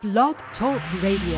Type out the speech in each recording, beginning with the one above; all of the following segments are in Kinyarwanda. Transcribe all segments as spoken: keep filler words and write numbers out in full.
Blog Talk Radio.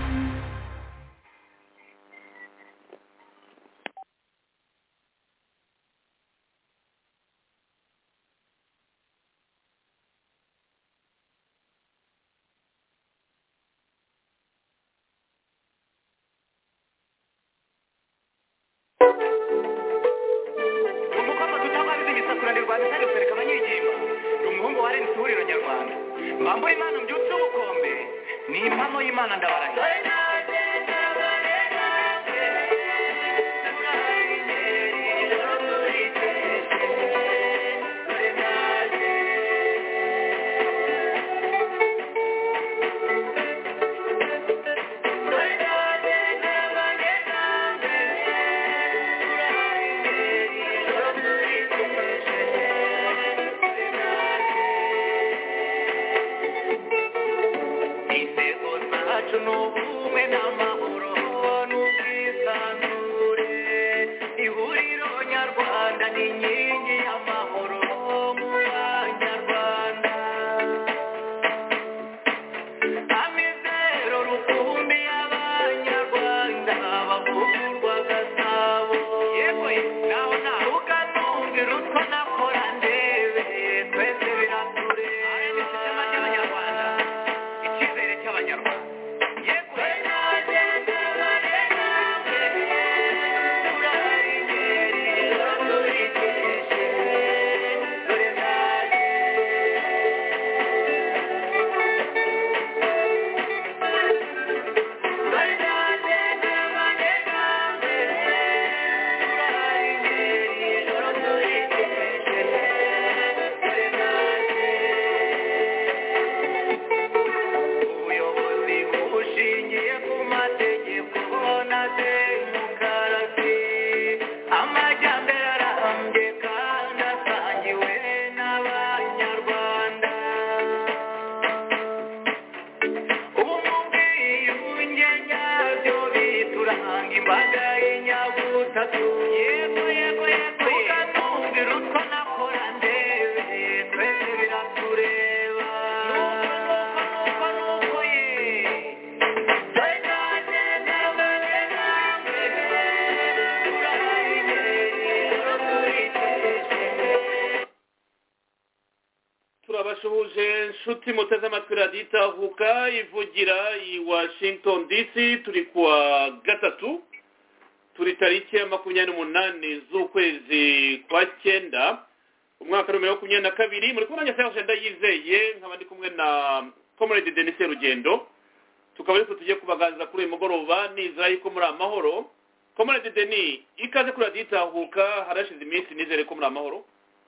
Huka ivugira i Washington D C turi kuwa gatatu turi tariki ya makumyabiri n'umunani z'ukwezi kwa cyenda umwaka wa makumyabiri na kabiri muri kubona nyasa agenda yizeye nkaba ndi kumwe na Comrade Denis Rugendo tukaba ariko tujye kubaganza kuri mugoroba niza yuko muri amahoro. Comrade Denis ikaze kuri radita Huka harashize iminsi nizere ko muri amahoro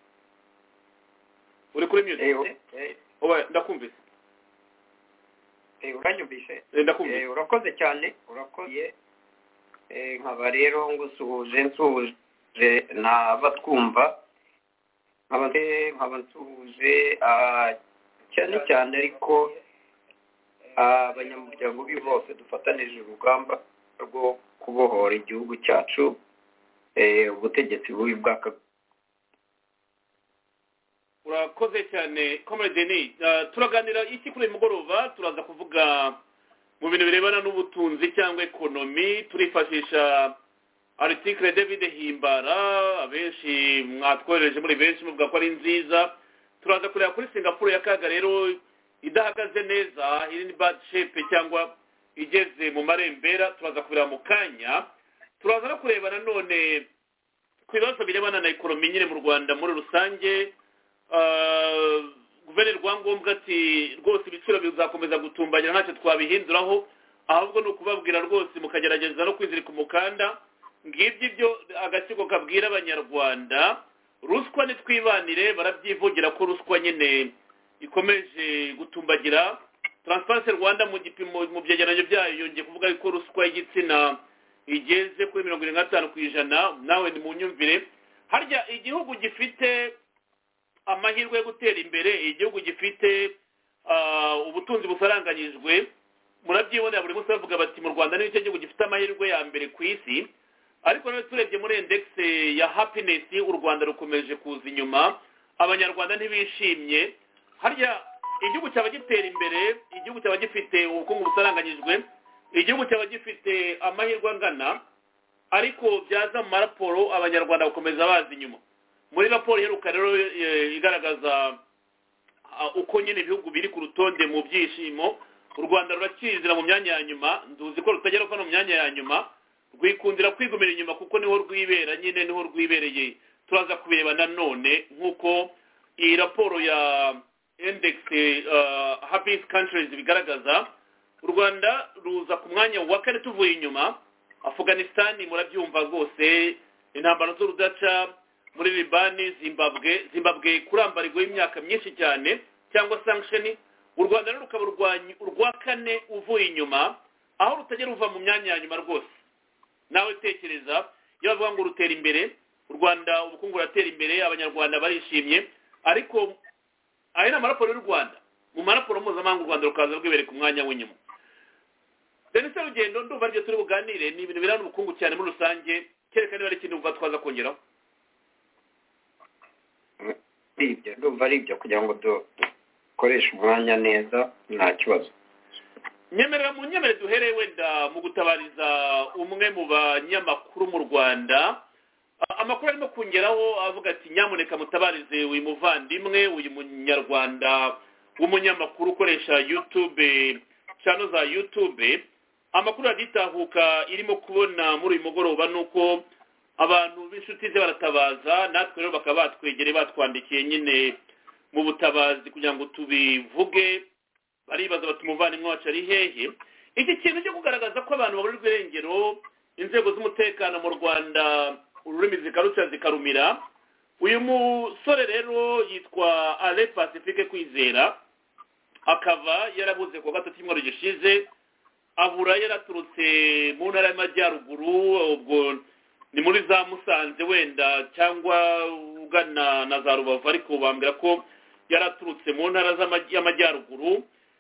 uri kuri music oba ndakumvise uranyumvise urakoze cyane urakoze nkaba rero ngusuhuje nsuhuje n'abatwumva nkaba nsuhuje cyane cyane ariko abanyamuryango bi bose dufatanije urugamba rwo kubohora igihugu cyacu ubutegetsi bubi bwaka. Urakoze cyane Comrade Denis. Turaganira iki kuri mugoroba turaza kuvuga mu bintu birebana n'ubutunzi cyangwa ekonomi turifashisha article David Himbara abenshi mwatwohereje muri benshi muvuga ko ari nziza. Turaza kureba kuri Singapore ya kaga rero idahagaze neza iri ni bad shape cyangwa igeze mu marembera turaza kureba mu kanya. Turaza no kureba nanone ku bibazo birebana na ekonomi nyine mu Rwanda muri rusange. Guverineri Rwangombwa ati rwose ibiciro bizakomeza gutumbagira ntacyo twabihinduraho ahubwo ni ukubabwira rwose mukagerageza no kwizirika umukanda ngibyo ibyo agatsiko kabwira abanyarwanda. Ruswa nitwibanire barabyivugira ko ruswa nyine ikomeje gutumbagira. Transparency Rwanda mu gipimo mu byegeranyo byayo yongeye kuvuga ko ruswa y'igitsina igeze kuri mirongo irindwi na gatanu ku ijana. Nawe ni mu nyumvire harya igihugu gifite amahirwe yo gutera imbere igihugu gifite ubutunzi busaranganyijwe murabyibonera buri munsi bavuga bati mu Rwanda ni cyo gihugu gifite amahirwe ya mbere ku isi ariko nawe turebye muri index ya happiness u Rwanda rukomeje kuza inyuma abanyarwanda ntibishimye harya igihugu cyaba gitera imbere igihugu cyaba gifite ubukungu busaranganyijwe, igihugu cyaba gifite amahirwe angana, ariko byaza mu maraporo abanyarwanda bakomeza bazi inyuma. Muri raporo iheruka rero igaragaza uko nyine ibihugu biri ku rutonde mu byishimo, u Rwanda rurakizira mu myanya ya nyuma, nduzi ko rutagera ko no mu myanya ya nyuma, rwikundira kwigumira inyuma kuko niho rwibera, nyine niho rwibereye. Turaza kubireba nanone nk'uko iyi raporo ya index uh, happiest countries bigaragaza, u Rwanda ruza ku mwanya wa kane tuvuye inyuma. Afghanistan murabyumva rwose, intambara z'urudaca muri Libani, Zimbabwe Zimbabwe kurambarirwa y'imyaka myinshi cyane cyangwa sanction. U Rwanda rero rukaba urwa kane uvuye inyuma, aho rutagera ruva mu myanya ya nyuma rwose. Nawe tekereza, iyo bavuga ngo rutera imbere, u Rwanda ubukungu ratera imbere, abanyarwanda barishimye, ariko ayo ni amaraporo y'u Rwanda. Mu maraporo mpuzamahanga u Rwanda rukaza rwibereye ku mwanya w'inyuma. Denise Rugendo, ndumva ryo turi buganire ni ibintu birana ubukungu cyane muri rusange, kereka niba ari ikintu uva twaza kongeraho. Ibyo ndumva ari ibyo kugira ngo dukoreshe umwanya neza nta kibazo. Nyemerera mu nyemere duhereye wenda mu gutabariza umwe mu banyamakuru mu Rwanda. Amakuru arimo kongeraho avuga ati nyamuneka mutabarize uyu muvandimwe, uyu munyarwanda w'umunyamakuru ukoresha YouTube, channel za YouTube. Amakuru aditahuka irimo kubona muri uyu mugoroba nuko abantu b'inshuti ze baratabaza, natwe rero bakaba batwegere batwandikiye nyine mu butabazi kugira ngo tubivuge. Baribaza bati umuvandimwe wacu ari hehe. Iki kintu cyo kugaragaza ko abantu baburirwa irengero, inzego z'umutekano mu Rwanda ururimi zikarutsa zikarumira. Uyu musore rero yitwa Ale Pacifique Kwizera, akaba yarabuze ku gatatu cy'umwaka gishize, abura yaraturutse mu ntara y'Amajyaruguru, ubwo ni muri za Musanze wenda cyangwa ugana na za Rubavu, ariko bambwira ko yaraturutse mu ntara y'Amajyaruguru.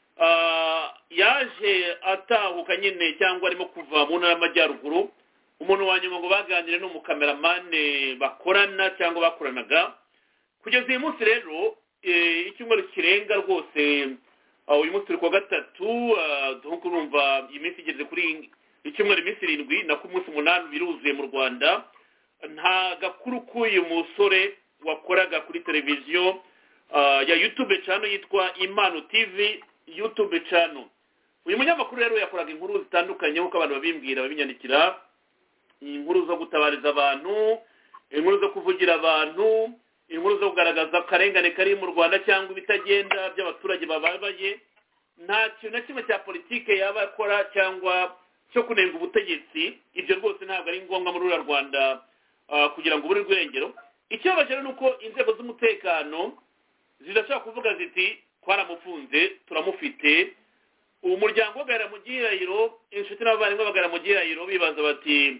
Yaje atahuka nyine cyangwa arimo kuva mu ntara y'Amajyaruguru. Umuntu wa nyuma ngo baganire n'umukameramane bakorana cyangwa bakoranaga. Kugeza uyu munsi rero icyumweru kirenga rwose, uyu munsi turi kwa gatatu, duhuko urumva iminsi igeze kuri icyumweru iminsi irindwi na ku munsi umunani biruzuye mu Rwanda. Nta gakuru k'uyu musore wakoraga kuri televiziyo ya YouTube channel yitwa Impano T V YouTube channel. Uyu munyamakuru rero yakoraga inkuru zitandukanye nk'uko abantu babimbwira babinyandikira, inkuru zo gutabariza abantu, inkuru zo kuvugira abantu, inkuru zo kugaragaza akarengane kari mu Rwanda cyangwa ibitagenda by'abaturage bababaye. Nta kintu na kimwe cya politike yaba akora cyangwa cyo kunenga ubutegetsi. Ibyo rwose ntabwo ari ngombwa muri uru Rwanda kugira ngo buri rwengero. Ikibabaje rero nuko inzego z'umutekano zidashaka kuvuga ziti twaramufunze turamufite. Umuryango w'agara mu gihirahiro, inshuti n'abavandimwe bagara mu gihirahiro bibaza bati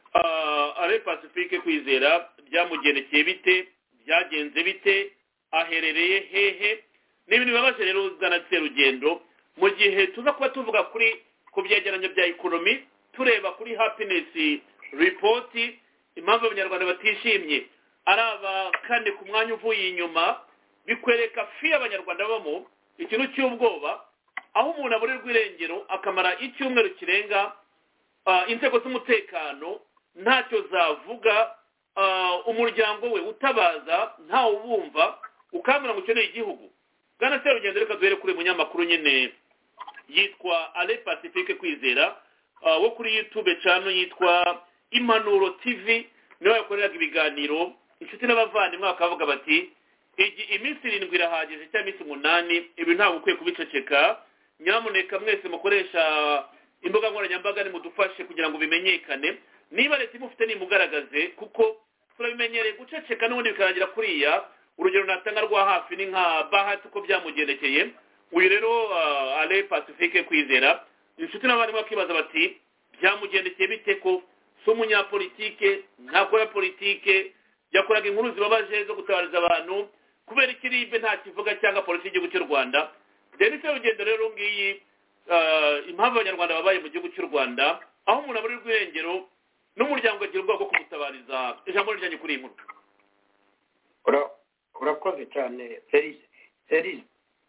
Ale Pacifique Kwizera byamugendekeye bite, byagenze bite, aherereye hehe. N'ibintu bibabaje rero bwanatse Rugendo, mu gihe tuza kuba tuvuga kuri ku byegeranyo bya ekonomi, tureba kuri happiness report, impamvu abanyarwanda batishimye ari aba kane ku mwanya uvuye inyuma, bikwereka fi abanyarwanda bamo ikintu cy'ubwoba, aho umuntu aburirwa irengero akamara icyumweru kirenga inzego z'umutekano ntacyo zavuga, umuryango we utabaza ntawe ubumva, ukambura ngo ukeneye igihugu. Bwana Serugendo, reka duhere kuri munyamakuru nyine yitwa Ale Pacifique Kwizera, wo kuri YouTube channel yitwa Impanuro T V, niwe yakoreraga ibiganiro. Inshuti n'abavandimwe bakavuga bati iminsi irindwi irahagije cyangwa iminsi umunani, ibi ntabwo ukwiye kubiceceka. Nyamuneka mwese mukoresha imbuga nkoranyambaga nimudufashe kugira ngo bimenyekane. Niba leta imufite nimugaragaze, kuko turabimenyereye guceceka n'ubundi bikarangira kuriya. Urugero natanga rwa hafi ni nka Bahati uko byamugendekeye. Uyu rero Ale Pacifique Kwizera, inshuti n'abandi bakibaza bati byamugendekeye bite ko si umunyapolitike, ntakora politike, yakoraga inkuru zibabaje zo gutabariza abantu, kubera ikiribe nta kivuga cyangwa polisi y'igihugu cy'u Rwanda. Denise Rugendo rero ngiyi impamvu abanyarwanda babaye mu gihugu cy'u Rwanda, aho umuntu aburi rw'irengero n'umuryango agira ubwoba bwo kumutabariza. Ijambo rijyanye kuri iyi nkuru. Urakoze cyane Serge. Serge,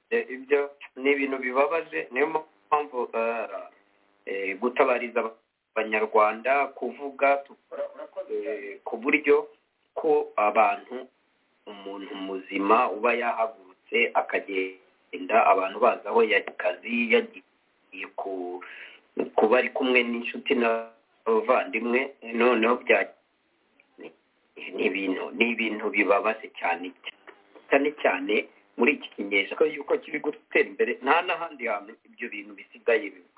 ibyo ni ibintu bibabaje niyo mpamvu gutabariza abanyarwanda kuvuga ku buryo ko abantu umuntu muzima uba yahagurutse akagenda abantu bazi aho yagiye akazi yagiye kuba ari kumwe n'inshuti n'abavandimwe noneho bya ni ibintu ni ibintu bibabaje cyane cyane cyane muri iki kinyejana yuko kiri gutera imbere nta n'ahandi hantu ibyo bintu bisigaye biba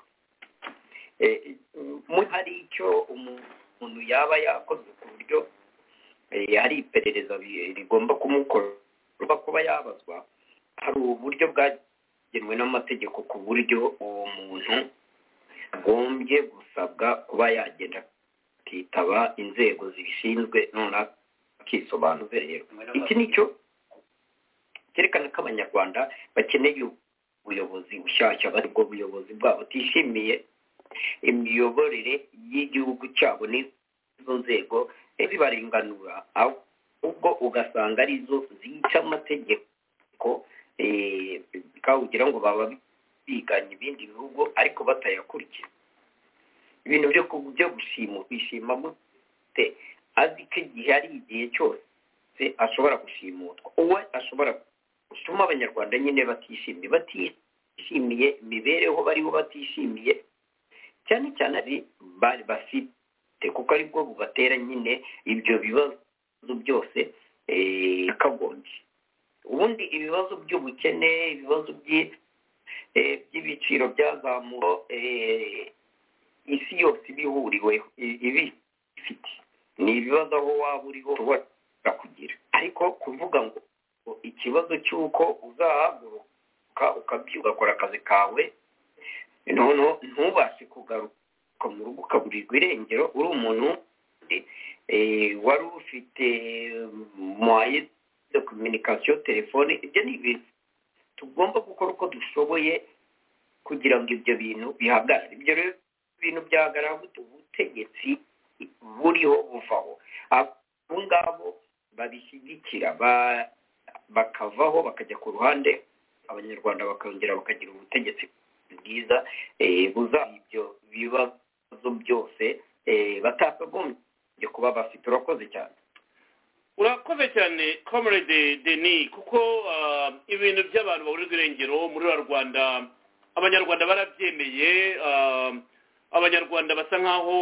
hari icyo umuntu yaba yakoze ku buryo hari iperereza rigomba kumukorwa kuba yabazwa hari uburyo bwagenwe n'amategeko ku buryo uwo muntu agombye gusabwa kuba yagenda akitaba inzego zibishinzwe none akisobanuze rero iki nicyo cyerekana ko abanyarwanda bakeneye ubuyobozi bushyashya bari bwo buyobozi bwabo batishimiye imiyoborere y'igihugu cyabo n'izo nzego zibarenganura ahubwo ugasanga arizo zica amategeko kawugira ngo baba biganye ibindi bihugu ariko batayakurikiza ibintu byo byo gushima kwishima mute azi ko igihe ari igihe cyose ashobora gushimutwa uwo ashobora gutuma abanyarwanda nyine batishimiye batishimiye imibereho bariho batishimiye cyane cyane ari bari bafite kuko ari bwo bubatera nyine ibyo bibazo byose kagombye ubundi ibibazo by'ubukene ibibazo by'ibiciro byazamuro isi yose ibihuriweho ibi ifite ni ibibazo aho waba uriho ushobora kugira ariko kuvuga ngo ikibazo cy'uko uzahaguruka ukabyuka ugakora akazi kawe noneho ntubashe kugaruka mu rugo ukaburirwa irengero uri umuntu wari ufite moyen de communication telefone ibyo ni ibintu tugomba gukora uko dushoboye kugira ngo ibyo bintu bihagarare ibyo rero ibintu byahagarara gute ubutegetsi buriho buvaho abo ngabo babishyigikira bakavaho bakajya ku ruhande abanyarwanda bakongera bakagira ubutegetsi bwiza buzaba ibyo bibazo byose batakagombye kuba bafite urakoze cyane urakoze cyane comrade Denis kuko ibintu by'abantu baburirwa irengero muri Rwanda abanyarwanda barabyemeye abanyarwanda basa nkaho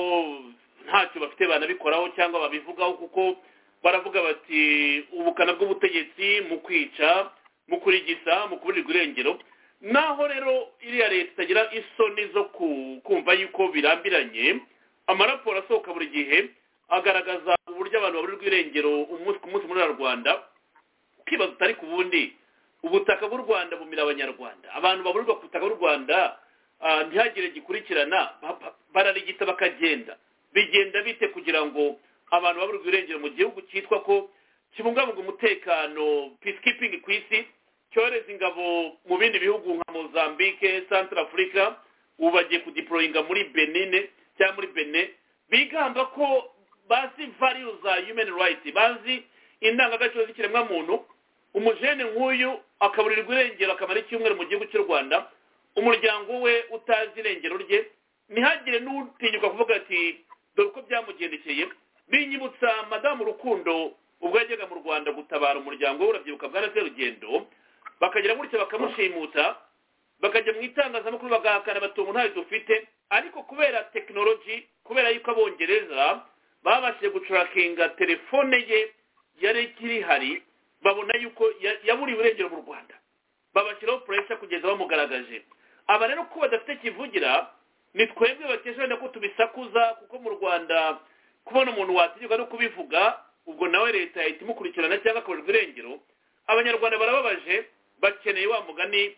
ntacyo bafite banabikoraho cyangwa babivugaho kuko baravuga bati ubukana bw'ubutegetsi mu kwica mu kurigisa mu kuburirwa irengero naho rero iriya leta itagira isoni zo kumva yuko birambiranye amaraporo asohoka buri gihe agaragaza uburyo abantu baburirwa irengero umunsi ku munsi muri Rwanda ukibaza utari ku bundi ubutaka bw'u Rwanda bumira abanyarwanda abantu baburirwa ku butaka bw'u Rwanda ntihagire gikurikirana bararigita bakagenda bigenda bite kugira ngo abantu baburirwa irengero mu gihugu cyitwa ko kibungabunga umutekano peacekeeping ku isi cyohereza ingabo mu bindi bihugu nka Mozambique Central Africa ubu bagiye kudeployinga muri Benin cyangwa muri Benin bigamba ko bazi values za human rights bazi indangagaciro z'ikiremwamuntu umujene nk'uyu akaburirwa irengero akamara icyumweru mu gihugu cy'u Rwanda umuryango we utazi irengero rye ntihagire n'utinyuka kuvuga ati dore uko byamugendekeye binyibutsa madamu Rukundo ubwo yajyaga mu Rwanda gutabara umuryango we urabyibuka bwana Serugendo bakagira gutya bakamushimuta bakajya mu itangazamakuru bagahakana batunga ntayo dufite ariko kubera technology kubera yuko abongereza babashije gucurakinga telefone ye yari ikiri hari babona yuko yaburiwe irengero mu Rwanda babashyiraho pressure kugeza bamugaragaje aba rero ko badafite kivugira ni twebwe bakesha wenda ko tubisakuza kuko mu Rwanda kubona umuntu watinyuka no kubivuga ubwo nawe leta yahita imukurikirana cyangwa akaburirwa irengero abanyarwanda barababaje bakeneye wa mugani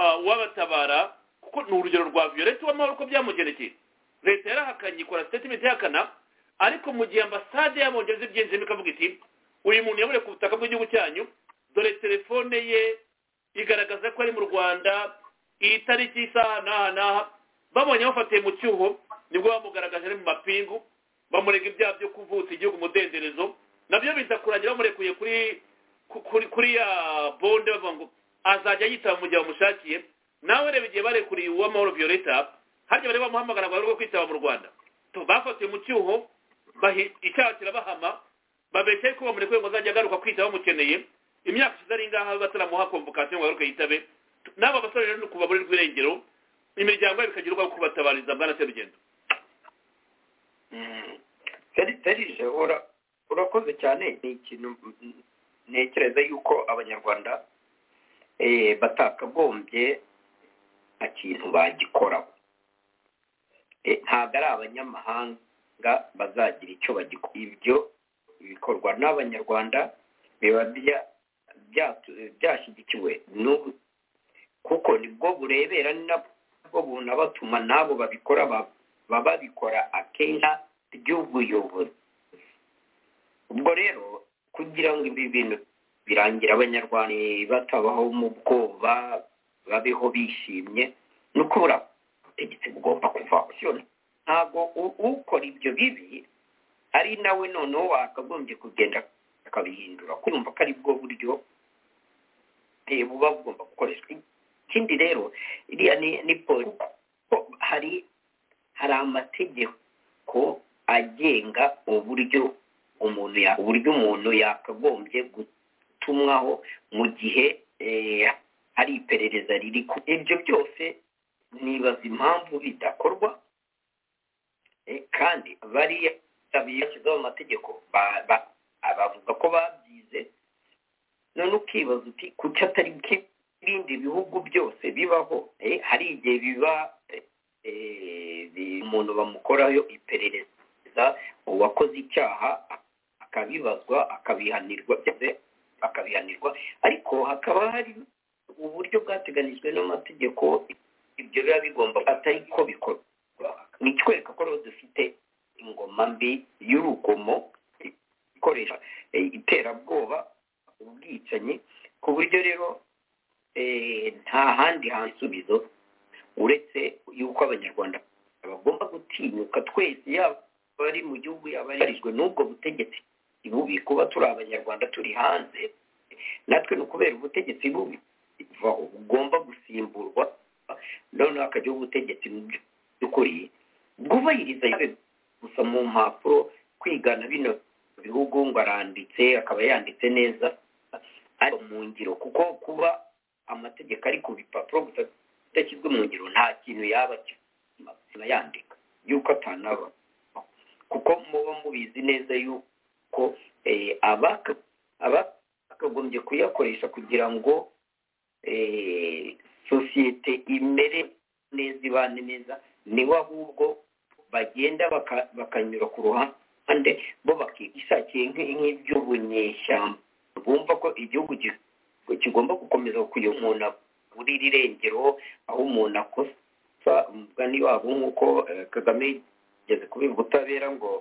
wabatabara kuko ni urugero rwa violence w'amahoro ko byamugerekeye leta yarahakanye ikora statement ihakana ariko mu gihe ambasade y'abongereza ibyenjemo ikavuga iti uyu muntu yaburiye ku butaka bw'igihugu cyanyu dore telefone ye igaragaza ko ari mu Rwanda iyi tariki isaha n'aha n'aha babonye bafatiye mu cyuho nibwo bamugaragaje ari mu mapingu bamurega ibyaha byo kuvutsa igihugu umudenderezo nabyo biza kurangira bamurekuye kuri kuri ya bonde bavuga ngo azajya yitaba mu gihe bamushakiye nawe reba igihe barekuriye uw'amahoro Violeta harya bari bamuhamagara ngo rwo kwitaba mu Rwanda bafatiye mu cyuho icyaha kirabahama babeshye ko bamurekuye ngo azajya agaruka kwitaba bamukeneye imyaka ishize ari ngaha bataramuha convocation ngo agaruke yitabe n'aba basore rero no kubaburirwa irengero imiryango yabo ikagira ubwo kubatabariza bwana Serugendo. Serije urakoze cyane ni ikintu ntekereza yuko abanyarwanda batakagombye ikintu bagikoraho ntabwo ari abanyamahanga bazagira icyo bagikora ibyo bikorwa n'abanyarwanda biba byashyigikiwe n'ubu kuko nibwo burebera ni nabwo bunabatuma n'abo babikora baba babikora akenshi ry'ubuyobozi. Ubwo rero kugira ngo ibi bintu birangira abanyarwanda batabaho mu bwoba babeho bishimye nuko ubutegetsi bugomba kuvaho ntabwo ukora ibyo bibi ari nawe noneho wakagombye kugenda akabihindura kumva ko ari bwo buryo buba bugomba gukoreshwa. Ikindi rero iriya ni polisi hari hari amategeko agenga uburyo umuntu ya uburyo umuntu yakagombye gutumwaho mu gihe hari iperereza riri ku ibyo byose nibaza impamvu bidakorwa kandi bari yashyizeho amategeko bavuga ko babyize none ukibaza uti kuki atari ibindi bihugu byose bibaho hari igihe biba umuntu bamukorayo iperereza uwakoze icyaha akabibazwa akabihanirwa akabihanirwa ariko hakaba hari uburyo bwateganijwe n'amategeko ibyo biba bigomba atari ko bikorwa ni ikwereka ko rero dufite ingoma mbi y'urugomo ikoresha iterabwoba ubwicanyi ku buryo rero nta handi hansubizo uretse yuko abanyarwanda bagomba gutinyuka twese yaba bari mu gihugu yabarijwe n'ubwo butegetsi bubi kuba turi abanyarwanda turi hanze natwe no kubera ubutegetsi bubi bugomba gusimburwa none akajya ubutegetsi mu by'ukuri bwubahiriza gusa mu mpapuro kwigana bino bihugu ngo aranditse akaba yanditse neza ariko mu ngiro kuko kuba amategeko ari ku bipapuro gusa itashyizwe mu ngiro nta kintu yaba yandika yuko atanaba kuko muba mubizi neza yuko abakagombye kuyakoresha kugira ngo sosiyete imere neza ibane neza nibo ahubwo bagenda bakanyura ku ruhande bo bakishakiye nk'iby'ubunyeshyamba bumva ko igihugu kigomba gukomeza kuyo umuntu burira irengero aho umuntu akosa umugani wabo nk'uko Kagame yageze kubivuga ubutabera ngo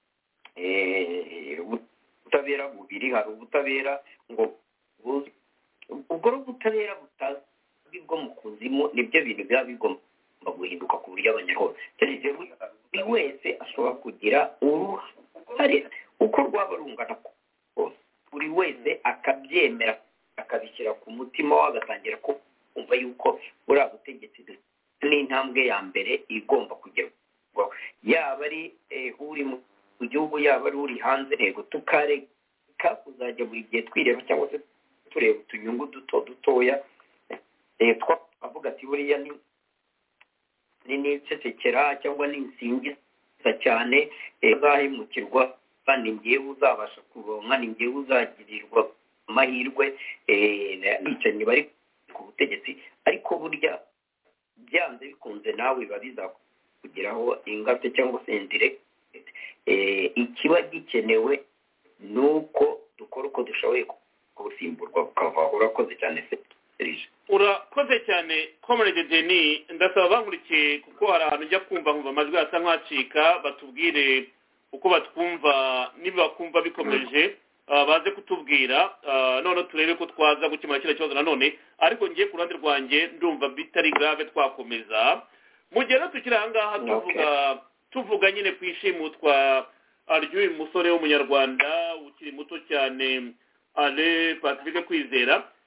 ubutabera bubiri hari ubutabera ngo ubwo ubutabera butazwi bwo mu kuzimu nibyo bintu biba bigomba guhinduka ku buryo abanyarwanda buri wese ashobora kugira uruhare uko rwaba rungana kose buri wese akabyemera akabishyira ku mutima we agatangira kumva yuko buriya butegetsi n'intambwe ya mbere igomba kugerwaho yaba ari uri mu gihugu yaba ari uri hanze ntego tukareka kuzajya buri gihe twireba cyangwa se tureba utunyungu duto dutoya twavuga ati buriya ni n'icecekera cyangwa n'insingiza cyane uzahemukirwa ni ngewe uzabasha kuronka ni ngewe uzagirirwa amahirwe bicanyi bari ku butegetsi ariko burya byanze bikunze nawe biba bizakugiraho ingate cyangwa se indirect ikiba gikenewe ni uko dukora uko dushoboye kubusimburwa bukavaho. Urakoze cyane Serije. Urakoze cyane Comrade Denis ndasaba bankurikiye kuko hari ahantu njya kumva nkumva amajwi asa nk'acika batubwire uko batwumva niba bakumva bikomeje baze kutubwira none turebe ko twaza gukemura kino kibazo nanone ariko ngiye ku ruhande rwanjye ndumva bitari grave twakomeza mu gihe tukiri aha ngaha tuvuga tuvuga nyine ku ishimutwa ry'uyu musore w'umunyarwanda ukiri muto cyane Ale Patrick Kwizera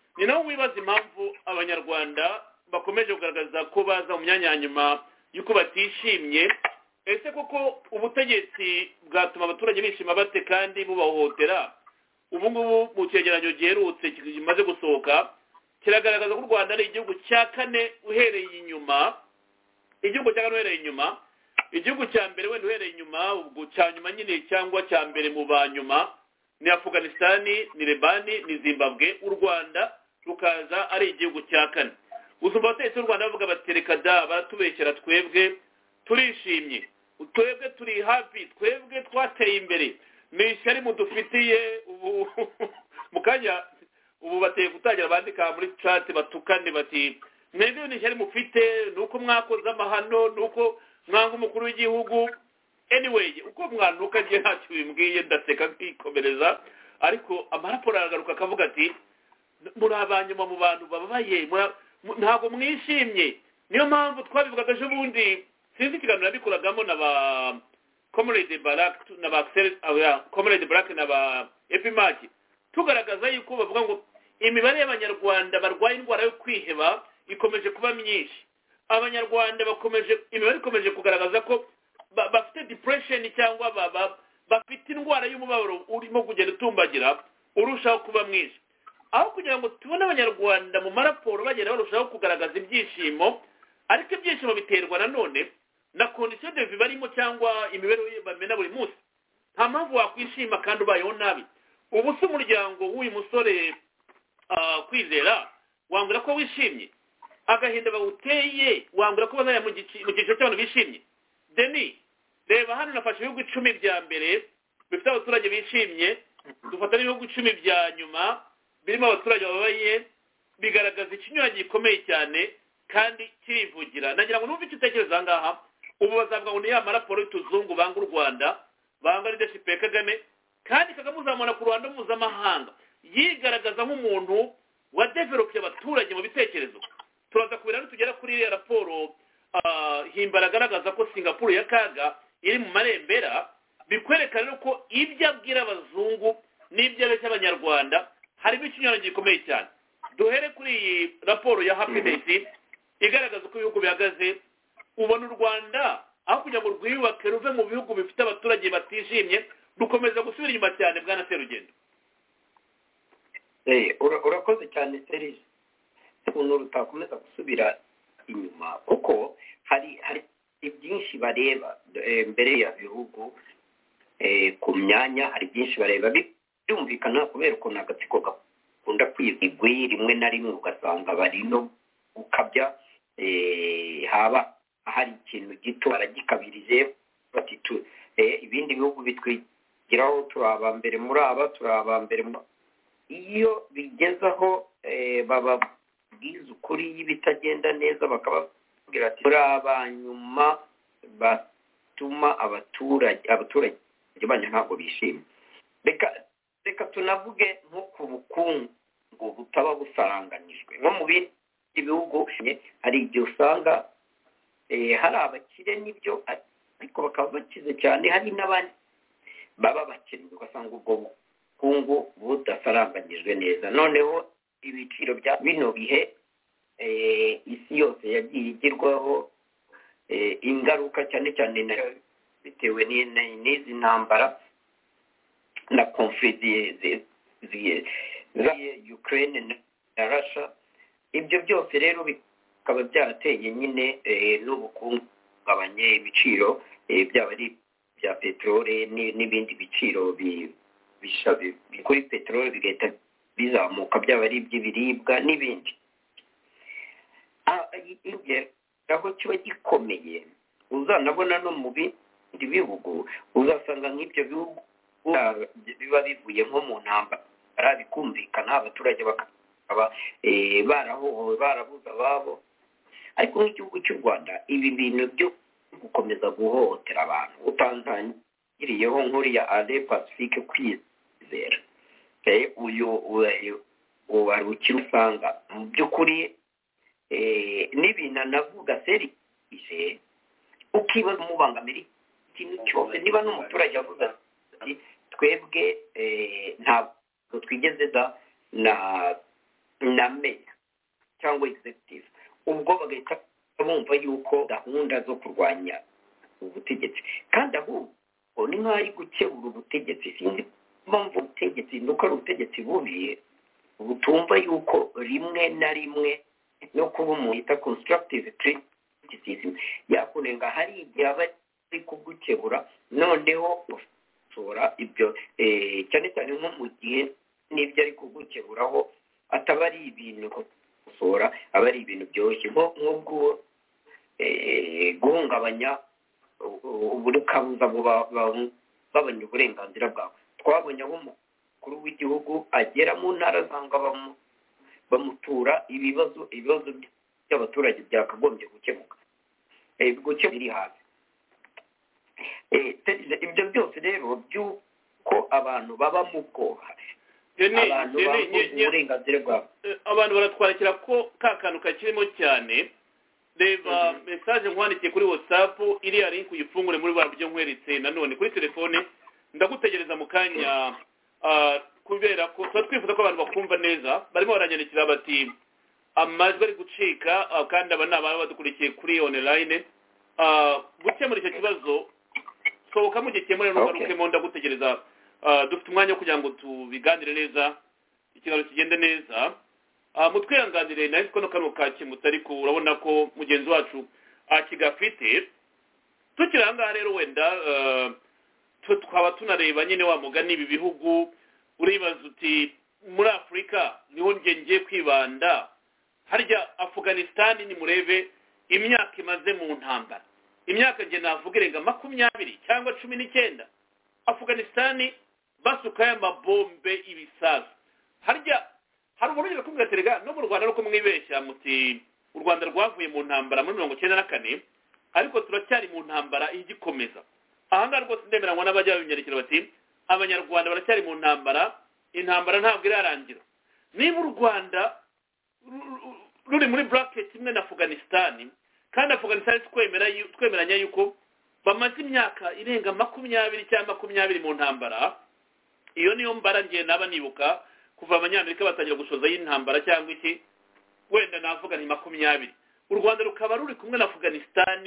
ni naho wibaza impamvu abanyarwanda bakomeje kugaragaza ko baza mu myanya ya nyuma y'uko batishimye. Ese koko ubutegetsi bwatuma abaturage bishima bate kandi bubahohotera? Ubu ngubu mu cyegeranyo giherutse kimaze gusohoka kiragaragaza ko u Rwanda ari igihugu cya kane uhereye inyuma, igihugu cya kane uhereye inyuma, igihugu cya mbere wenda uhereye inyuma, ubwo cya nyuma nyine cyangwa cya mbere mu ba nyuma ni Afghanistan, ni Lebani, ni Zimbabwe. U Rwanda rukaza ari igihugu cya kane. Uzumva abategetsi b'u Rwanda bavuga bati reka da baratubeshyera, twebwe turishimye, twebwe turi happy, twebwe twateye imbere, ni ishyari mudufitiye. Ubu mu kanya ubu bateye gutangira bandika muri chat batukane bati mwebwe ni ishyari mufite, nuko mwakoze amahano, nuko mwanga umukuru w'igihugu. Anyway, uko mwanuka ngiye ntacyo bimbwiye, ndaseka nkikomereza, ariko amaraporo aragaruka akavuga ati muri abanyuma mu bantu bababaye, ntabwo mwishimye. Niyo mpamvu twabivugaga ejo bundi, sinzi ikiganiro nabikoragamo na ba Comrade Barak na ba Comrade Barak na ba Epimaki, tugaragaza yuko bavuga ngo imibare y'abanyarwanda barwaye indwara yo kwiheba ikomeje kuba myinshi. Abanyarwanda bakomeje, imibare ikomeje kugaragaza ko bafite depression cyangwa baba bafite indwara y'umubabaro urimo kugenda utumbagira urushaho kuba mwinshi. Aho kugira ngo tubone abanyarwanda mu maraporo bagenda barushaho kugaragaza ibyishimo, ariko ibyishimo biterwa nanone na condition de vie barimo cyangwa imibereho bamena buri munsi. Nta mpamvu wakwishima kandi ubayeho nabi. Ubu se umuryango w'uyu musore Kwizera wambura ko wishimye, agahinda bawuteye wambura ko bazaya mu cyiciro cy'abantu bishimye. Deni, reba hano nafashe ibihugu icumi bya mbere bifite abaturage bishimye, dufata n'ibihugu icumi bya nyuma birimo abaturage babaye, bigaragaza ikinyuranyo gikomeye cyane kandi kirivugira. Nagira ngo numve icyo utekereza aha ngaha. Ubu bazavuga ngo ni ya maraporo y'utuzungu banga u Rwanda, banga leadership ya Kagame, kandi Kagame uzamubona ku ruhando mpuzamahanga yigaragaza nk'umuntu wa develop abaturage mu bitekerezo. Turaza kubira tugera kuri iriya raporo Himbara agaragaza ko Singapore ya kaga iri mu marembera, bikwerekana ko ibyo abwira abazungu n'ibyo abeshya abanyarwanda harimo ikinyuranyo gikomeye cyane. Duhere kuri iyi raporo ya Happiness igaragaza ko ibihugu bihagaze. Ubona u Rwanda aho kugira ngo rwiyubake ruve mu bihugu bifite abaturage batishimye, rukomeza gusubira inyuma cyane. Bwana Serugendo, eh urakoze cyane Serge. Ukuntu rutakomeza gusubira inyuma kuko hari hari byinshi bareba mbere ya bihugu, eh ku myanya hari byinshi bareba byumvikana kubera ko nagatsiko gakunda kwizigwi rimwe na rimwe ugasanga bari no ukabya, eh haba hari ikintu gito aragikabirije batitu eh ibindi bihugu bitwigiraho turaba mbere muri aba turaba mbere. Iyo bigezaho eh baba bwiza ukuri y'ibitagenda neza bakababwira ati muri abanyuma batuma abaturage abaturage banya ntabwo bishimye. Reka reka tunavuge nko ku bukungu butaba busaranganijwe nko mu bindi bihugu. Hari igihe usanga eh hari abakire n'ibyo ariko bakaba bakize cyane, hari n'abandi baba bakennye ugasanga ubwo bukungu budasaranganyijwe neza. Noneho ibiciro bya bino bihe eh isi yose yagiye igirwaho eh ingaruka cyane cyane bitewe n'izi ntambara na conflict za Ukraine na Russia. Ibyo byose rero bikaba byarateye nyine n'ubukungu bwabanye ibiciro byaba ari bya petrole n'ibindi biciro bishabe kuri petrole bigahita bizamuka, byaba ari iby'ibiribwa n'ibindi. Aho kiba gikomeye uzanabona no mu bindi bihugu, uzasanga nk'ibyo bihugu biba bivuye nko mu ntambara bikumvikana, abaturage bakaba barahohowe barabuze ababo. Ariko nk'igihugu cy'u Rwanda ibi bintu byo gukomeza guhohotera abantu utangiriyeho nk'uriya Ale Pacifique Kwizera, eh uyu uwarukira usanga mu by'ukuri eh n'ibintu navuga seri ise ukiba umubangamira ikintu cyose. Niba n'umuturage avuga ati twebwe eh ntabwo twigeze da na na meya cyangwa executive ubwo bagahita bumva yuko gahunda zo kurwanya ubutegetsi kandi ahubwo ni nk'ari gukebura ubutegetsi sinzi mpamvu ubutegetsi nuko ari ubutegetsi bubi butumva yuko rimwe na rimwe no kuba umuntu yita constructive criticism yakunenga hari igihe aba ari kugukebura noneho ushobora ibyo cyane cyane nko mu gihe n'ibyo ari kugukeburaho ataba ari ibintu gusora aba ari ibintu byoroshye nk'ubwo guhungabanya ubukabuza babanya uburenganzira bwawe twabonye aho umukuru w'igihugu agera mu ntara zanga bamutura ibibazo ibibazo by'abaturage byakagombye gukemuka gukemura biri hafi ibyo byose rero by'uko abantu baba mu bwoba abantu bambuza uburenganzira bwabo abantu baratwakira ko ka kantu kakirimo cyane reba mesaje nkwandikiye kuri whatsapp iriya link uyifungure muri bwa buryo nkweretse nanone kuri telefone ndagutegereza mu kanya kubera ko tuba twifuza ko abantu bakumva neza barimo baranyandikira bati amajwi ari gucika kandi aba ni abantu badukurikiye kuri online gukemura icyo kibazo sohoka mu gihe cyemerewe n'ugarukemo ndagutegereza dufite umwanya wo kugira ngo tubiganire neza ikiganiro kigende neza mutwihanganire nawe ko no kano kakemutse ariko urabona ko mugenzi wacu akigafite tukiri aha ngaha rero wenda twaba tunareba nyine wa mugani ibi bihugu uribaza uti muri afurika niho ngiye kwibanda harya Afghanistan ni murebe imyaka imaze mu ntambara imyaka nge navuga irenga makumyabiri cyangwa cumi n'icyenda Afghanistan basukaye amabombe ibisasu harya hari umuntu ugera kumwe gaterega no mu Rwanda no kumwibeshya muti u Rwanda rwavuye mu ntambara muri mirongo icyenda na kane ariko turacyari mu ntambara igikomeza aha ngaha rwose ndemeranywa n'abajya babinyerekera bati abanyarwanda baracyari mu ntambara intambara ntabwo irarangira niba u Rwanda ruri muri bracket imwe na Afghanistan kandi Afghanistan twemera twemeranya yuko bamaze imyaka irenga makumyabiri cyangwa makumyabiri mu ntambara iyo niyo mbara ngiye naba nibuka kuva abanyamerika batangira gushoza y'intambara cyangwa iki wenda navuga ni makumyabiri u Rwanda rukaba ruri kumwe na Afghanistan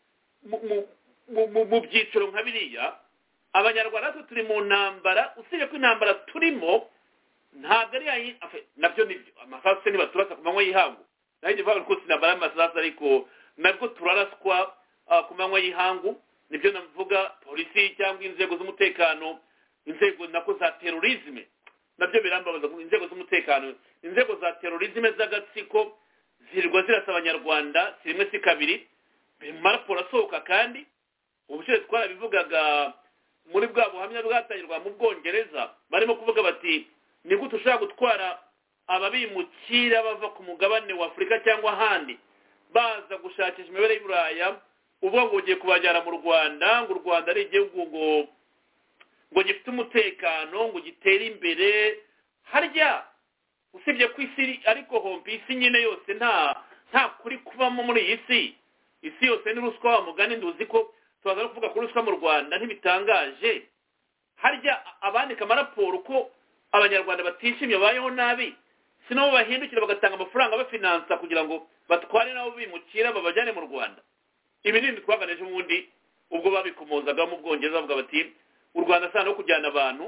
mu byiciro nka biriya abanyarwanda turi mu ntambara usibye ko intambara turimo ntabwo ari nabyo nibyo amasasu ntibaturasa ku manywa y'ihangu naho igihe bavuga ko sinabara amasasu ariko nabwo turaraswa ku manywa y'ihangu nibyo navuga polisi cyangwa inzego z'umutekano inzego nako za terorisme nabyo birambabaza ku inzego z'umutekano inzego za terorisme z'agatsiko zirwa zirasa abanyarwanda si rimwe si kabiri mu maraporo asohoka kandi ubushize twarabivugaga muri bwa buhamya bwatangirwa mu Bwongereza barimo kuvuga bati ni gute ushobora gutwara ababimukira bava ku mugabane wa Afurika cyangwa ahandi baza gushakisha imibare y'Iburaya uvuga ngo ugiye kubajyana mu Rwanda ngo u Rwanda ari igihugu ngo ngo gifite umutekano ngo gitere imbere harya usibye ku isi ariko hombi isi nyine yose nta nta kuri kubamo muri iyi si isi yose ni ruswa wa mugani nduzi ko tubaza no kuvuga kuri ruswa mu Rwanda ntibitangaje harya abandika amaraporo ko abanyarwanda batishimye bayeho nabi sinabo bahindukira bagatanga amafaranga bafinansa kugira ngo batware nabo bimukira babajyane mu Rwanda ibi ni twaganije umundi ubwo babikomozaga mu Bwongereza bavuga bati u Rwanda sana no kujyana abantu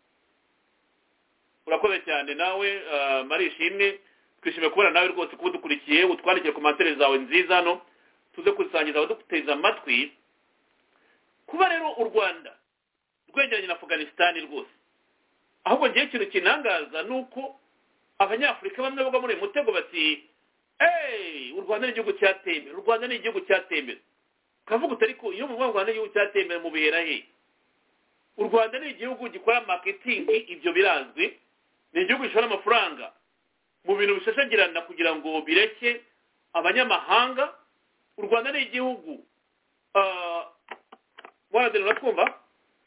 urakoze cyane nawe marishimwe twishimiye kubona nawe rwose kuba dukurikiye utwandikire komantere zawe nziza no tuze kusangiza abaduteza amatwi kuba rero u Rwanda rwegeranye na Afghanistan rwose ahubwo ngiye ikintu kinangaza nuko abanyafurika bamwe bavuga muri mutego bati eh u Rwanda ni igihugu cyatembera u Rwanda ni igihugu cyatembera kavuga utari ko iyo mu Rwanda ni igihugu cyatembera mu bihera he u Rwanda ni igihugu gikora marketing ibyo birazwi ni igihugu gishora amafaranga mu bintu bishashagirana kugira ngo bireke abanyamahanga u Rwanda ni igihugu uh mwana urakumva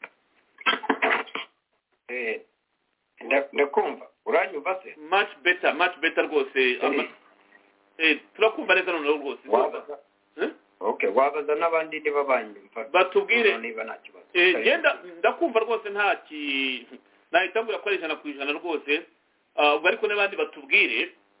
eh ndakumva uranyumva se much better much better rwose eh turakumva neza none rwose eh okay wabaza nabandi niba banyumva batubwire niba nta kibazo eh genda ndakumva rwose nta ki nahitangura ko ari ijana ku ijana rwose ubwo ariko n'abandi batubwire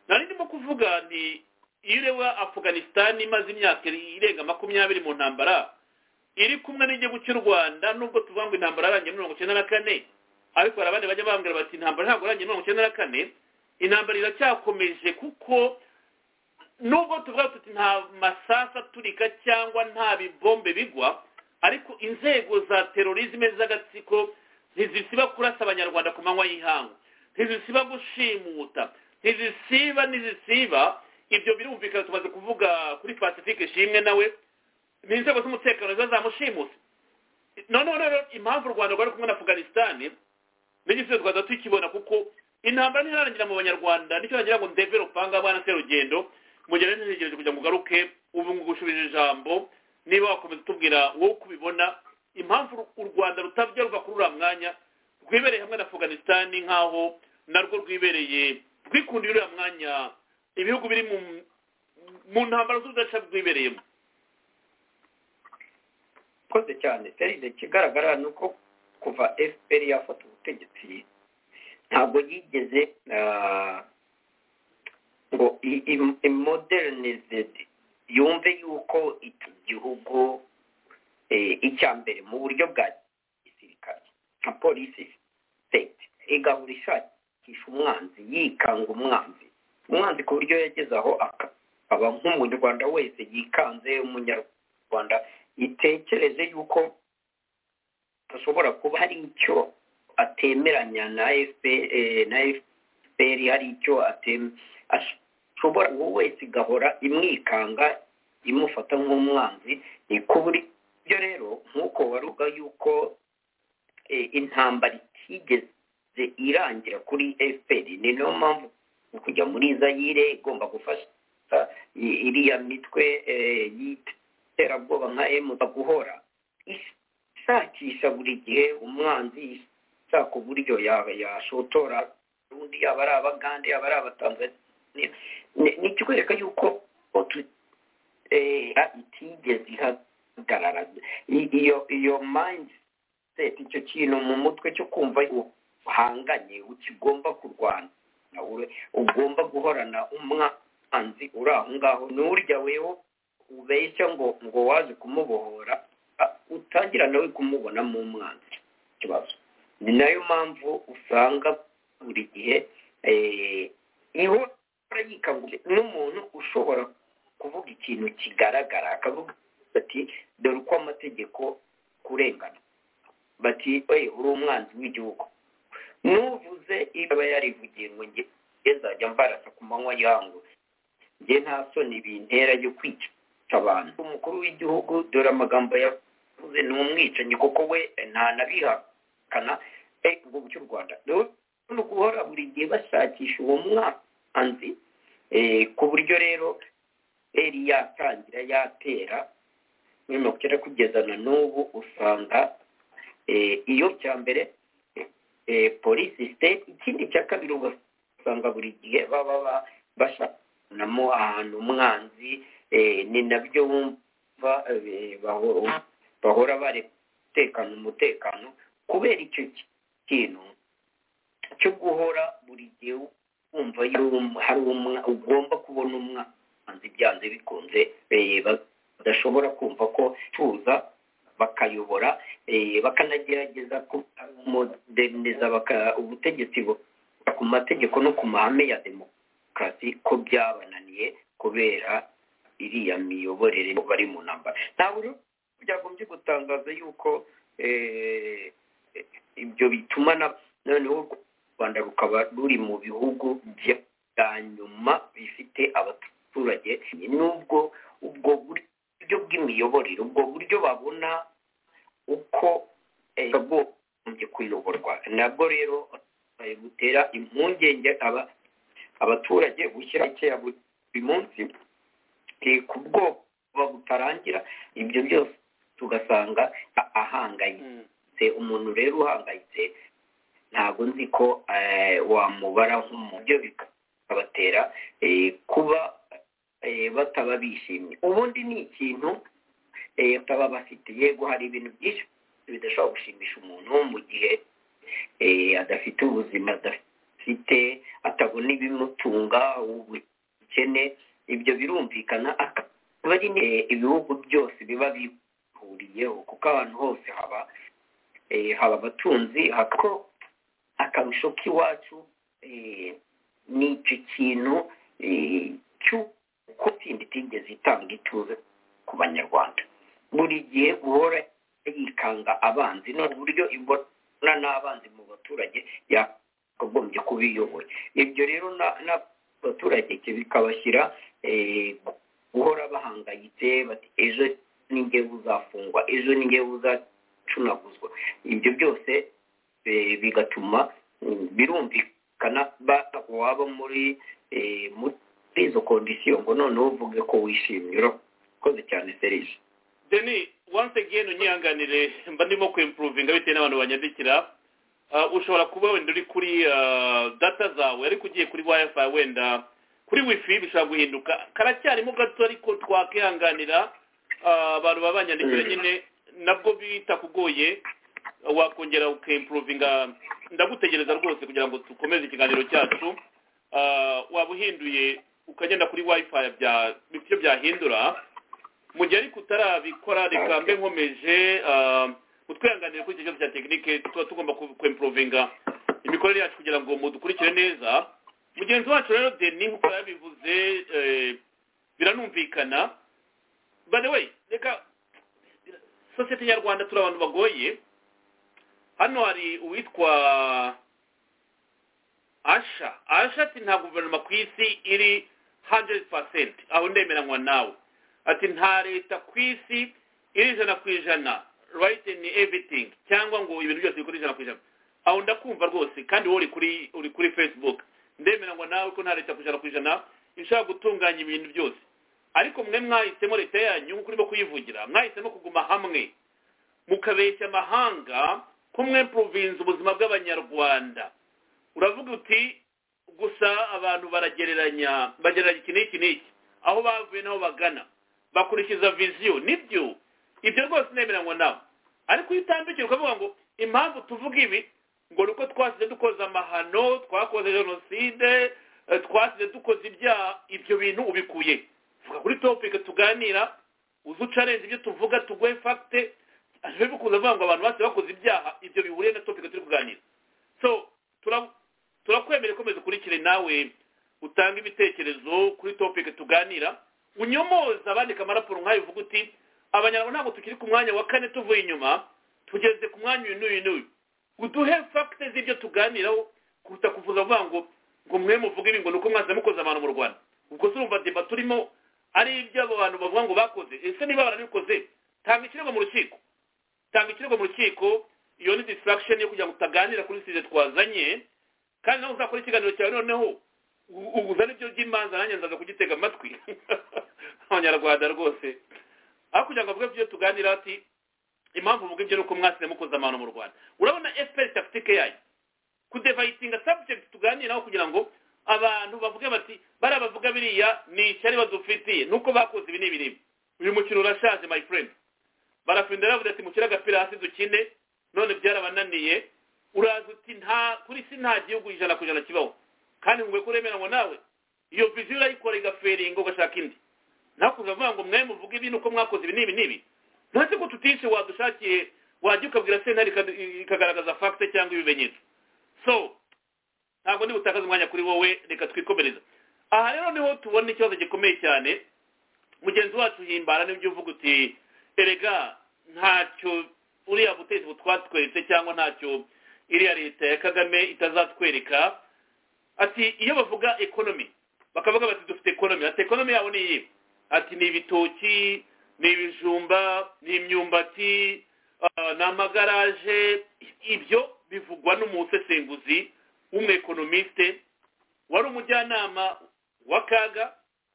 nari ndimo kuvuga ni iyo ureba Afghanistan imaze imyaka irenga makumyabiri mu ntambara iri kumwe n'igihugu cy'u Rwanda nubwo tuvuga ngo intambara yarangiye mirongo icyenda na kane ariko hari abandi bajya bambwira bati intambara ntabwo yarangiye mirongo icyenda na kane intambara iracyakomeje kuko nubwo tuvuga tuti nta masasa turika cyangwa nta bibombe bigwa ariko inzego za terorisme z'agatsiko ntizisiba kurasa abanyarwanda ku manywa y'ihangu ntizisiba gushimuta ntizisiba ntizisiba ibyo birumvikana tumaze kuvuga kuri Pacifique Shimwe nawe n'inzego z'umutekano zazamushimuse none rero impamvu u Rwanda rwari kumwe na Afghanistan n'igisubizo Rwanda tukibona kuko intambara ntirarangira mu banyarwanda nicyo nagira ngo ndevelopanga abana serugendo mugere ntegereje kugira ngo ugaruke ubu ngushubije ijambo niba wakomeza tubwira wowe kubibona impamvu u Rwanda rutabye ruva kuri uriya mwanya rwibereye hamwe na Afghanistan nkaho narwo rwibereye rwikundira uriya mwanya ibihugu biri mu mu ntambara z'udaca rwibereyemo. Koze cyane seride kigaragara nuko kuva F P R yafata ubutegetsi ntabwo yigeze ngo imodernized yumve yuko iki gihugu icya mbere mu buryo bwa gisirikare nka polisi state igahura ishakisha umwanzi yikanga umwanzi umwanzi ku buryo yageze aho akaba nk'umunyarwanda wese yikanze umunyarwanda itekereze yuko ashobora kuba hari icyo atemeranya na F P R na F P R hari icyo atem ashobora wese igahora imwikanga imufata nk'umwanzi ni ku buryo rero nk'uko waruga yuko intambara itigeze irangira kuri F P R ni no mpamvu kujya muri Zaire igomba gufasha iriya mitwe y'iterabwoba nka M guhora ishakisha buri gihe umwanzi ishaka uburyo yashotora undi yaba ari Abagande yaba ari Abatanzania ni kikwereka yuko itigeze ihagarara iyo iyo mindset icyo kintu mu mutwe cyo kumva uhanganye ukigomba kurwana ugomba guhorana umwanzi uri aho ngaho n'urya weho ubeshya ngo ngo waje kumubohora utangira nawe kumubona mu mwanzi kibazo ni nayo mpamvu usanga buri gihe iho yikanguje n'umuntu ushobora kuvuga ikintu kigaragara akavuga ati dore uko amategeko kurengana bati oye uri umwanzi w'igihugu nuvuze iba yarivugiye ngo nge ezajya mbarasa ku manywa yangu nge nta soni bintera yo kwica abantu umukuru w'igihugu dore amagambo yavuze ni umwicanyi kuko we nta nabihakana ngo cy'u Rwanda no guhora buri gihe bashakisha uwo mwanzi ku buryo rero eri yatangira yatera muri makera kugeza na n'ubu usanga iyo cya mbere polisi state ikindi cya kabiri ugasanga buri gihe baba bashanamo ahantu umwanzi ni nabyo wumva bahora baretekana umutekano kubera icyo kintu cyo guhora buri gihe wumva hari ugomba kubona umwanzi byanze bikunze badashobora kumva ko tuza bakayobora bakanagerageza kumoderniza ubutegetsi ku mategeko no ku mahame ya demokarasi ko byabananiye kubera iriya miyoborere bari mu ntambara ntabwo byagombye gutangaza yuko ibyo bituma noneho u Rwanda rukaba ruri mu bihugu bya nyuma bifite abaturage n'ubwo ubwo buryo bw'imiyoborere ubwo buryo babona uko bwagombye kuyoborwa nabwo rero butera impungenge aba abaturage gushyira icya buri munsi ku bwoba butarangira ibyo byose tugasanga ahangayitse umuntu rero uhangayitse ntabwo nzi ko wamubara nk'umubyo bikabatera kuba bataba bishimye ubundi ni ikintu bataba bafite yego hari ibintu byinshi bidashobora gushimisha umuntu mu gihe adafite ubuzima adafite afite atabona ibimutunga ubukene ibyo birumvikana akaba ari ibihugu byose biba bihuriyeho kuko abantu hose haba haba abatunzi hako akarusho k'iwacu ni icyo kintu cy'uko sindi itigeze itanga ituze ku banyarwanda buri gihe uhora yikanga abanzi no buryo ibona n'abanzi mu baturage yakagombye kubiyoboye ibyo rero n'abaturage bikabashyira guhora bahangayitse bati ejo ninge uzafungwa ejo ninge uzacunaguzwa ibyo byose bigatuma birumvikana waba muri muri izo kondisiyo ngo noneho uvuge ko wishimye urakoze cyane Serge Denis once again unyihanganire mba ndimo kuimprovinga bitewe n'abantu banyandikira ushobora kuba wenda uri kuri data zawe ariko ugiye kuri wifi wenda kuri wifi bishobora guhinduka karacyarimo gato ariko twakihanganira abantu babanyandikira nyine nabwo bita kugoye wakongera ukimprovinga ndagutegereza rwose kugira ngo tukomeze ikiganiro cyacu waba uhinduye ukagenda kuri wifi bya byo byahindura mu gihe ariko utarabikora reka mbe nkomeje utwihanganire kuri iki kibazo cya tekinike tuba tugomba kwimprovinga imikorere yacu kugira ngo mudukurikire neza mugenzi wacu rero Denis nk'uko yabivuze biranumvikana by the way reka sosiyete nyarwanda turi abantu bagoye hano hari uwitwa Asha Asha ati nta guverinoma ku isi iri one hundred percent aho ndemeranywa nawe ati nta leta ku isi iri ijana ku ijana right in everything cyangwa ngo ibintu byose bikora ijana ku ijana aho ndakumva rwose kandi wowe uri kuri uri kuri Facebook ndemeranywa nawe ko nta leta ku ijana ku ijana ishaka gutunganya ibintu byose ariko mwe mwahisemo leta yanyu nk'uko urimo kuyivugira mwahisemo kuguma hamwe mukabeshya amahanga ko mwe province ubuzima bw'abanyarwanda uravuga uti gusa abantu baragereranya bagereranya iki n'iki n'iki aho bavuye n'aho bagana bakurikiza viziyo nibyo ibyo rwose nemeranywa nawe ariko iyo utambikira ukavuga ngo impamvu tuvuga ibi ngo nuko twasize dukoze amahano twakoze jenoside twasize dukoze ibyaha ibyo bintu ubikuye vuga kuri topic tuganira uzucarenze ibyo tuvuga tugwe facte ariho bikuza vuga ngo abantu base bakoze ibyaha ibyo bihuriye na topic turi kuganira so tura turakwemere komeza kurikire nawe utanga ibitekerezo kuri topic tuganira unyomoza abandika amaraporo nkayo uvuga uti abanyarwanda ntabwo tukiri ku mwanya wa kane tuvuye inyuma tugeze ku mwanya uyu n'uyu n'uyu uduhe facte z'ibyo tuganiraho kuruta kuvuza vuga ngo ngo mwe muvuge ibi ngo nuko mwaza mukoze abantu mu Rwanda ubwo surumva deba turimo ari ibyo abo bantu bavuga ngo bakoze ese niba barabikoze tanga ikirego mu rukiko tanga ikirego mu rukiko iyo ni distraction yo kugira ngo utaganira kuri sije twazanye kandi nawe uzakora ikiganiro cyawe noneho uzana ibyo by'imanza nanjye nzaza kugitega amatwi abanyarwanda rwose aho kugira ngo avuge ibyo tuganira ati impamvu uvuga ibyo nuko mwasize mukoze amahano mu Rwanda urabona expert tactique yayo kudevitinga subject tuganiraho kugira ngo abantu bavuge bati bara bavuga biriya ni cyari badufitiye nuko bakoze ibi n'ibiri uyu mukino urashaje my friend barafindira bavuga ati mukira gapira hasi dukine none byarabananiye uraza uti nta kuri si nta gihugu ijana ku ijana kibaho kandi ngwe kuremera ngo nawe iyo vision urayikora igaferinga ugashaka indi nakuza vuga ngo mwe muvuga ibintu uko mwakoze ibi n'ibi n'ibi ntase ko tutishe wadushakiye wajya ukabwira sentare ikagaragaza facte cyangwa ibimenyetso so ntabwo ndi butakaza umwanya kuri wowe reka twikomereza aha rero niho tubona ikibazo gikomeye cyane mugenzi wacu himbara n'ibyo uvuga uti erega ntacyo uriya butegetsi butwatweretse cyangwa ntacyo iriya leta ya Kagame itazatwereka ati iyo bavuga economy bakavuga bati dufite economy ati economy yabo ni iyi ati ni ibitoki ni ibijumba ni imyumbati n'amagaraje ibyo bivugwa n'umusesenguzi w'umwekonomiste wari umujyanama wa Kaga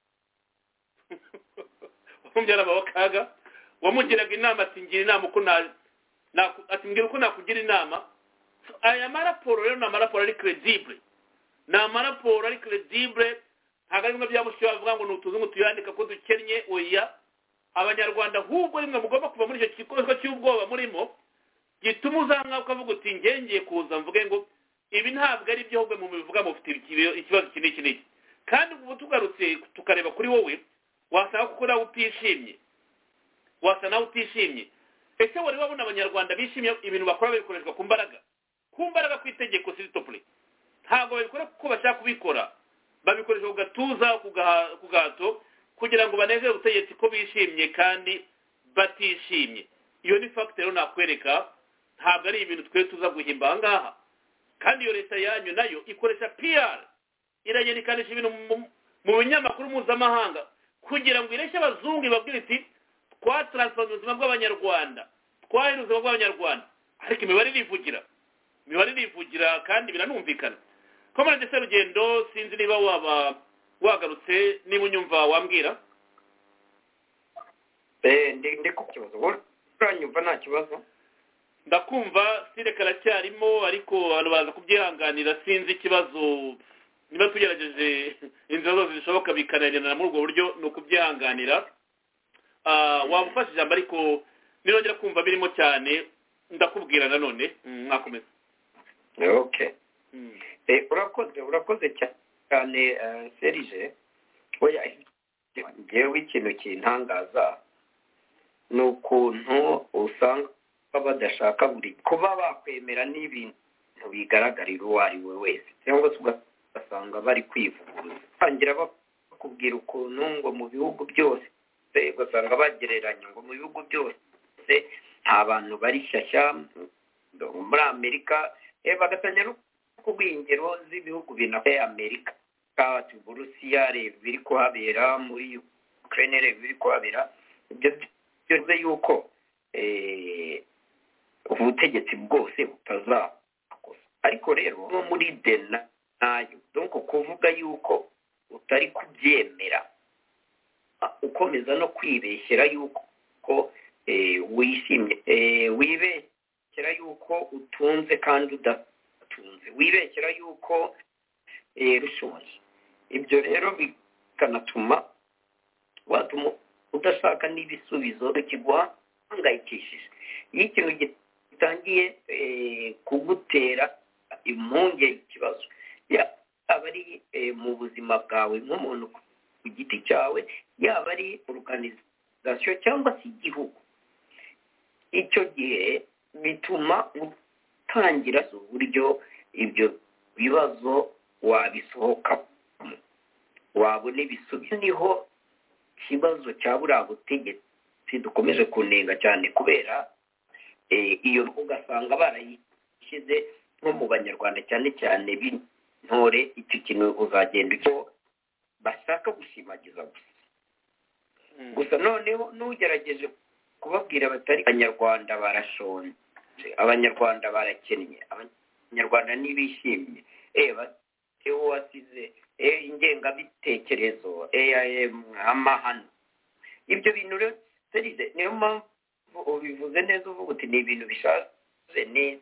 umujyanama wa Kaga wamugiraga inama ati ngira inama uko na ati mbwira uko nakugira inama aya maraporo rero na maraporo ari credible na maraporo ari credible ntabwo ari bimwe byamushye bavuga ngo nutuze ngo tuyandika ko dukennye oya abanyarwanda ahubwo rimwe mugomba kuva muri icyo kikorwa cy'ubwoba murimo gituma uzamwa ukavuga uti ngengeye kuza mvuge ngo ibi ntabwo ari byo ahubwo mu bivuga mufite ikibazo iki n'iki n'iki kandi ubu tugarutse tukareba kuri wowe wasanga kuko nawe utishimye wasa nawe utishimye ese wari wabona abanyarwanda bishimye ibintu bakora bikoreshwa ku mbaraga ku mbaraga ku itegeko sitopure ntabwo babikora kuko bashaka kubikora babikoresha ku gatuza ku gahato kugira ngo banezere ubutegetsi ko bishimye kandi batishimye iyo ni fagitire nakwereka ntabwo ari ibintu twe tuza guhimba aha ngaha kandi iyo leta yanyu nayo ikoresha piyara iragenda ikanisha ibintu mu binyamakuru mpuzamahanga kugira ngo ireshye abazungu ibabwire iti twataransifoma ubuzima bw'abanyarwanda twahera ubuzima bw'abanyarwanda ariko imibare irivugira imibare irivugira kandi biranumvikana komande Serugendo sinzi niba waba wagarutse niba unyumva wambwira eh ndi ku kibazo uranyumva nta kibazo ndakumva sire karacyarimo ariko abantu baza kubyihanganira sinzi ikibazo niba tugerageje inzira zose zishoboka bikananirana muri ubwo buryo ni ukubyihanganira wamufashe ijambo ariko nirongera kumva birimo cyane ndakubwira nanone mwakomeza okay urakoze urakoze cyane Serge oya ngewe ikintu kintangaza ni ukuntu usanga badashaka buri kuba bakwemera n'ibintu bigaragarira uwo ari we wese cyangwa se ugasanga bari kwivuguruza tangira bakubwira ukuntu ngo mu bihugu byose ugasanga bagereranya ngo mu bihugu byose nta bantu bari shyashya muri Amerika bagatangira no kuguha ingero z'ibihugu binahe Amerika kacu Burusiya biri kuhabera muri Ukraine biri kuhabera ibyo byose yuko ubutegetsi bwose butazakosa ariko rero no muri dena nayo donc kuvuga yuko utari kubyemera ukomeza no kwibeshyera yuko ko wishimye wibeshyera yuko utunze kandi udatunze wibeshyera yuko rushonje ibyo rero bikanatuma watuma udashaka n'ibisubizo kiguhangayikishije iyo ikintu gitangiye kugutera impunge ikibazo yaba ari mu buzima bwawe nk'umuntu ku giti cyawe yaba ari organization cyangwa se igihugu icyo gihe bituma utangira uburyo ibyo bibazo wabisohokamo wabona ibisubizo niho ikibazo cya buriya butegetsi dukomeje kunenga cyane kubera iyo ugasanga barayishyize nko mu banyarwanda cyane cyane b'intore icyo kintu uzagenda icyo bashaka gushimagiza gusa gusa noneho n'ugerageje kubabwira batari abanyarwanda barashonje abanyarwanda barakennye abanyarwanda ntibishimye ewo wasize ingengabitekerezo amahano ibyo bintu rero serize niyo mpamvu ubivuze neza uvuga uti ni ibintu bishaje ni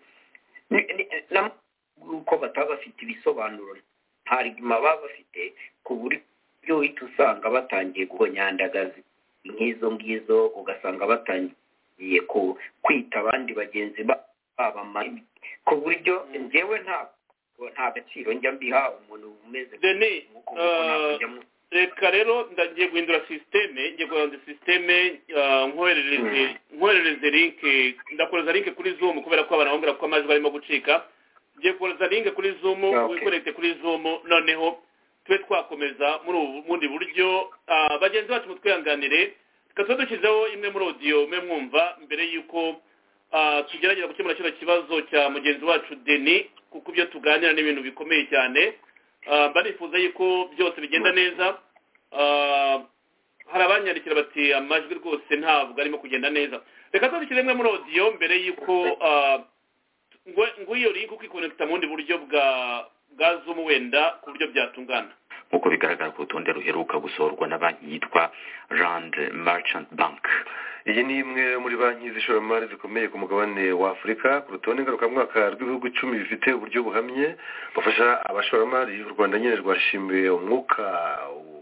uko bataba bafite ibisobanuro nta rigima baba bafite ku buryo uhita usanga batangiye guhonyandagaza nk'izo ngizo ugasanga batangiye kwita abandi bagenzi baba ku buryo njyewe nta nta gaciro njya mbiha umuntu umeze nk'uko nakujyamo reka rero ndagiye guhindura sisiteme ngiye guhindura sisiteme nkoherereze linke ndakohereza linke kuri zoom kubera ko abantu bambwira ko amajwi arimo gucika ngiye kohereza linke kuri zoom wikorete kuri zoom noneho tube twakomeza muri ubu bundi buryo bagenzi bacu mutwihanganire reka tube dushyizeho imwe muri audio mwe mwumva mbere y'uko tugerageza gukemura kino kibazo cya mugenzi wacu Denis kuko ibyo tuganira n'ibintu bikomeye cyane barifuza yuko byose bigenda neza hari abanyandikira bati amajwi rwose ntabwo arimo kugenda neza reka tubishyire imwe muri audio mbere y'uko ngo iyo link ukikonekita mu bundi buryo bwa bwa zoom wenda ku buryo byatungana nk'uko bigaragara ku rutonde ruheruka gusorwa na banki yitwa Rand Merchant Bank. Iyi ni imwe muri banki z'ishoramari zikomeye ku mugabane wa Afurika ku rutonde ngarukamwaka rw'ibihugu icumi bifite uburyo buhamye bufasha abashoramari. U Rwanda nyine rwashimiye umwuka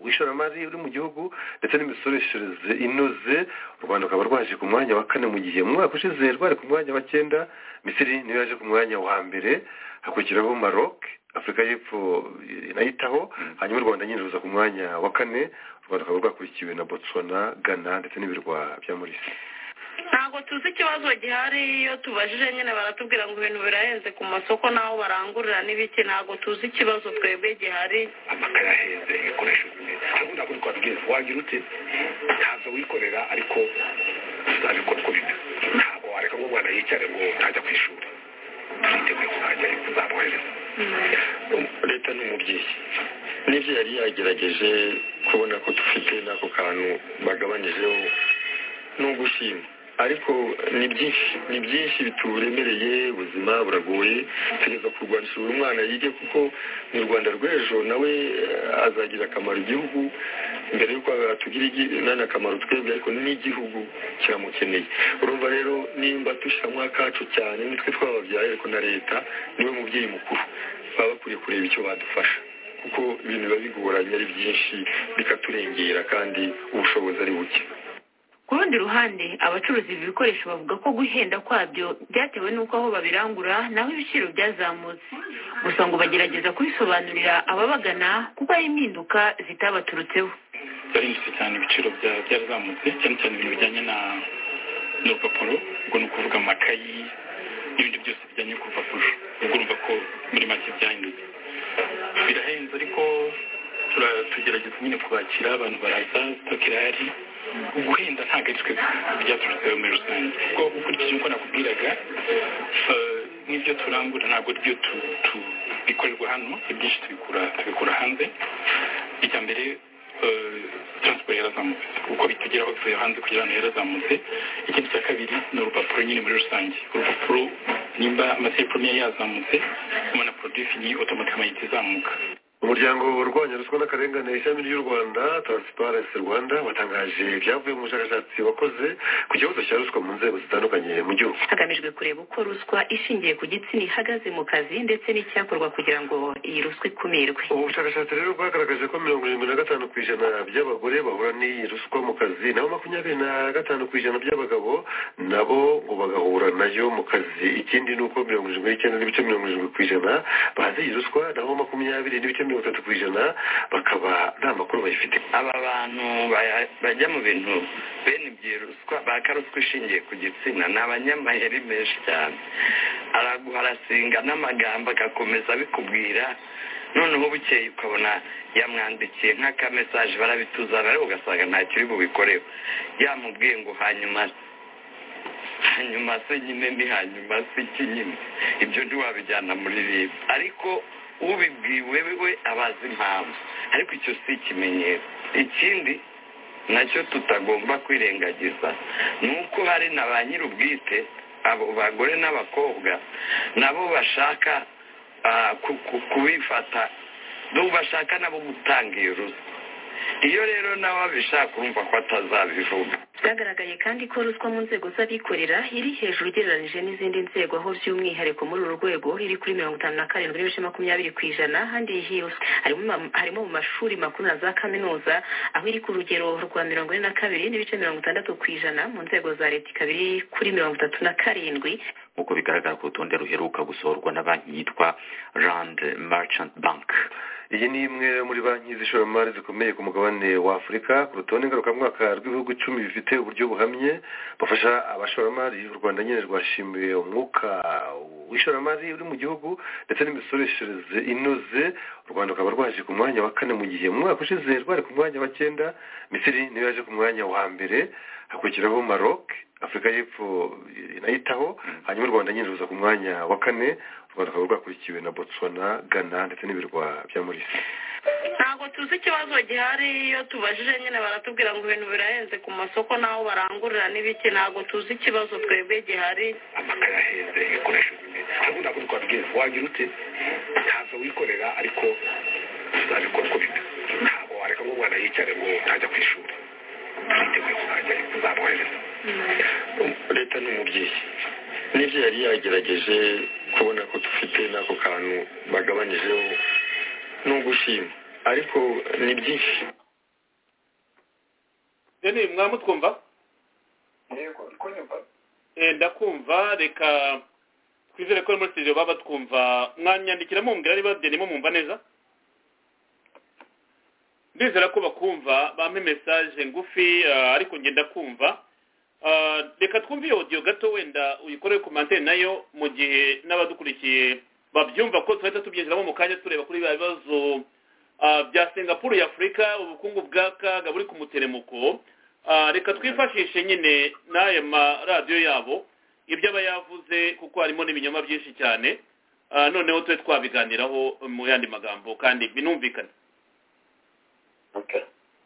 w'ishoramari uri mu gihugu ndetse n'imisoreshereze inoze u Rwanda rukaba rwaje ku mwanya wa kane mu gihe mu mwaka ushize rwari ku mwanya wa cyenda. Misiri niyo yaje ku mwanya wa mbere, hakurikiraho Maroc, Afurika y'Epfo inayitaho, hanyuma u Rwanda nyine ruza ku mwanya wa kane. U Rwanda rukaba rwakurikiwe na Botswana, Ghana ndetse n'ibirwa bya Maurice. ntabwo tuzi ikibazo gihari, iyo tubajije nyine baratubwira ngo ibintu birahenze ku masoko n'aho barangurira n'ibiki, ntabwo tuzi ikibazo twebwe gihari. amakara ahenze ibikoresho bimwe ntabwo ntabwo uri kwabwira wagira ute ntabwo wikorera ariko uzabikora uko bimeze. ntabwo wareka ngo umwana yicare ngo ntajya ku ishuri, turiteguye kuzajya kuzamwohereza. leta ni umubyeyi, n'ibyo yari yagerageje kubona ko dufite n'ako kantu bagabanyijeho ni ugushima, ariko ni byinshi ni byinshi bituremereye, ubuzima buragoye, tugeza kurwanisha buri mwana yige kuko ni u Rwanda rw'ejo nawe azagira akamaro igihugu mbere y'uko atugira nani akamaro twebwe, ariko n'igihugu kiramukeneye. urumva rero nimba dushyiramo akacu cyane nitwe twababyaye, ariko na leta niwe mubyeyi mukuru, baba bakwiriye kureba icyo badufasha kuko ibintu biba bigoranye ari byinshi bikaturengera kandi ubushobozi ari buke. Ku rundi ruhande abacuruzi ibi bikoresho bavuga ko guhenda kwabyo byatewe n'uko aho babirangura naho ibiciro byazamutse, gusa ngo bagerageza kubisobanurira ababagana kuko ari impinduka zitabaturutseho. Byarindutse cyane, ibiciro byarazamutse cyane cyane ibintu bijyanye na n'urupapuro, ubwo ni ukuvuga amakayi n'ibindi byose bijyanye ku rupapuro. ubwo urumva ko muri make byahindutse birahenze, ariko tugerageza nyine kubakira abantu baraza stokirari. Guhenda ntabwo ari twe byaturutse muri rusange, kuko ukurikije uko nakubwiraga n'ibyo turangura ntabwo byo bikorerwa hano, ibyinshi tubikura tubikura hanze. icya mbere transport yarazamutse, uko bitugeraho bivuye hanze kugira ngo yarazamutse. ikindi cya kabiri ni urupapuro nyine muri rusange, urupapuro nimba amaseri premier yazamutse umwana produit fini automatically izamuka. umuryango urwanya ruswa n'akarengane ishami ry'u Rwanda Transparency Rwanda watangaje ibyavuye mu bushakashatsi wakoze ku kibazo cya ruswa mu nzego zitandukanye mu gihugu, hagamijwe kureba uko ruswa ishingiye ku gitsina ihagaze mu kazi ndetse n'icyakorwa kugira ngo iyi ruswa ikumirwe. ubu bushakashatsi rero bwagaragaje ko mirongo irindwi na gatanu ku ijana by'abagore bahura n'iyi ruswa mu kazi, naho makumyabiri na gatanu ku ijana by'abagabo nabo ngo bagahura nayo mu kazi. ikindi ni uko mirongo irindwi n'icyenda n'ibice mirongo irindwi ku ijana bazi iyi ruswa, naho makumyabiri n'ibice mirongo itatu ku ijana bakaba nta makuru bayifite. aba bantu bajya mu bintu bene ibyo ruswa baka ruswa ishingiye ku gitsina ni abanyamaheri menshi cyane, araguharasinga n'amagambo agakomeza bikubwira, noneho bukeye ukabona yamwandikiye nk'akamesaje barabituzana, ariko ugasanga nta kiri bubikoreho, yamubwiye ngo hanyuma hanyuma se nyine ni hanyuma se iki nyine, ibyo ntiwabijyana muri ribu, ariko ubibwiwe we abazi impamvu, ariko icyo si ikimenyetso. ikindi nacyo tutagomba kwirengagiza ni uko hari na ba nyir'ubwite, abo bagore n'abakobwa nabo bashaka kubifata, bashaka nabo gutanga iyo ruswa. iyo rero nawe abishaka urumva ko atazabivuga. byagaragaye kandi ko ruswa mu nzego z'abikorera iri hejuru ugereranyije n'izindi nzego, aho by'umwihariko muri uru rwego iri kuri mirongo itanu na karindwi n'ibice makumyabiri ku ijana, ahandi iyi ruswa harimo mu mashuri makuru na za kaminuza, aho iri ku rugero rwa mirongo ine na kabiri n'ibice mirongo itandatu ku ijana, mu nzego za leta ikaba iri kuri mirongo itatu na karindwi. nk'uko bigaragara ku rutonde ruheruka gusohorwa na banki yitwa Rand Merchant Bank. iyi ni imwe muri banki z'ishoramari zikomeye ku mugabane wa Afurika. Ku rutonde ngarukamwaka rw'ibihugu icumi bifite uburyo buhamye bafasha abashoramari, u Rwanda nyine rwashimiwe umwuka w'ishoramari uri mu gihugu ndetse n'imisoreshereze inoze. U Rwanda rukaba rwaje ku mwanya wa kane mu gihe mu mwaka ushize rwari ku mwanya wa cyenda. Misiri niyo yaje ku mwanya wa mbere, hakurikiraho Maroc, Afurika y'Epfo inayitaho, hanyuma u Rwanda nyine ruza ku mwanya wa kane. U Rwanda rukaba rwakurikiwe na Botswana, Ghana ndetse n'ibirwa bya Maurice. ntabwo tuzi ikibazo gihari, iyo tubajije nyine baratubwira ngo ibintu birahenze ku masoko n'aho barangurira n'ibiki, ntabwo tuzi ikibazo twebwe gihari. amakara ahenze ibikoresho bimwe ntabwo ntabwo uri kwabwira wagira ute ntabwo wikorera ariko uzabikora uko bimeze. ntabwo wareka ngo umwana yicare ngo ntajya ku ishuri, turiteguye kuzajya kuzamwohereza. leta ni umubyeyi, n'ibyo yari yagerageje kubona ko dufite n'ako kantu bagabanyijeho ni ugushima, ariko ni byinshi deni mwamutwumva yego ariko nyumva eh ndakumva reka twizere ko muri studio baba twumva mwanyandikira mumbwira niba deni mumva neza ndizera ko bakumva bampe message ngufi ariko ngenda kumva reka twumve audio gato wenda uyikoreye commentaire nayo mu gihe n'abadukurikiye babyumva ko twahita tubyinjiramo mu kanya tureba kuri ibibazo bya Singapore ya Afrika ubukungu bw'akaga buri ku muteremuko reka twifashishe nyine n'aya ma radio yabo ibyo aba yavuze kuko harimo n'ibinyoma byinshi cyane noneho twe twabiganiraho mu yandi magambo kandi binumvikana okay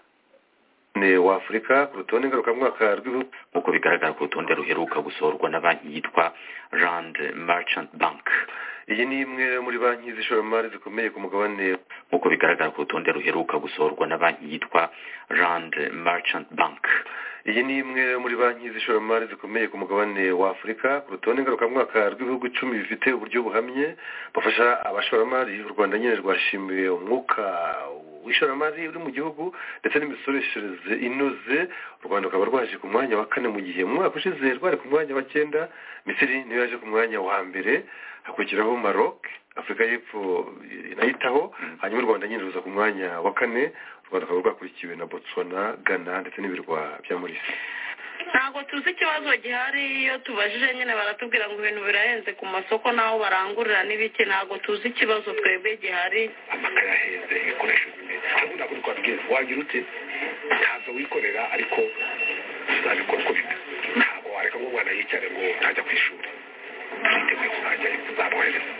ne wa Afrika ku rutonde ngarukamwaka rw'ibihugu uko bigaragara ku rutonde ruheruka gusorwa na banki yitwa Rand Merchant Bank. Iyi ni imwe muri banki z'ishoramari zikomeye ku mugabane uko bigaragara ku rutonde ruheruka gusorwa na banki yitwa Rand Merchant Bank. Iyi ni imwe muri banki z'ishoramari zikomeye ku mugabane wa Afrika ku rutonde ngarukamwaka rw'ibihugu icumi bifite uburyo buhamye bafasha abashoramari. U Rwanda nyine rwashimiye umwuka w'ishoramari uri mu gihugu ndetse n'imisoreshereze inoze. U Rwanda rukaba rwaje ku mwanya wa kane mu gihe mu mwaka ushize rwari ku mwanya wa cyenda. Misiri niyo yaje ku mwanya wa mbere, hakurikiraho Maroc, Afrika y'Epfo inayitaho, hanyuma u Rwanda nyine ruza ku mwanya wa kane. U Rwanda rukaba rwakurikiwe na Botswana, Ghana ndetse n'ibirwa bya Mauritius. ntabwo tuzi ikibazo gihari iyo tubajije nyine baratubwira ngo ibintu birahenze ku masoko n'aho barangurira n'ibiki ntabwo tuzi ikibazo twebwe gihari amakaye ahenze ibikoresho bimwe ntabwo ntabwo ni kwabwira wagira ute ntabwo wikorera ariko uzabikora uko bimeze ntabwo wareka ngo umwana yicare ngo ntajya ku ishuri twiteguye kuzajya kuzamwohereza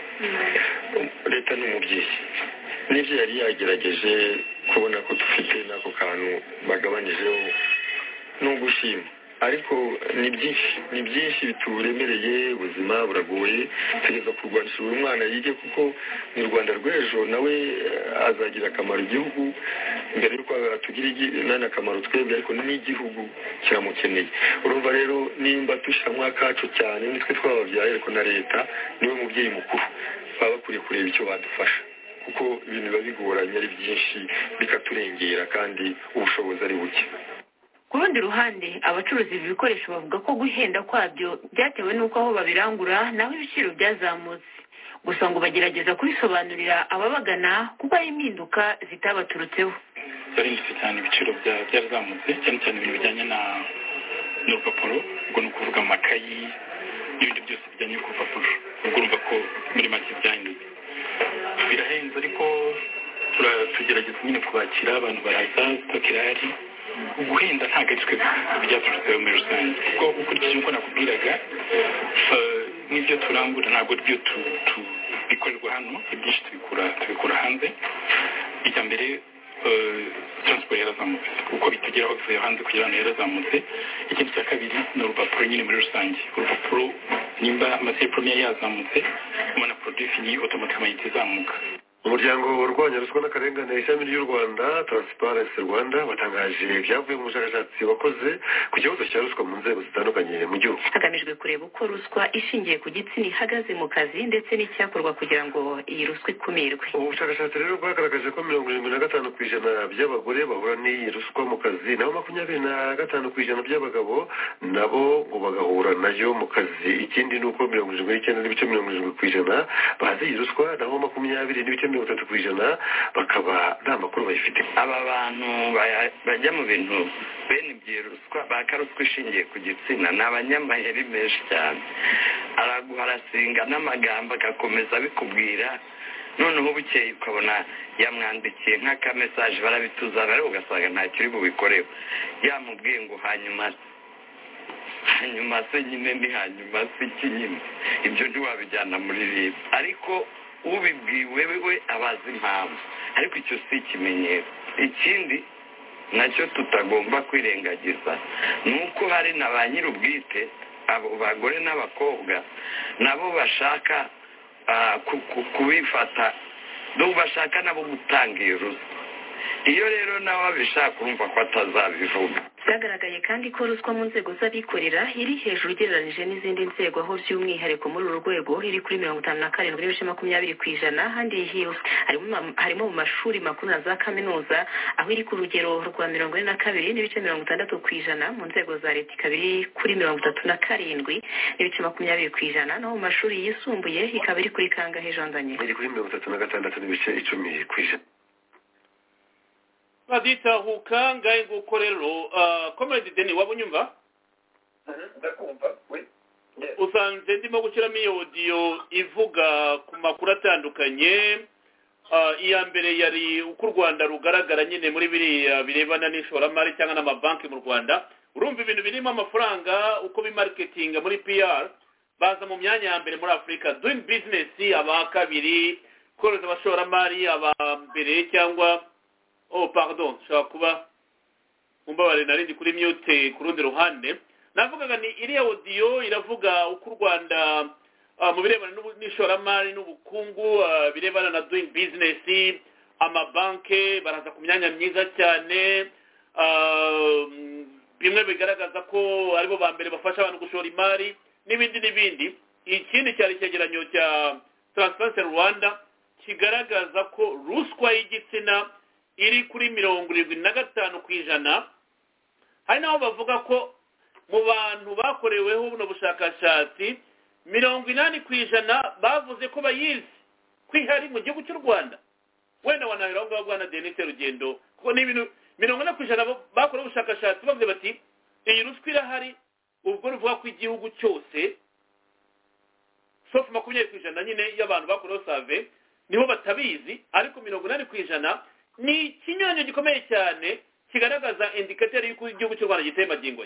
leta ni umubyeyi n'ibyo yari yagerageje kubona ko dufite n'ako kantu bagabanyijeho ni ugushima ariko ni byinshi ni byinshi bituremereye ubuzima buragoye tugeza kurwanisha uyu mwana yige kuko mu Rwanda rw'ejo nawe azagira akamaro igihugu mbere yuko atugira nana akamaro twebwe ariko n'igihugu kiramukeneye urumva rero nimba tushyiramo akacu cyane nitwe twababyaye ariko na leta niwe mubyeyi mukuru baba bakwiye kureba icyo badufasha kuko ibintu biba bigoranye ari byinshi bikaturengera kandi ubushobozi ari buke. Ku rundi ruhande abacuruzi ibi bikoresho bavuga ko guhenda kwabyo byatewe n'uko aho babirangura naho ibiciro byazamutse gusa ngo bagerageza kubisobanurira ababagana kuko ari impinduka zitabaturutseho. Zarindutse cyane ibiciro byarazamutse cyane cyane ibintu bijyanye na n'urupapuro ubwo ni ukuvuga amakayi n'ibindi byose bijyanye ku rupapuro ubwo urumva ko muri make byahindutse birahenze ariko tugerageza nyine kubakira abantu baraza bakirahari guhenda ntabwo ari twe byaturutseho muri rusange kuko ukurikije uko nakubwiraga n'ibyo turangura ntabwo byo bikorerwa hano ibyinshi tubikura tubikura hanze icya mbere transport yarazamutse kuko bitugeraho bivuye hanze kugira ngo yarazamutse ikindi cya kabiri ni urupapuro nyine muri rusange urupapuro nimba amaseri premier yazamutse umwana produit fini automatiquement izamuka. Umuryango urwanya ruswa n'akarengane ishami ry'u Rwanda Transparency Rwanda watangaje ibyavuye mu bushakashatsi wakoze ku kibazo cya ruswa mu nzego zitandukanye mu gihugu hagamijwe kureba uko ruswa ishingiye ku gitsina ihagaze mu kazi ndetse n'icyakorwa kugira ngo iyi ruswa ikumirwe. Ubu bushakashatsi rero bwagaragaje ko mirongo irindwi na gatanu ku ijana by'abagore bahura n'iyi ruswa mu kazi naho makumyabiri na gatanu ku ijana by'abagabo nabo ngo bagahura nayo mu kazi. Ikindi ni uko mirongo irindwi n'icyenda n'ibice mirongo irindwi ku ijana bazi iyi ruswa naho makumyabiri n'ibice mirongo itatu ku ijana bakaba nta makuru bayifite. Aba bantu bajya mu bintu bene ibyo ruswa baka ruswa ishingiye ku gitsina ni abanyamaheri menshi cyane araguharasinga n'amagambo agakomeza bikubwira noneho bukeye ukabona yamwandikiye nk'akamesaje barabituzana ariko ugasanga ntacyo uri bubikoreho yamubwiye ngo hanyuma hanyuma se nyine ni hanyuma se iki nyine ibyo ntiwabijyana muri ribu ariko ubibwiwe we abazi impamvu ariko icyo si ikimenyetso. Ikindi nacyo tutagomba kwirengagiza ni uko hari na ba nyir'ubwite abo bagore n'abakobwa nabo bashaka kubifata n'ubu bashaka nabo gutanga iyo ruswa. Iyo rero nawe abishaka urumva ko atazabivuga byagaragaye kandi ko ruswa mu nzego z'abikorera iri hejuru ugereranyije n'izindi nzego aho by'umwihariko muri uru rwego iri kuri mirongo itanu na karindwi n'ibice makumyabiri ku ijana ahandi hiyose harimo mu mashuri makuru na za kaminuza aho iri ku rugero rwa mirongo ine na kabiri n'ibice mirongo itandatu ku ijana mu nzego za leta ikaba iri kuri mirongo itatu na karindwi n'ibice makumyabiri ku ijana naho mu mashuri yisumbuye ikaba iri kuri kangahe jondanye iri kuri mirongo itatu na gatandatu n'ibice icumi ku ijana baditahuka ngaye nguko rero comrade Denis waba unyumva ndakumva we usanze ndimo gushyiramo iyo audio ivuga ku makuru atandukanye iya mbere yari uko u Rwanda rugaragara nyine muri biriya birebana n'ishoramari cyangwa n'amabanki mu Rwanda urumva ibintu birimo amafaranga uko bimarketinga muri P R baza mu myanya ya mbere muri Africa doing business aba kabiri koroza abashoramari aba mbere cyangwa oh pardon shaka kuba umbabare narindi kuri mute ku rundi ruhande navugaga ni iriya audio iravuga uko u Rwanda uh, mu birebana n'ishoramari n'ubukungu uh, birebana na doing business amabanke baraza ku myanya myiza cyane uh, bimwe bigaragaza ko aribo ba mbere bafasha abantu gushora imari n'ibindi n'ibindi ikindi cyari cyegeranyo cya Transparency Rwanda kigaragaza ko ruswa y'igitsina iri kuri mirongo irindwi na gatanu ku ijana hari naho bavuga ko mu bantu bakoreweho buno bushakashatsi mirongo inani ku ijana bavuze ko bayizi kwihari mu gihugu cy'u Rwanda wenda wanahera aho ngaho Bwana Denis Rugendo kuko ni ibintu mirongo ine ku ijana bakorewe ubushakashatsi bavuze bati iyi ruswa irahari ubwo ruvuga ko igihugu cyose sofu makumyabiri ku ijana nyine y'abantu bakorewe save niho batabizi ariko mirongo inani ku ijana ni ikinyuranyo gikomeye cyane kigaragaza indikateri y'uko igihugu cy'u Rwanda giteye magingo ye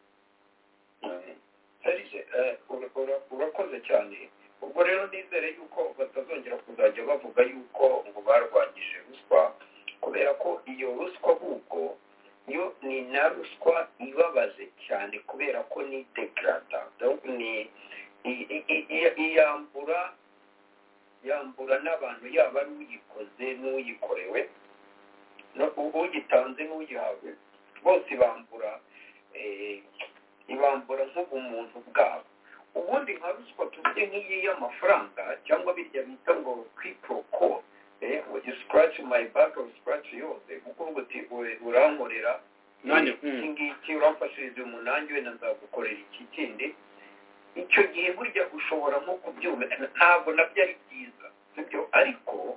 urakoze cyane ubwo rero nizere yuko batazongera kuzajya bavuga yuko ngo barwanyije ruswa kubera ko iyo ruswa ahubwo yo ni na ruswa ibabaze cyane kubera ko ni degrada ni iyambura yambura n'abantu yaba ari uyikoze n'uyikorewe ugitanze n'uyihawe bose bambura ibambura nk'ubumuntu bwabo ubundi nka ruswa tuvuge nk'iyi y'amafaranga cyangwa birya bita ngo kwiproko you scratch my back or scratch yours kuko uti urankorera iki ngiki uramfashiriza umunange wenda nzagukorera iki kindi icyo gihe burya ushobora nko kubyumva ntabwo nabyo ari byiza sibyo ariko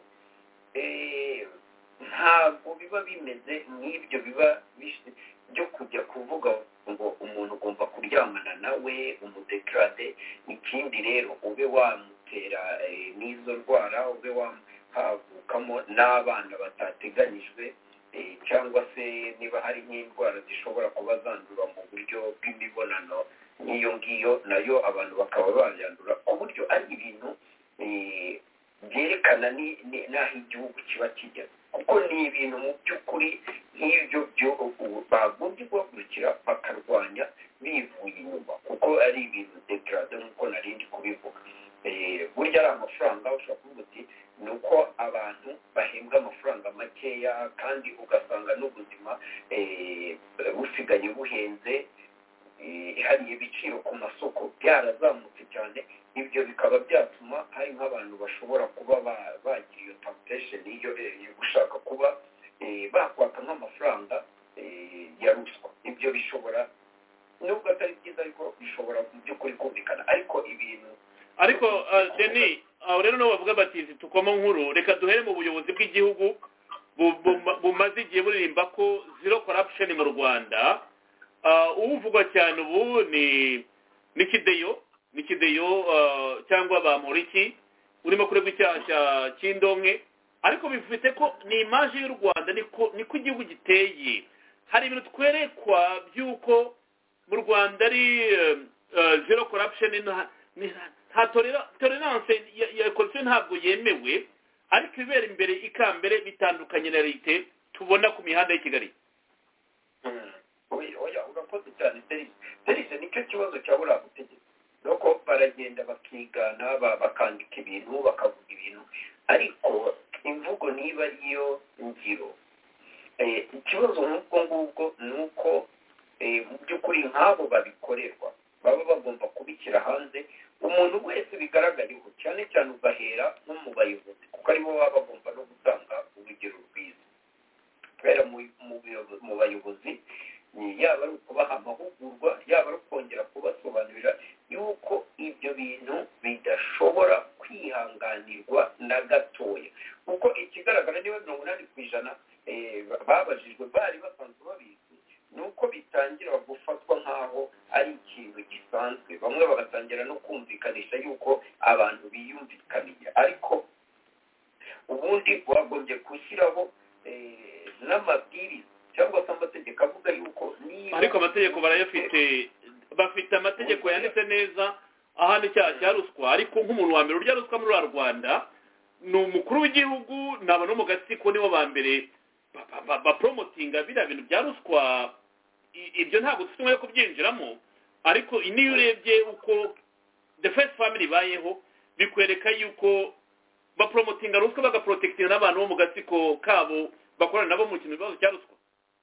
ntabwo biba bimeze nk'ibyo biba byo kujya kuvuga ngo umuntu ugomba kuryamana nawe umudekarade ikindi rero ube wamutera n'izo ndwara ube wahagukamo n'abana batateganyijwe cyangwa se niba hari nk'indwara zishobora kuba zandura mu buryo bw'imibonano n'iyo ngiyo nayo abantu bakaba bayandura ku buryo ari ibintu byerekana n'aho igihugu kiba kigeze kuko ni ibintu mu by'ukuri nk'ibyo bagombye guhagurukira bakarwanya bivuye inyuma kuko ari ibintu degrade nk'uko narindi kubivuga burya ari amafaranga ushobora kuvuga uti ni uko abantu bahembwa amafaranga makeya kandi ugasanga n'ubuzima busigaye buhenze hari ibiciro ku masoko byarazamutse cyane ibyo bikaba byatuma hari nk'abantu bashobora kuba bagira iyo temptation iyo gushaka kuba bakwaka nk'amafaranga ya ruswa ibyo bishobora nubwo atari byiza ariko bishobora mu by'ukuri kumvikana ariko ibintu ariko Denis aho rero no bavuga batizi tukoma nkuru reka duhere mu buyobozi bw'igihugu bumaze igihe buririmba ko zero corruption mu Rwanda uvugwa cyane ubu ni ni Kideyo ni Kideyo cyangwa bamuriki urimo kuregwa icyaha cy'indonke ariko bifite ko ni image y'u Rwanda niko niko igihugu giteye hari ibintu twerekwa by'uko mu Rwanda ari zero corruption nta tolerance ya corruption ntabwo yemewe ariko ibibera imbere ikambere bitandukanye na leta tubona ku mihanda y'i Kigali oya urakoze cyane serivisi nicyo kibazo cya buriya butegetsi nuko baragenda bakigana bakandika ibintu bakavuga ibintu ariko imvugo niba ariyo ngiro ikibazo nk'ubwo ngubwo ni uko nk'abo babikorerwa baba bagomba kubishyira hanze umuntu wese bigaragariho cyane cyane ugahera nko mu bayobozi kuko aribo baba bagomba no gutanga urugero rwiza kubera mu bayobozi yaba ari ukubaha amahugurwa yaba ari ukongera kubasobanurira yuko ibyo bintu bidashobora kwihanganirwa na gatoya kuko ikigaragara niba mirongo inani ku ijana babajijwe bari basanzwe babizi ni uko bitangira gufatwa nk'aho ari ikintu gisanzwe bamwe bagatangira no kumvikanisha yuko abantu biyumvikaniye ariko ubundi wagombye gushyiraho n'amabwiriza cyangwa se amategeko avuga yuko niba ariko amategeko barayafite bafite amategeko yanditse neza ahandi icyaha cya ruswa ariko nk'umuntu wa mbere urya ruswa muri rwanda ni umukuru w'igihugu naba no mu gatsiko nibo ba mbere bapromotinga biriya bintu bya ruswa ibyo ntabwo dufite umwanya wo kubyinjiramo ariko niyo urebye uko the first family ibayeho bikwereka yuko bapromotinga ruswa bagaprotekitinga n'abantu bo mu gatsiko kabo bakorana nabo mu kintu ibibazo cya ruswa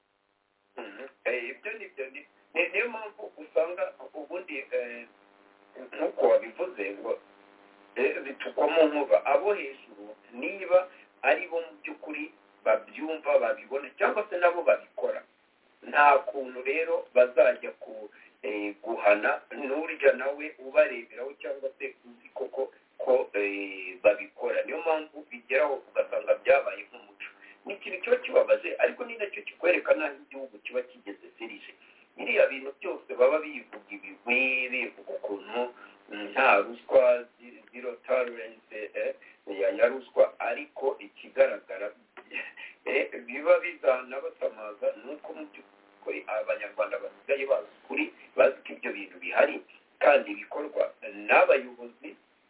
ibyo ni byo niyo mpamvu usanga ubundi nk'uko wabivuze ngo bitukwa mu nkuba abo hejuru niba ari bo mu by'ukuri babyumva babibona cyangwa se nabo babikora nta kuntu rero bazajya ku guhana n'urya nawe ubareberaho cyangwa se uzi koko ko babikora niyo mpamvu bigeraho ugasanga byabaye nk'umuco ni ikintu kiba kibabaje ariko ni nacyo kikwereka n'aho igihugu kiba kigeze serije biriya bintu byose baba bivuga ibigwi bivuga ukuntu nta ruswa zero tolerance ya ruswa ariko ikigaragara biba bizana batamaza nuko mu by'ukuri abanyarwanda basigaye bazi ukuri bazi ko ibyo bintu bihari kandi bikorwa n'abayobozi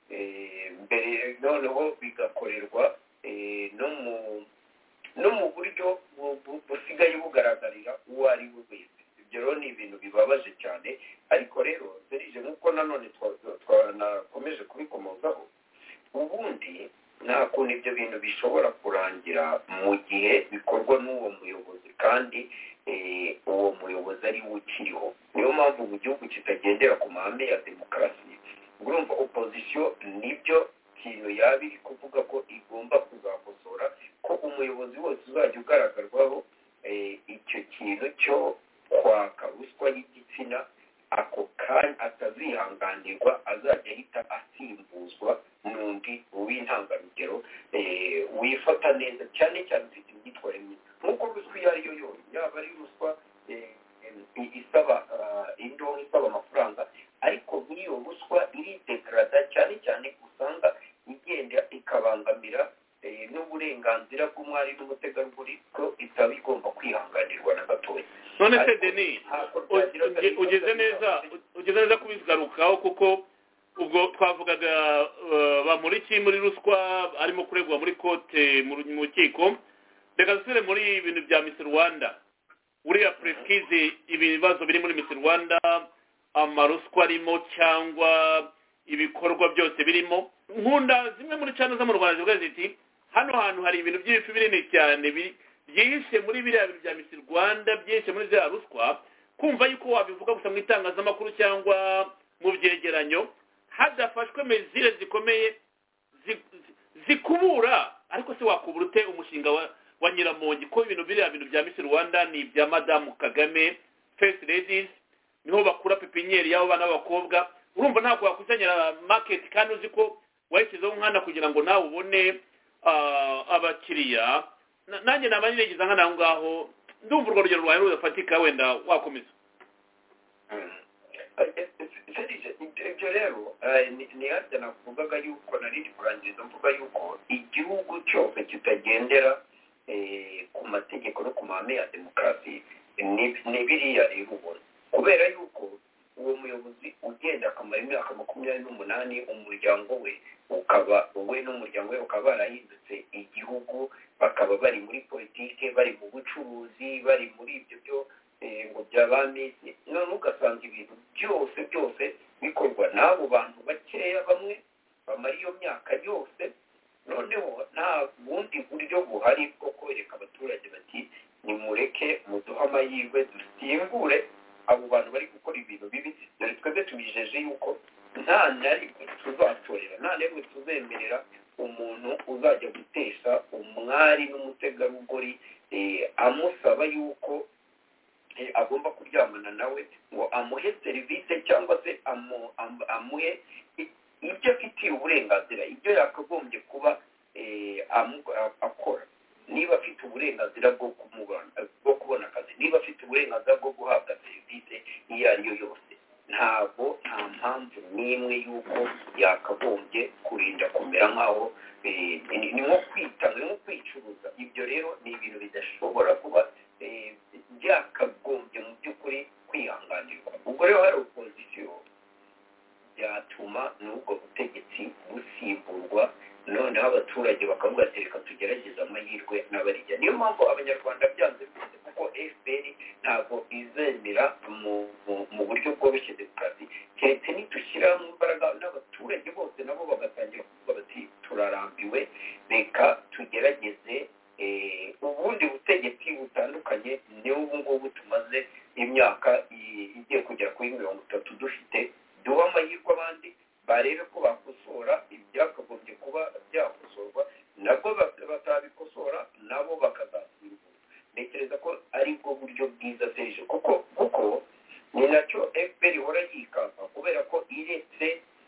mbere noneho bigakorerwa no mu no mu buryo busigaye bugaragarira uwo ari we wese ibyo rero ni ibintu bibabaje cyane ariko rero serije nk'uko nanone twanakomeje kubikomozaho ubundi nta kuntu ibyo bintu bishobora kurangira mu gihe bikorwa n'uwo muyobozi kandi uwo muyobozi ari we ukiriho niyo mpamvu mu gihugu kitagendera ku mahame ya demokarasi urumva opozisiyo nibyo kintu yaba iri kuvuga ko igomba kuzakosora ko umuyobozi wose uzajya ugaragarwaho icyo kintu cyo kwaka ruswa y'igitsina ako kanya atazihanganirwa azajya ahita asimbuzwa n'undi w'intangarugero wifata neza cyane cyane ufite imyitwarire myiza nk'uko ruswa iyo ari yo yose yaba ari ruswa isaba indonke isaba amafaranga ariko nk'iyo ruswa iridekarada cyane cyane usanga igenda ikabangamira n'uburenganzira bw'umwari n'umutegarugori ko itaba igomba kwihanganirwa na gatoya none se deni ugeze neza ugeze neza kubigarukaho kuko ubwo twavugaga bamuriki muri ruswa arimo kuregwa muri kote mu rukiko reka dusubire muri ibintu bya Miss Rwanda uriya presikize ibibazo biri muri Miss Rwanda amaruswa arimo cyangwa ibikorwa byose birimo nkunda zimwe muri channel zo mu Rwanda zivuga ziti hano hantu hari ibintu by'ibifi binini cyane byihishe muri biriya bintu bya Miss Rwanda byihishe muri ziriya ruswa kumva yuko wabivuga gusa mu itangazamakuru cyangwa mu byegeranyo hadafashwe mezire zikomeye zikubura ariko se wakubura ute umushinga wa, wa Nyiramongi ko ibintu biriya bintu bya Miss Rwanda ni ibya Madamu Kagame First Ladies niho bakura pepinyeri y'abo bana b'abakobwa urumva ntabwo wakusanyira market kandi uzi ko wayishyizeho nkana kugira ngo nawe ubone abakiriya nanjye nabanyirigeza nkana aho ngaho ndumva urwo rugero rwawe rudafatika wenda wakomeza ibyo rero ni hajya navugaga yuko narindi kurangiriza mvuga yuko igihugu cyose kitagendera ku mategeko no ku mahame ya demokarasi ni biriya rero ubona kubera yuko uwo muyobozi ugenda akamara imyaka makumyabiri n'umunani umuryango we ukaba we n'umuryango we ukaba barahindutse igihugu bakaba bari muri politike bari mu bucuruzi bari muri ibyo byo ngo by'abamisi none ugasanga ibintu byose byose bikorwa n'abo bantu bakeya bamwe bamara iyo myaka yose noneho nta bundi buryo buhari bwo kwereka abaturage bati nimureke muduhe amahirwe dusimbure abo bantu bari gukora ibintu bibi dore twebwe tubijeje yuko nta na rimwe tuzatorera nta na rimwe tuzemerera umuntu uzajya gutesha umwari n'umutegarugori amusaba yuko agomba kuryamana nawe ngo amuhe serivisi cyangwa se amuhe ibyo afitiye uburenganzira ibyo yakagombye kuba akora niba afite uburenganzira bwo kubona akazi niba afite uburenganzira bwo guhabwa serivisi iyo ari yo yose ntabwo nta mpamvu n'imwe y'uko yakagombye kurinda kumera nk'aho ni nko kwitanga ni nko kwicuruza ibyo rero ni ibintu bidashobora kuba byakagombye mu by'ukuri kwihanganirwa ubwo rero hari opozisiyo byatuma n'ubwo butegetsi busimburwa noneho abaturage bakavuga ati reka tugerageze amahirwe n'abarijya niyo mpamvu abanyarwanda byanze bikunze kuko F P R ntabwo izemera mu buryo bworoshye demokarasi keretse nidushyiramo imbaraga n'abaturage bose nabo bagatangira kuvuga bati turarambiwe reka tugerageze ubundi butegetsi butandukanye n'ubu ngubu tumaze imyaka igiye kugera kuri mirongo itatu dufite duha amahirwe abandi barebe ko bakosora ibyakagombye kuba byakosorwa nabwo batabikosora nabo bakazasimburwa ntekereza ko ari bwo buryo bwiza serije kuko kuko ni nacyo F P R ihora yikanga kubera ko iretse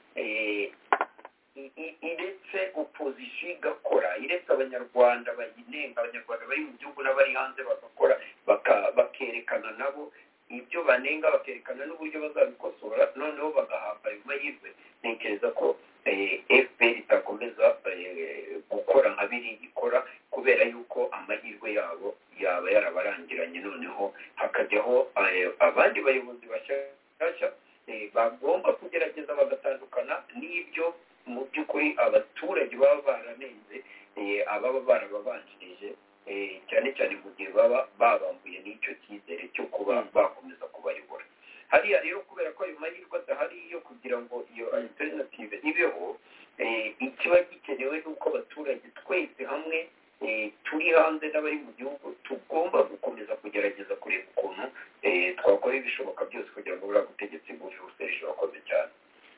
iretse opozisiyo igakora iretse abanyarwanda bayinenga abanyarwanda bari mu gihugu n'abari hanze bagakora bakerekana nabo ibyo banenga bakerekana n'uburyo bazabikosora noneho bagahabwa ayo mahirwe ntekereza ko F P R itakomeza gukora nka biri ikora kubera yuko amahirwe yabo yaba yarabarangiranye noneho hakajyaho abandi bayobozi bashyashya bagomba kugerageza bagatandukana n'ibyo mu by'ukuri abaturage baba baranenze ababa barababanjirije cyane cyane mu gihe baba babambuye n'icyo cyizere cyo kuba bakomeza kubayobora hariya rero kubera ko ayo mahirwe adahari yo kugira ngo iyo alternative ibeho ikiba gikenewe n'uko abaturage twese hamwe turi hanze n'abari mu gihugu tugomba gukomeza kugerageza kureba ukuntu twakora ibishoboka byose kugira ngo buriya butegetsi buveho serije wakoze cyane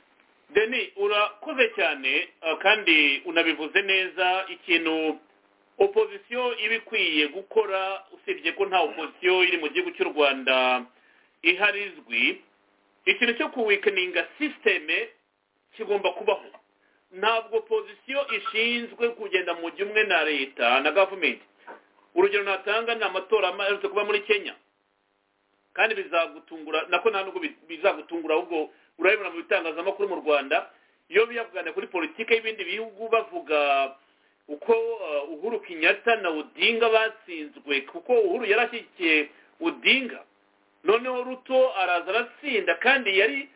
Deni urakoze cyane kandi unabivuze neza ikintu opozisiyo iba ikwiye gukora usibye ko nta opozisiyo iri mu gihugu cy'u Rwanda iharizwi ikintu cyo kuwikeninga sisiteme kigomba kubaho ntabwo opozisiyo ishinzwe kugenda mu mujyi umwe na leta na gavumenti urugero natanga ni amatora aherutse kuba muri Kenya kandi bizagutungura nako nta nubwo bizagutungura ahubwo urabibona mu bitangazamakuru mu Rwanda iyo biyavugana kuri politike y'ibindi bihugu bavuga uko Uhuru Kenyatta na Odinga batsinzwe kuko Uhuru yarashyigikiye Odinga noneho Ruto araza aratsinda kandi yari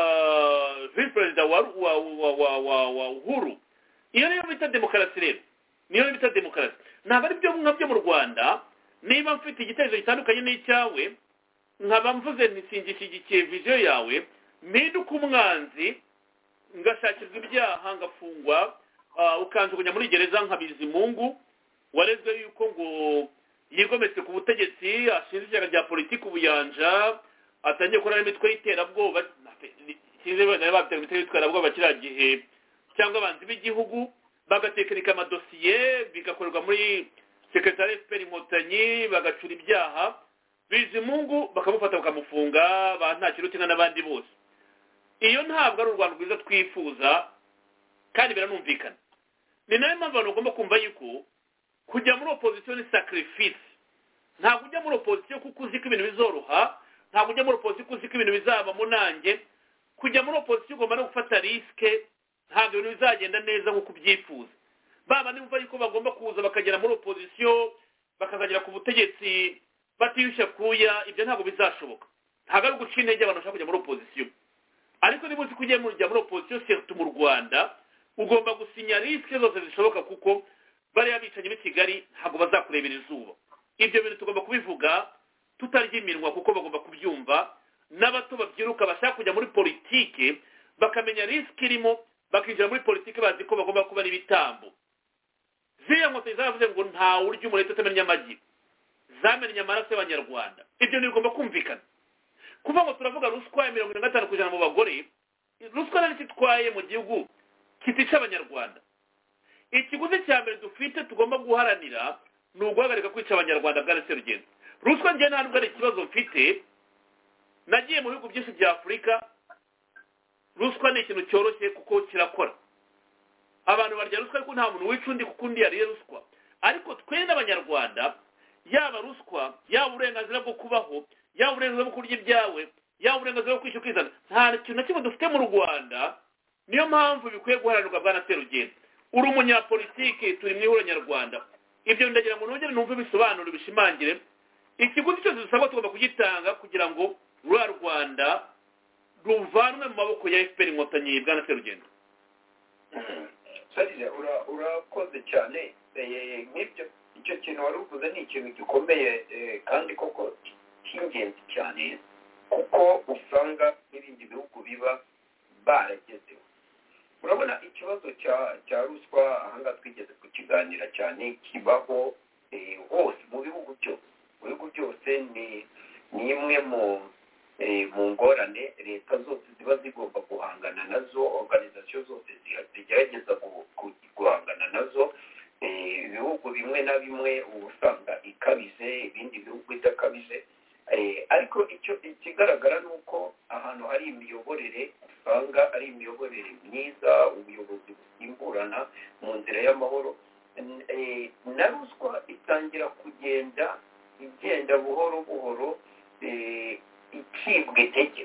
vice perezida wa wa wa wa wa Uhuru iyo niyo bita demokarasi rero niyo bita demokarasi ntabwo ari byo nkabyo mu Rwanda niba mfite igitekerezo gitandukanye n'icyawe nkaba mvuze ntisingishyigikiye vision yawe mpinduka umwanzi ngashakirwa ibyaha ngafungwa ukanjugunya muri gereza nka Bizimungu warezwe yuko ngo yigometse ku butegetsi ashinze ishyaka rya politiki ubuyanja atangiye kurara imitwe y'iterabwoba sinzi bane bafite imitwe y'iterabwoba kiriya gihe cyangwa abanzi b'igihugu bagatekereka amadosiye bigakorerwa muri sekretari F P R Inkotanyi bagacura ibyaha Bizimungu bakamufata bakamufunga bantakirutinga n'abandi bose iyo ntabwo ari u Rwanda rwiza twifuza kandi biranumvikana ni nayo mpamvu abantu bagomba kumva yuko kujya muri opozisiyo ni sacrifice ntabwo ujya muri opozisiyo kuko uzi ko ibintu bizoroha ntabwo ujya muri opozisiyo kuko uzi ko ibintu bizaba mu nanjye kujya muri opozisiyo ugomba no gufata risike ntabwo ibintu bizagenda neza nk'uko ubyifuza baba niba yuko bagomba kuza bakagera muri opozisiyo bakazagera ku butegetsi batiyushya kuya ibyo ntabwo bizashoboka ntabwo ari uguca intege abantu bashaka kujya muri opozisiyo ariko niba uzi ko ugiye muri opozisiyo surtout mu Rwanda ugomba gusinya risike zose zishoboka kuko bariya bicanyi b'i Kigali ntabwo bazakurebera izuba ibyo bintu tugomba kubivuga tutarya iminwa kuko bagomba kubyumva n'abato babyiruka bashaka kujya muri politike bakamenya risike irimo bakinjira muri politike bazi ko bagomba kuba n'ibitambo ziriya nkotanyi zaravuze ngo nta urya umureti utamenya amagi zamennye amaraso y'abanyarwanda ibyo ntibigomba kumvikana kuva ngo turavuga ruswa ya mirongo ine na gatanu ku ijana mu bagore ruswa nari kitwaye mu gihugu kitica abanyarwanda. Ikiguzi cya mbere dufite tugomba guharanira ni uguhagarika kwica abanyarwanda bwa Serugendo. Ruswa njye nta nubwo ari ikibazo mfite, nagiye mu bihugu byinshi bya Afurika, ruswa ni ikintu cyoroshye kuko kirakora. Abantu barya ruswa ariko nta muntu wica undi kuko undi yariye ruswa. Ariko twe n'abanyarwanda, yaba ruswa, yaba uburenganzira bwo kubaho, yaba uburenganzira bwo kurya ibyawe, yaba uburenganzira bwo kwishyura ukizana, nta kintu na kimwe dufite mu Rwanda. Niyo mpamvu bikwiye guharanirwa bwa Serugendo. Uri umunyapolitike, turi mu ihuriro nyarwanda. Ibyo ndagira ngo nongere numve bisobanuro bishimangire. Ikiguzi cyose dusabwa tugomba kugitanga kugira ngo rwa Rwanda ruvanwe mu maboko ya F P R Inkotanyi bwa Serugendo. Sarire urakoze cyane, nk'ibyo icyo kintu wari uvuze ni ikintu gikomeye kandi koko cy'ingenzi cyane, kuko usanga n'ibindi bihugu biba baragezeho. Urabona ikibazo cya cya ruswa ahanga twigeze kukiganira cyane, kibaho hose mu bihugu byose. Mu bihugu byose ni ni imwe mu mu ngorane leta zose ziba zigomba guhangana nazo, organization zose zigerageza guhangana nazo. Ibihugu bimwe na bimwe usanga ikabije, ibindi bihugu idakabije. Ariko icyo ikigaragara ni uko ahantu hari imiyoborere usanga ari imiyoborere myiza, ubuyobozi busimburana mu nzira y'amahoro. Na ruswa itangira kugenda igenda buhoro buhoro icibwa intege.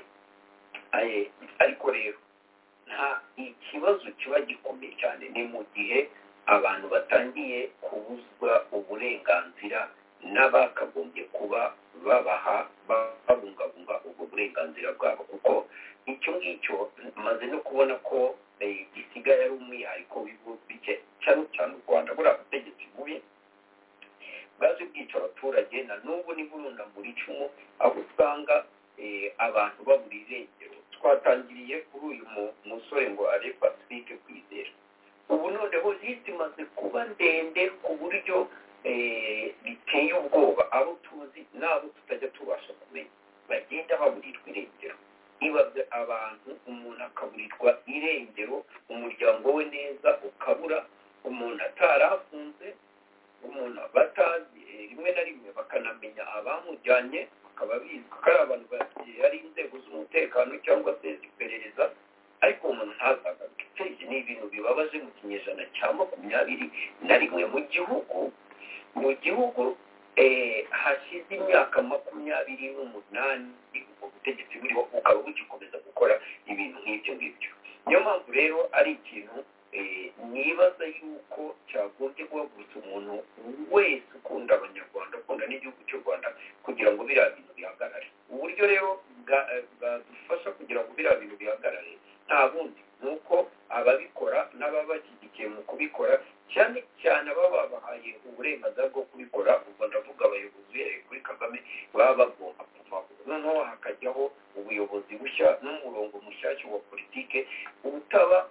Ariko rero nta ikibazo kiba gikomeye cyane ni mu gihe abantu batangiye kubuzwa uburenganzira n'abakagombye kuba babaha babungabunga ubwo burenganzira bwabo, kuko icyo ngicyo maze no kubona ko gisigaye ari umwihariko w'ibihugu bike cyane cyane u Rwanda. Buriya butegetsi bubi bwaje bwica abaturage, na n'ubu ni burunda muri icumu, aho usanga abantu babura irengero. Twatangiriye kuri uyu musore ngo ari Pacifique Kwizera, ubu noneho liste imaze kuba ndende ku buryo biteye ubwoba, abo tuzi n'abo tutajya tubasha kumenya bagenda baburirwa irengero. Ibaze abantu, umuntu akaburirwa irengero, umuryango we neza ukabura, umuntu atarafunze, umuntu batazi, rimwe na rimwe bakanamenya abamujyanye, bakaba bizwi ko ari abantu ari inzego z'umutekano cyangwa se iperereza, ariko umuntu ntazagaruke. Iki ni ibintu bibabaje mu kinyejana cya makumyabiri na rimwe mu gihugu mu gihugu hashize imyaka makumyabiri n'umunani ubwo butegetsi buriho bukaba bugikomeza gukora ibintu nk'ibyo ngibyo. Niyo mpamvu rero ari ikintu nibaza yuko cyagombye guhagurutsa umuntu wese ukunda abanyarwanda, ukunda n'igihugu cy'u Rwanda, kugira ngo biriya bintu bihagarare. Uburyo rero bwadufasha kugira ngo biriya bintu bihagarare nta bundi ni uko ababikora n'ababashyigikiye mu kubikora, cyane cyane ababa babahaye uburenganzira bwo kubikora, ubwo ndavuga abayobozi uhereye kuri Kagame, baba bagomba kuvaho. Noneho hakajyaho ubuyobozi bushya n'umurongo mushyashya wa politike utaba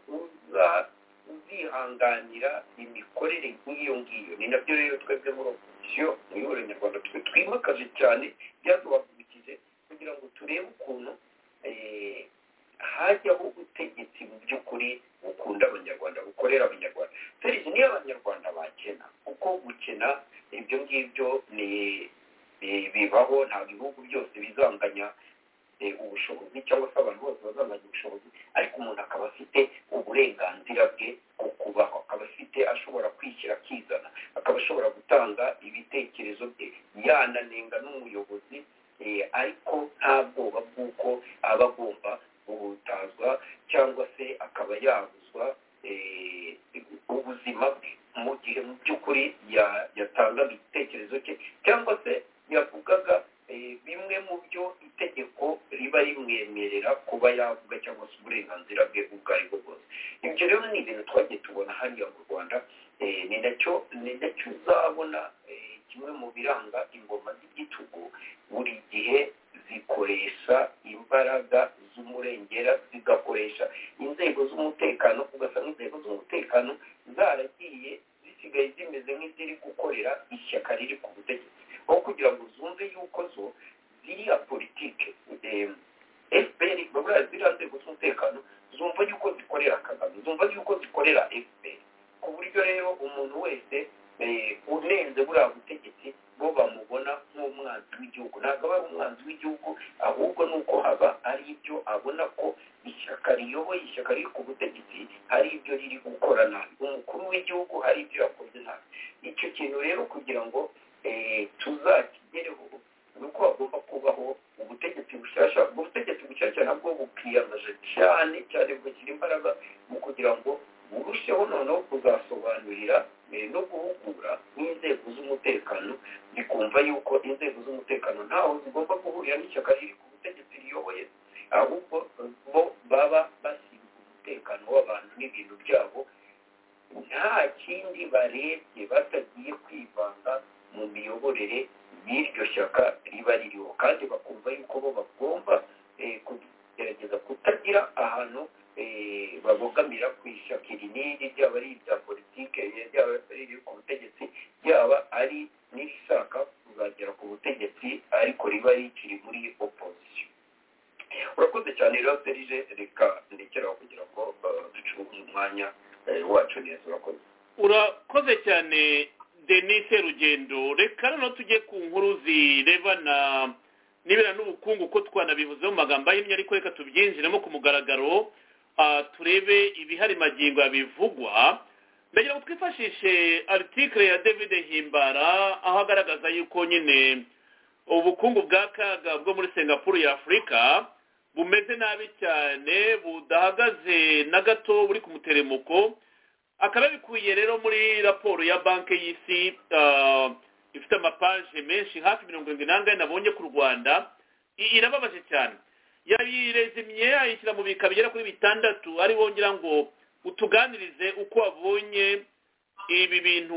uzihanganira imikorere nk'iyo ngiyo. Ni nabyo rero twebwe muri opozisiyo mu ihuriro nyarwanda twimakaje cyane, byaduhagurukije kugira ngo turebe ukuntu hajyaho ubutegetsi mu by'ukuri bukunda abanyarwanda, bukorera abanyarwanda. Serije niyo abanyarwanda bakena, kuko gukena ibyo ngibyo ni bibaho, nta bihugu byose bizanganya ubushobozi cyangwa se abantu bose bazanganya ubushobozi, ariko umuntu akaba afite uburenganzira bwe bwo kubaho, akaba afite ashobora kwishyira akizana, akaba ashobora gutanga ibitekerezo bye, yananenga n'umuyobozi, ariko nta bwoba bw'uko aba agomba guhutazwa cyangwa se akaba yabuzwa ubuzima bwe mu gihe mu by'ukuri yatangaga igitekerezo cye, cyangwa se yavugaga bimwe mu byo itegeko riba rimwemerera kuba yavuga, cyangwa se uburenganzira bwe ubwo ari bwo bwose. Ibyo rero ni ibintu twagiye tubona hariya mu Rwanda, ni nacyo ni nacyo uzabona kimwe mu biranga ingoma z'igitugu, buri gihe zikoresha imbaraga z'umurengera, zigakoresha inzego z'umutekano, ugasanga inzego z'umutekano zaragiye zisigaye zimeze nk'iziri gukorera ishyaka riri ku butegetsi, aho kugira ngo zumve yuko zo ziriya politike F P R babura ziriya nzego z'umutekano zumva yuko zikorera Kagame zumva yuko zikorera F P R ku buryo rero umuntu wese unenze buriya butegetsi bo bamubona nk'umwanzi w'igihugu ntabwo aba ari umwanzi w'igihugu ahubwo nuko haba ari ibyo abona ko ishyaka riyoboye ishyaka riri ku butegetsi hari ibyo riri gukora nabi umukuru w'igihugu hari ibyo yakoze nabi icyo kintu rero kugira ngo tuzakigereho nuko hagomba kubaho ubutegetsi bushyashya ubutegetsi bushyashya nabwo bukiyamaje cyane cyane bugashyira imbaraga mu kugira ngo burusheho noneho kuzasobanurira no guhugura n'inzego z'umutekano bikumva yuko inzego z'umutekano ntaho zigomba guhurira n'ishyaka riri ku butegetsi riyoboye ahubwo bo baba bashinzwe umutekano w'abantu n'ibintu byabo nta kindi barebye batagiye kwivanga mu miyoborere y'iryo shyaka riba ririho kandi bakumva yuko bo bagomba kugerageza kutagira ahantu babogamira ku ishyaka iri n'iri ryaba ari ibya politike ryaba riri ku butegetsi ryaba ari n'irishaka kuzagera ku butegetsi ariko riba rikiri muri opposition urakoze cyane rero serije reka ndekeraho kugira ngo ducuruze umwanya wacu neza urakoze urakoze cyane Denise Rugendo reka noneho tujye ku nkuru zirebana n'ibera n'ubukungu ko twanabivuze mu magambo y'imye ariko reka tubyinjiremo ku mugaragaro turebe ibihari magingo yabivugwa ndagira ngo twifashishe article ya David Himbara aho agaragaza yuko nyine ubukungu bwa kaga bwo muri Singapore ya Afrika bumeze nabi cyane budahagaze na gato buri ku muteremuko akaba bikuye rero muri raporo ya banki y'isi ifite amapaje menshi hafi mirongo irindwi n'angahe nabonye ku Rwanda irababaje cyane yabirezimye ayishyira mu bika bigera kuri bitandatu ari wongera ngo utuganirize uko wabonye ibi bintu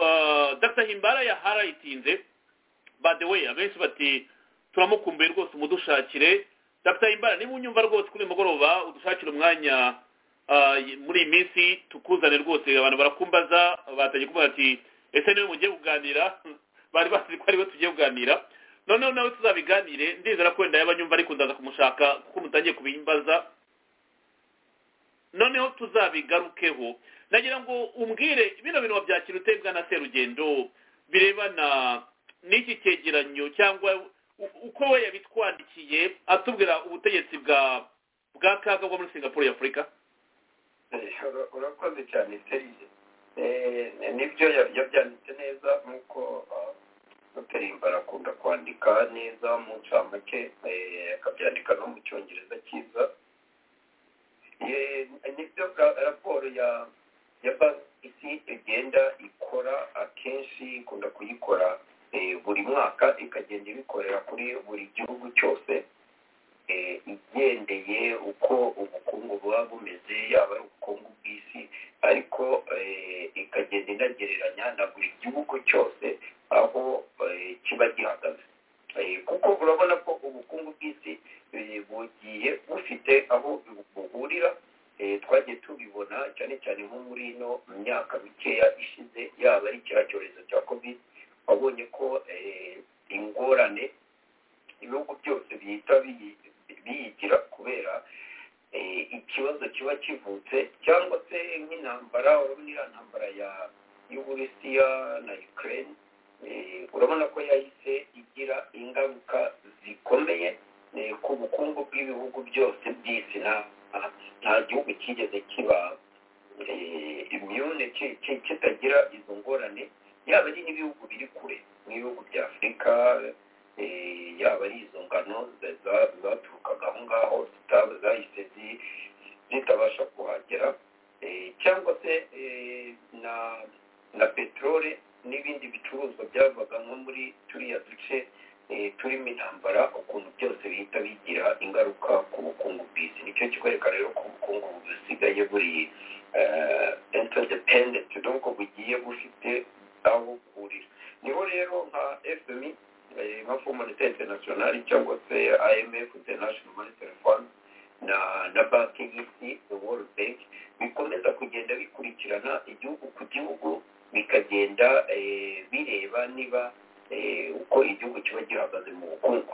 Dr Himbara yaharayitinze by the way abenshi bati turamukumbuye rwose umudushakire Dr Himbara niba unyumva rwose kuri mugoroba udushakire umwanya muri iyi minsi tukuzane rwose abantu barakumbaza batagiye kuvuga ati ese niwe mugiye kuganira bari bazi ko ariwe tugiye kuganira noneho nawe tuzabiganire ndizera ko wenda yabanyumva ariko ndaza kumushaka kuko mutangiye kubimbaza noneho tuzabigarukeho nagira ngo umbwire bino bintu wabyakira utebwa na Serugendo birebana n'iki cyegeranyo cyangwa uko we yabitwandikiye atubwira ubutegetsi bwa bwa kaga bwo muri Singapore ya Afrika urakoze cyane serije nibyo yabyanditse neza nk'uko Dr Himbara akunda kwandika neza mu ncamake akabyandika no mu cyongereza cyiza nibyo raporo ya ya banki igenda ikora akenshi ikunda kuyikora buri mwaka ikagenda ibikorera kuri buri gihugu cyose igendeye uko ubukungu buba bumeze yaba ari ubukungu bw'isi ariko ikagenda inagereranya na buri gihugu cyose aho kiba gihagaze kuko urabona ko ubukungu bw'isi bugiye bufite aho buhurira twagiye tubibona cyane cyane nko muri ino myaka mikeya ishize yaba ari cya cyorezo cya covid wabonye ko ingorane ibihugu byose bihita biyigira kubera ikibazo kiba kivutse cyangwa se nk'intambara urabona iriya ntambara y'Uburusiya na Ukraine urabona ko yahise igira ingaruka zikomeye ku bukungu bw'ibihugu byose by'isi nta gihugu kigeze kiba immune kitagira izo ngorane yaba ari n'ibihugu biri kure nk'ibihugu bya Afurika yaba ari izo ngano zaturukaga aho ngaho zahise zitabasha kuhagera cyangwa se na peteroli n'ibindi bicuruzwa byavaga nko muri turiya duce turimo intambara ukuntu byose bihita bigira ingaruka ku bukungu bw'isi nicyo kikwereka rero ko ubukungu busigaye buri interdependent donc bugiye bufite aho buhurira niho rero nka F M I nka Fond Monetaire International cyangwa se I M F International Monetary Fund na na banki y'isi the World Bank bikomeza kugenda bikurikirana igihugu ku gihugu bikagenda bireba niba uko igihugu kiba gihagaze mu bukungu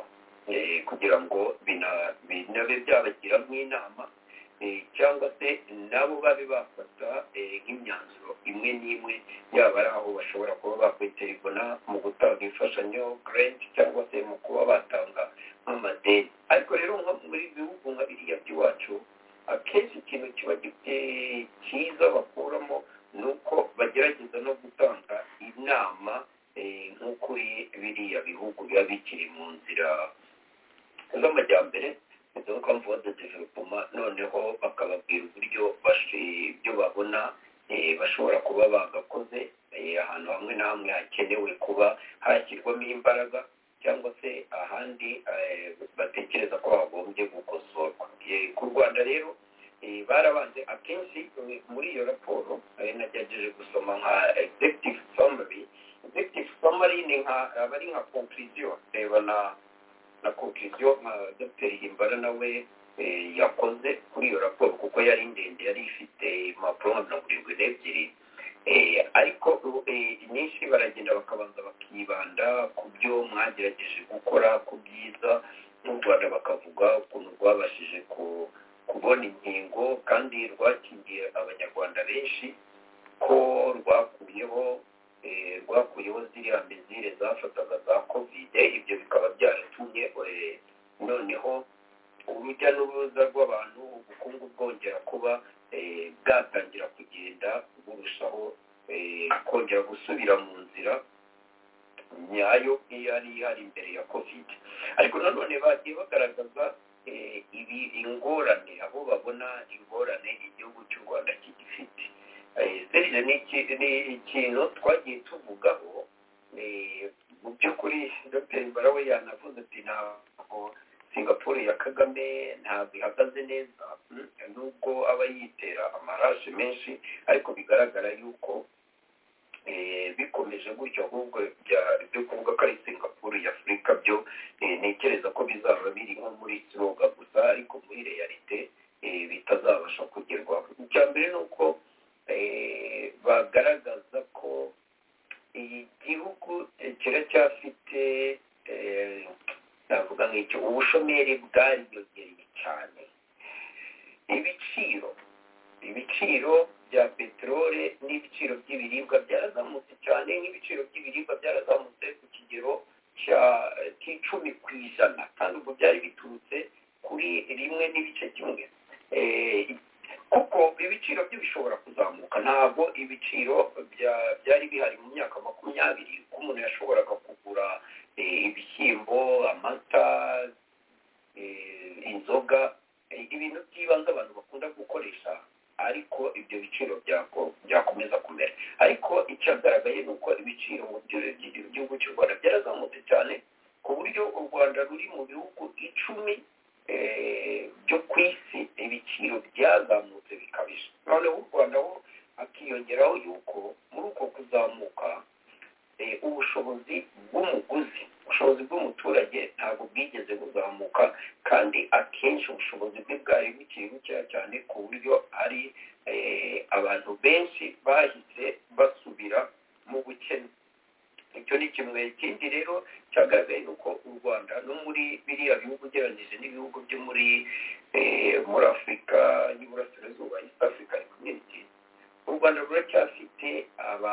kugira ngo binabe byabagiramo inama cyangwa se nabo babe bafata nk'imyanzuro imwe n'imwe yaba ari aho bashobora kuba bakwitegura mu gutanga imfashanyo grant cyangwa se mu kuba batanga nk'amadeni. ariko rero nko muri bihugu nka biriya by'iwacu akenshi ikintu kiba cyiza bakuramo ni uko bagerageza no gutanga inama nk'ukuri biriya bihugu biba bikiri mu nzira z'amajyambere donc en voie de développement, noneho bakababwira uburyo ibyo babona bashobora kuba bagakoze ahantu hamwe na hamwe hakenewe kuba hashyirwamo imbaraga cyangwa se ahandi batekereza ko hagombye gukosorwa. Ku Rwanda rero barabanze akenshi muri iyo raporo nagerageje gusoma nka executive summary. Executive summary ni nka aba ari nka conclusion reba na na conclusion nka Dr Himbara nawe yakoze kuri iyo raporo kuko yari ndende, yari ifite impapuro mirongo irindwi n'ebyiri, ariko nyinshi baragenda bakabanza bakibanda ku byo mwagerageje gukora ku byiza n'u Rwanda, bakavuga ukuntu rwabashije kubona inkingo kandi rwakingiye abanyarwanda benshi, ko rwakuyeho rwakuyeho ziriya mizire zafataga za covid. Ibyo bikaba byaratumye noneho urujya n'uruza rw'abantu, ubukungu bwongera kuba bwatangira kugenda burushaho kongera gusubira mu nzira nyayo yari ihari imbere ya covid. Ariko nanone bagiye bagaragaza ibi ingorane, aho babona ingorane igihugu cy'u Rwanda kigifite. Serije ni ikintu twagiye tuvugaho mu by'ukuri. Dr Himbara we yanavuze ati ntabwo Singapore ya Kagame ntabwo ihagaze neza, nubwo aba yitera amarashi menshi, ariko bigaragara yuko bikomeje gutyo ahubwo byo kuvuga ko ari Singapore ya Afurika byo ntekereza ko bizaba biri nko muri sloga gusa, ariko muri realite bitazabasha kugerwaho. Icya mbere ni uko bagaragaza ko igihugu kiracyafite navuga nk'icyo ubushomeri bwariyongereye cyane. Ibiciro ibiciro bya peteroli n'ibiciro by'ibiribwa byarazamutse cyane, nk'ibiciro by'ibiribwa byarazamutse ku kigero cy'icumi ku ijana, kandi ubwo byari biturutse kuri rimwe n'ibice kimwe, kuko ibiciro byo bishobora kuzamuka. Ntabwo ibiciro byari bihari mu myaka makumyabiri ko umuntu yashoboraga kugura ibishyimbo, amata, inzoga, ibintu by'ibanze abantu bakunda gukoresha, ariko ibyo biciro byakomeza kumera. Ariko icyagaragaye ni uko ibiciro mu gihugu cy'u Rwanda byarazamutse cyane, ku buryo u Rwanda ruri mu bihugu icumi byo ku isi ibiciro byazamutse bikabije. Noneho u Rwanda ho hakiyongeraho yuko muri uko kuzamuka ubushobozi bw'umuguzi, ubushobozi bw'umuturage ntabwo bwigeze buzamuka, kandi akenshi ubushobozi bwe bwari bukiri bukeya cyane, ku buryo ari abantu benshi bahise basubira mu bukene. Icyo ni kimwe. Ikindi rero cyagaragaye ni uko u Rwanda no muri biriya bihugu ugereranyije n'ibihugu byo muri muri Afurika y'Iburasirazuba, East African Community, u Rwanda ruracyafite aba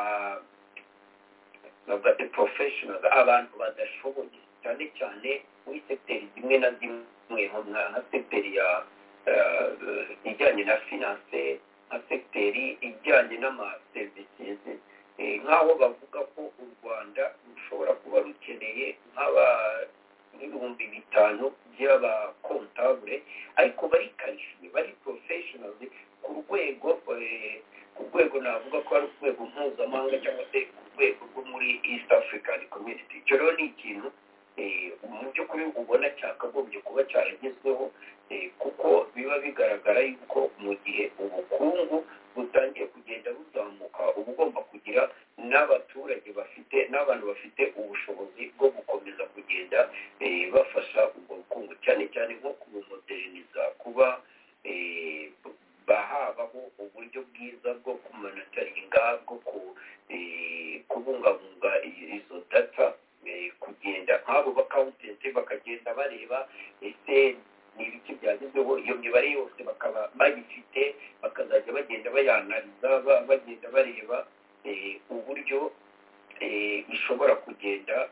navuga the professionals, abantu badashoboye cyane cyane muri sekiteri zimwe na zimwe, nka sekiteri ya ijyanye na finance, nka sekiteri ijyanye n'amaserivisi, nk'aho bavuga ko u Rwanda rushobora kuba rukeneye nk'ibihumbi bitanu by'abakontabure, ariko bari karifiye, bari professionals ku rwego ku rwego navuga ko ari urwego mpuzamahanga cyangwa se ku rwego rwo muri East African Community. Icyo rero ni ikintu mu by'ukuri ubona cyakagombye kuba cyaragezweho, kuko biba bigaragara yuko mu gihe ubukungu butangiye kugenda buzamuka, uba ugomba kugira n'abaturage bafite n'abantu bafite ubushobozi bwo gukomeza kugenda bafasha ubwo bukungu, cyane cyane nko kubumoderniza, kuba bahabaho uburyo bwiza bwo kumonitoringa, bwo kubungabunga izo data, kugenda nk'abo bakawuntenti bakagenda bareba ese ni ibiki byagezweho iyo mibare yose bakaba bayifite bakazajya bagenda bayanariza bagenda bareba uburyo ishobora kugenda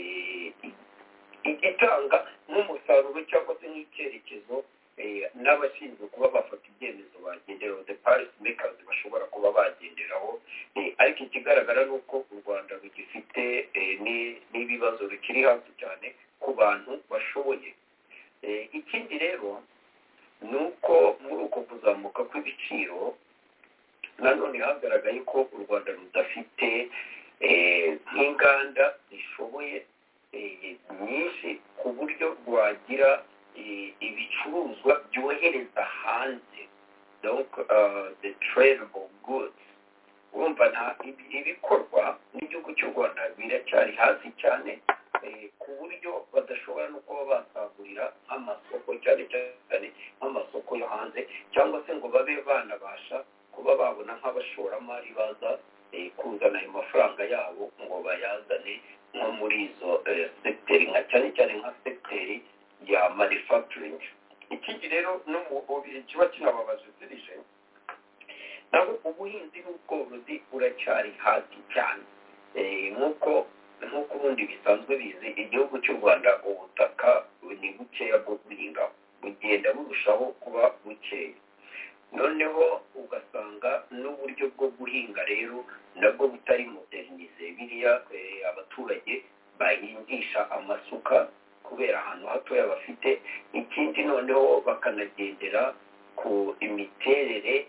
itanga nk'umusaruro cyangwa se nk'icyerekezo n'abashinzwe kuba bafata ibyemezo bagenderaho the policy makers bashobora kuba bagenderaho ariko ikigaragara ni uko u Rwanda rugifite n'ibibazo bikiri hasi cyane ku bantu bashoboye. Ikindi rero ni uko muri uko kuzamuka kw'ibiciro nanone hagaragaye ko u Rwanda rudafite nk'inganda zishoboye nyinshi ku buryo rwagira ibicuruzwa byohereza hanze, donc the tradable goods. Urumva nta ibikorwa n'igihugu cy'u Rwanda biracyari hasi cyane ku buryo badashobora no kuba basagurira amasoko cyane cyane nk'amasoko yo hanze cyangwa se ngo babe banabasha kuba babona nk'abashoramari baza kuzana ayo mafaranga yabo ngo bayazane nko muri izo sekiteri nka cyane cyane nka sekiteri ya manufacturing. Ikindi rero no mu kiba kinababaje serije naho ubuhinzi n'ubworozi buracyari hasi cyane nk'uko nk'uko ubundi bisanzwe bizi igihugu cy'u Rwanda ubutaka ni bukeya bwo guhinga bugenda burushaho kuba bukeya, noneho ugasanga n'uburyo bwo guhinga rero nabwo butari modernize biriya abaturage bahingisha amasuka kubera ahantu hatoya bafite. Ikindi noneho bakanagendera ku imiterere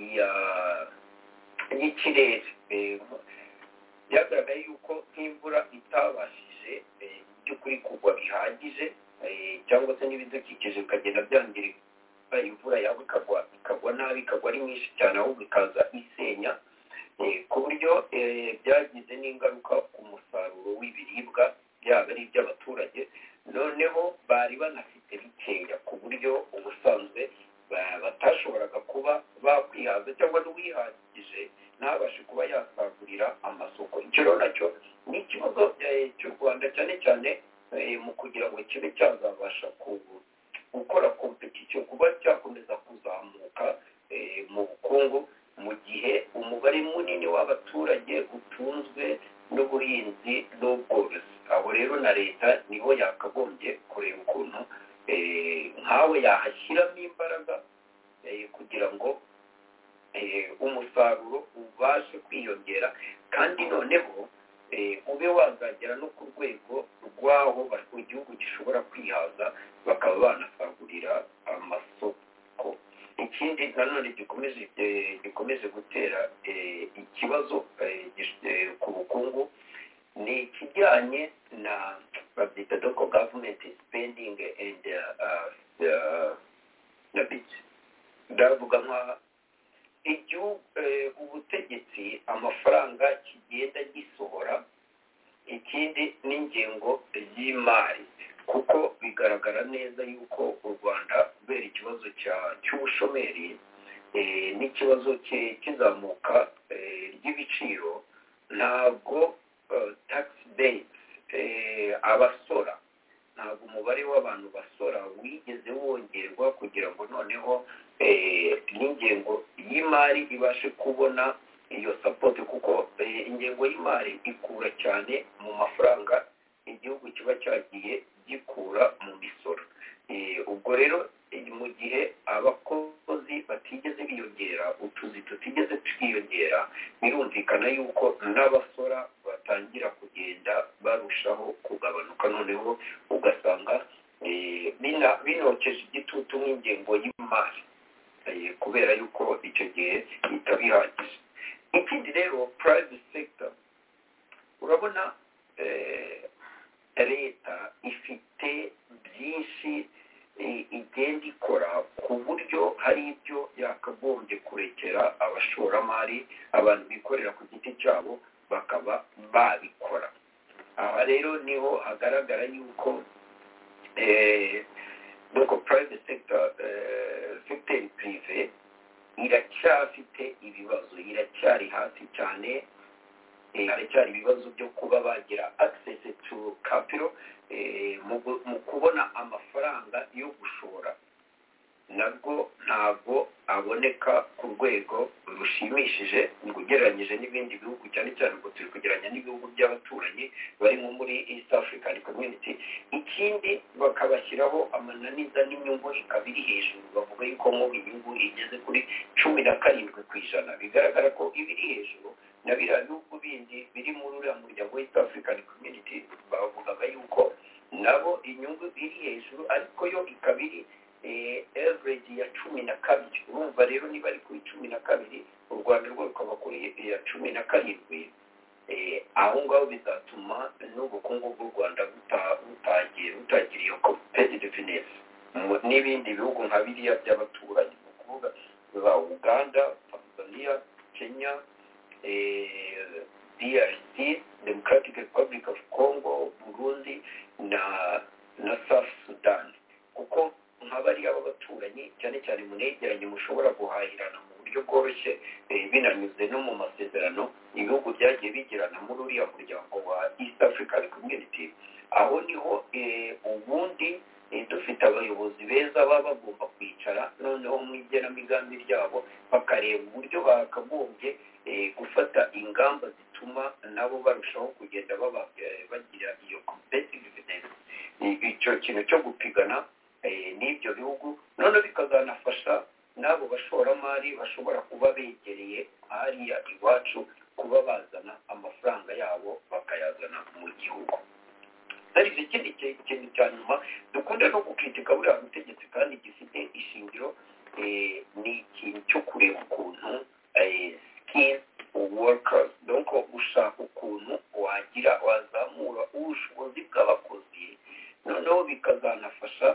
y'ikirere byagaragaye yuko nk'imvura itabashije by'ukuri kugwa bihagije cyangwa se n'ibidukikije bikagenda byangirika, imvura yabo ikagwa ikagwa nabi ikagwa ari nyinshi cyane ahubwo ikaza isenya ku buryo byagize n'ingaruka ku musaruro w'ibiribwa byaba ari iby'abaturage. Noneho bari banafite bikeya ku buryo ubusanzwe batashoboraga kuba bakwihaza cyangwa n'uwihagije ntabashe kuba yasagurira amasoko. Icyo rero nacyo ni ikibazo cy'u Rwanda cyane cyane mu kugira ngo kibe cyazabasha gukora competition kuba cyakomeza kuzamuka mu bukungu mu gihe umubare munini w'abaturage utunzwe n'ubuhinzi n'ubworozi. Aho rero na leta niho yakagombye kureba ukuntu nkawe yahashyiramo imbaraga kugira ngo umusaruro ubashe kwiyongera kandi noneho ube wazagera no ku rwego rw'aho igihugu gishobora kwihaza bakaba banasagurira amasoko. Ikindi nanone gikomeje gikomeje gutera ikibazo ku bukungu ni ikijyanye na babyita local government spending and na bit ndavuga nka igihugu ubutegetsi amafaranga kigenda gisohora. Ikindi n'ingengo y'imari kuko bigaragara neza yuko u Rwanda kubera ikibazo cy'ubushomeri n'ikibazo cy'izamuka ry'ibiciro ntabwo tax base abasora ntabwo umubare w'abantu basora wigeze wongerwa kugira ngo noneho n'ingengo y'imari ibashe kubona iyo support kuko ingengo y'imari ikura cyane mu mafaranga igihugu kiba cyagiye gikura mu misoro. Ubwo rero mu gihe abakozi batigeze biyongera utuzi tutigeze twiyongera birumvikana yuko n'abasora batangira kugenda barushaho kugabanuka, noneho ugasanga binokeje igitutu nk'ingengo y'imari kubera yuko icyo gihe itabihagije. Ikindi rero private sector urabona leta ifite byinshi igenda ikora ku buryo hari ibyo yakagombye kurekera abashoramari abantu bikorera ku giti cyabo bakaba babikora. Aha rero niho hagaragara yuko nuko private sector sector prive iracyafite ibibazo iracyari hasi cyane haracyari ibibazo byo kuba bagira access to capital mu kubona amafaranga yo gushora nabwo ntabwo aboneka ku rwego rushimishije ngo ugereranyije n'ibindi bihugu cyane cyane ngo turi kugereranya n'ibihugu by'abaturanyi bari nko muri East African Community. Ikindi bakabashyiraho amananiza n'inyungu ikaba iri hejuru, bavuga yuko nk'ubu inyungu igeze kuri cumi na karindwi ku ijana, bigaragara ko ibiri hejuru na biriya bihugu bindi biri muri uriya muryango wa East African Community bavugaga yuko nabo inyungu iri hejuru ariko yo ikaba iri average ya cumi na kabiri. Urumva rero niba ari kuri cumi na kabiri u Rwanda rwo rukaba kuri ya cumi na karindwi, aho ngaho bizatuma n'ubukungu bw'u Rwanda butagiye butagira iyo competitiveness n'ibindi bihugu nka biriya by'abaturanyi, ni ukuvuga za Uganda, Tanzania, Kenya, D R C, Democratic Republic of Congo, Burundi na na South Sudan. Kuko nk'abari abaturanyi cyane cyane munegeranye mushobora guhahirana mu buryo bworoshye binanyuze no mu masezerano ibihugu byagiye bigirana muri uriya muryango wa East African Community. Aho niho ubundi dufite abayobozi beza baba bagomba kwicara noneho mu igenamigambi ryabo bakareba uburyo bakagombye gufata ingamba zituma nabo barushaho kugenda bagira iyo competitiveness, icyo kintu cyo gupigana n'ibyo bihugu, none bikazanafasha n'abo bashoramari bashobora kuba begereye hariya iwacu kuba bazana amafaranga yabo bakayazana mu gihugu. Hari ikindi kintu cya nyuma dukunda no gukitika buriya butegetsi kandi gifite ishingiro, ni ikintu cyo kureba ukuntu skill workers, donc ushaka ukuntu wagira wazamura ubushobozi bw'abakozi, noneho bikazanafasha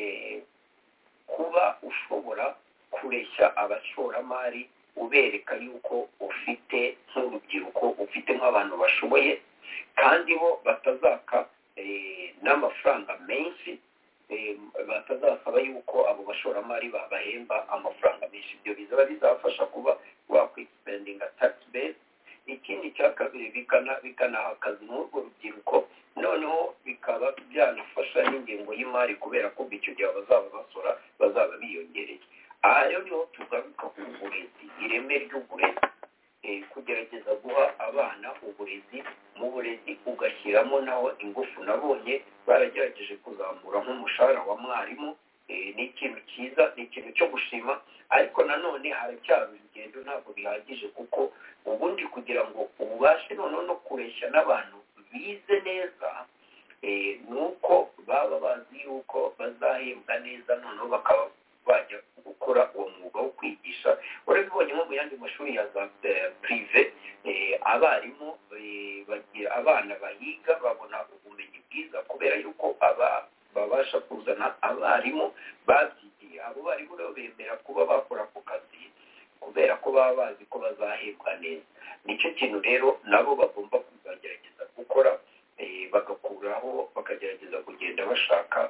kuba ushobora kureshya abashoramari ubereka yuko ufite nk'urubyiruko, ufite nk'abantu bashoboye kandi bo batazaka n'amafaranga menshi, batazasaba yuko abo bashoramari babahemba amafaranga menshi. Ibyo bizaba bizafasha kuba wakwexpandinga tax base. Ikindi cya kabiri bikanaha akazi n'urwo rubyiruko, noneho bikaba byanafasha n'ingengo y'imari kubera ko icyo gihe bazaba basora bazaba biyongereye. Aha rero niho tugaruka ku burezi, ireme ry'uburezi, kugerageza guha abana uburezi, mu burezi ugashyiramo naho ingufu. Nabonye baragerageje kuzamura nk'umushahara wa mwarimu, ni ikintu cyiza, ni ikintu cyo gushima, ariko nanone haracyari urugendo, ntabwo bihagije kuko ubundi kugira ngo ubashe noneho no kureshya n'abantu bize neza, nuko baba bazi yuko bazahembwa neza, noneho bakaba bajya gukora uwo mwuga wo kwigisha. Urabibonye nko mu yandi mashuri ya za prive, abarimu bagira abana bahiga babona ubumenyi bwiza kubera yuko aba babasha kuzana abarimu babyigiye. Abo barimu rero bemera kuba bakora ako kazi kubera ko baba bazi ko bazahembwa neza. Nicyo kintu rero nabo bagomba kuzagerageza gukora, bagakuraho bakagerageza kugenda bashaka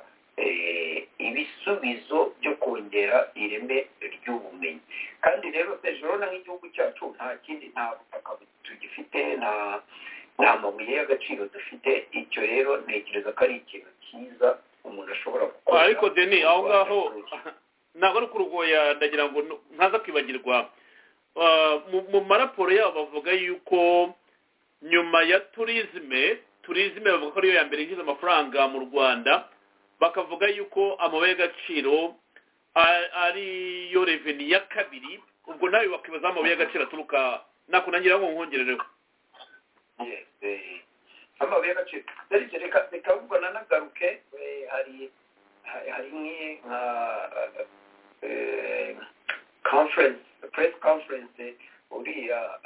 ibisubizo byo kongera ireme ry'ubumenyi. Kandi rero hejuru nk'igihugu cyacu nta kindi, nta butaka tugifite, nta nta mabuye y'agaciro dufite. Icyo rero ntekereza ko ari ikintu cyiza umuntu ashobora gukora. Ariko Deni, aho ngaho ntabwo ari kurugoya, ndagira ngo ntaza kwibagirwa mu maraporo yabo bavuga yuko nyuma ya turizme turizme bavuga ko ariyo ya mbere yinjiza amafaranga mu Rwanda, bakavuga yuko amabuye y'agaciro ariyo reveni ya kabiri. Ubwo nawe bakibaza amabuye y'agaciro aturuka nakunangira ngo nkongerereho amabuye y'agaciro. Reka reka ubwo nanagaruke, hari hari nka conference press conference uriya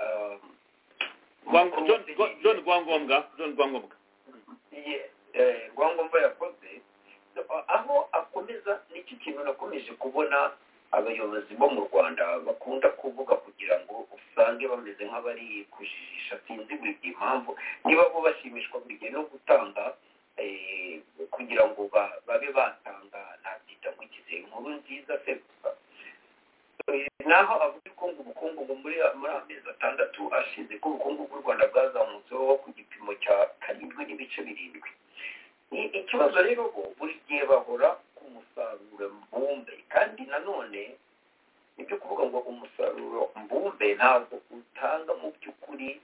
John John Rwangombwa John Rwangombwa Rwangombwa yakoze, aho akomeza n'iki kintu nakomeje kubona abayobozi bo mu Rwanda bakunda kuvuga kugira ngo usange bameze nk'abari kujijisha, sinzi buri impamvu, niba bo bashimishwa buri gihe no gutanga kugira ngo babe batanga, nabyita nk'ikize inkuru nziza se gusa. naho avuga ko ngo ubukungu ngo muri muri amezi atandatu ashize ko ubukungu bw'u Rwanda bwazamutseho ku gipimo cya karindwi n'ibice birindwi. Ikibazo rero bo buri gihe bahora ku musaruro mbumbe, kandi nanone ibyo kuvuga ngo umusaruro mbumbe ntabwo utanga mu by'ukuri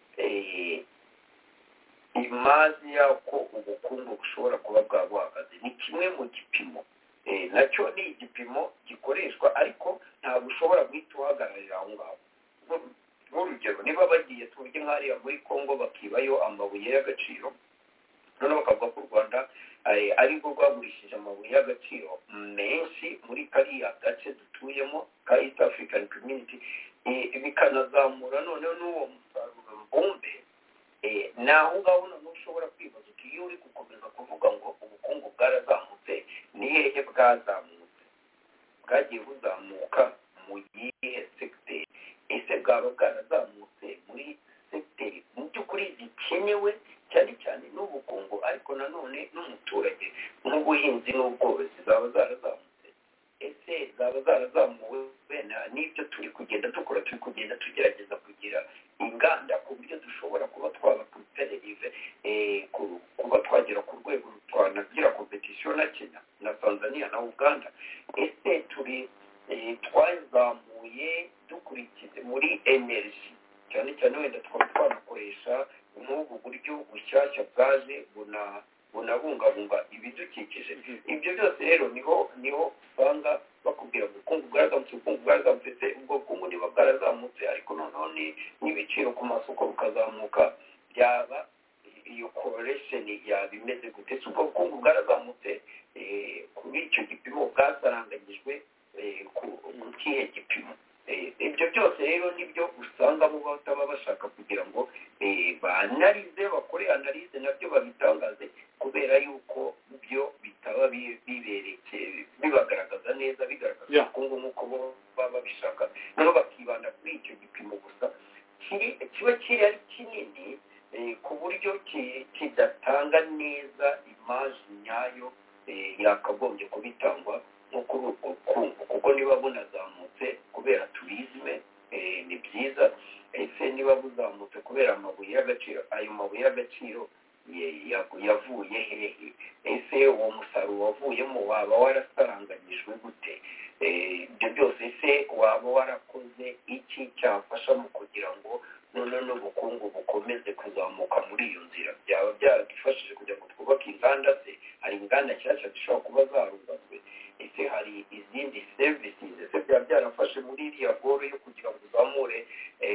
imazi y'uko ubukungu bushobora kuba bwabuhagaze. Ni kimwe mu gipimo nacyo ni igipimo gikoreshwa, ariko ntabwo ushobora guhita uhagararira aho ngaho. Nk'urugero, niba bagiye tuvuge nk'ariya muri Congo bakibayo amabuye y'agaciro, noneho bakavuga ko u Rwanda ari rwo rwagurishije amabuye y'agaciro menshi muri kariya gace dutuyemo ka East African Community, bikanazamura noneho n'uwo musaruro mbumbe, naho ngaho noneho ushobora kwibaza uti iyo uri gukomeza kuvuga ngo ubukungu bwarazamutse, ni hehe bwazamutse? Bwagiye buzamuka mu gihe segiteri? Ese bwaba bwarazamutse muri segiteri mu by'ukuri zikenewe cyane cyane n'ubukungu, ariko nanone n'umuturage nk'ubuhinzi n'ubworozi zaba zarazamutse? Ese zaba zarazamuwe n'ibyo turi kugenda dukora, turi kugenda tugerageza kugira inganda ku buryo dushobora kuba twaba competitive, kuba twagera ku rwego twanagira competition na Kenya na Tanzania na Uganda? Ese turi twazamuye dukurikize muri energy, cyane cyane wenda twaba twanakoresha nk'ubu buryo bushyashya bwaje buna bunabungabunga ibidukikije? Ibyo byose rero niho niho usanga bakubwira ngo ubukungu bwarazamutse, ubukungu bwarazamutse. Ubwo bukungu niba bwarazamutse ariko noneho n'ibiciro ku masoko bukazamuka, byaba iyo correlation yaba imeze gute? Ubwo bukungu bwarazamutse kuri icyo gipimo bwasaranganyijwe ku kihe gipimo? Ibyo byose rero nibyo usanga bo bataba bashaka kugira ngo banarize, bakore analize nabyo babitangaze, kubera yuko byo bitaba bibereke bibagaragaza neza, bigaragaza ubukungu nk'uko bo baba babishaka, noneho bakibanda kuri icyo gipimo gusa kiba kiri ari kinini, ku buryo kidatanga neza imaji nyayo yakagombye kubitangwa nk'uko ubukungu. Kuko niba bunazamutse kubera turizme, ni byiza. Ese niba buzamutse kubera amabuye y'agaciro, ayo mabuye y'agaciro yavuye hehe? Ese uwo musaruro wavuyemo waba warasaranganyijwe gute? Ibyo byose ese waba warakoze iki cyafasha mu kugira ngo none n'ubukungu bukomeze kuzamuka muri iyo nzira? Byaba byaradufashije kugira ngo twubake inganda? Se hari inganda nshyashya zishobora kuba zarubatswe? Ese hari izindi services? Ese byaba byarafashe muri iriya goro yo kugira ngo uzamure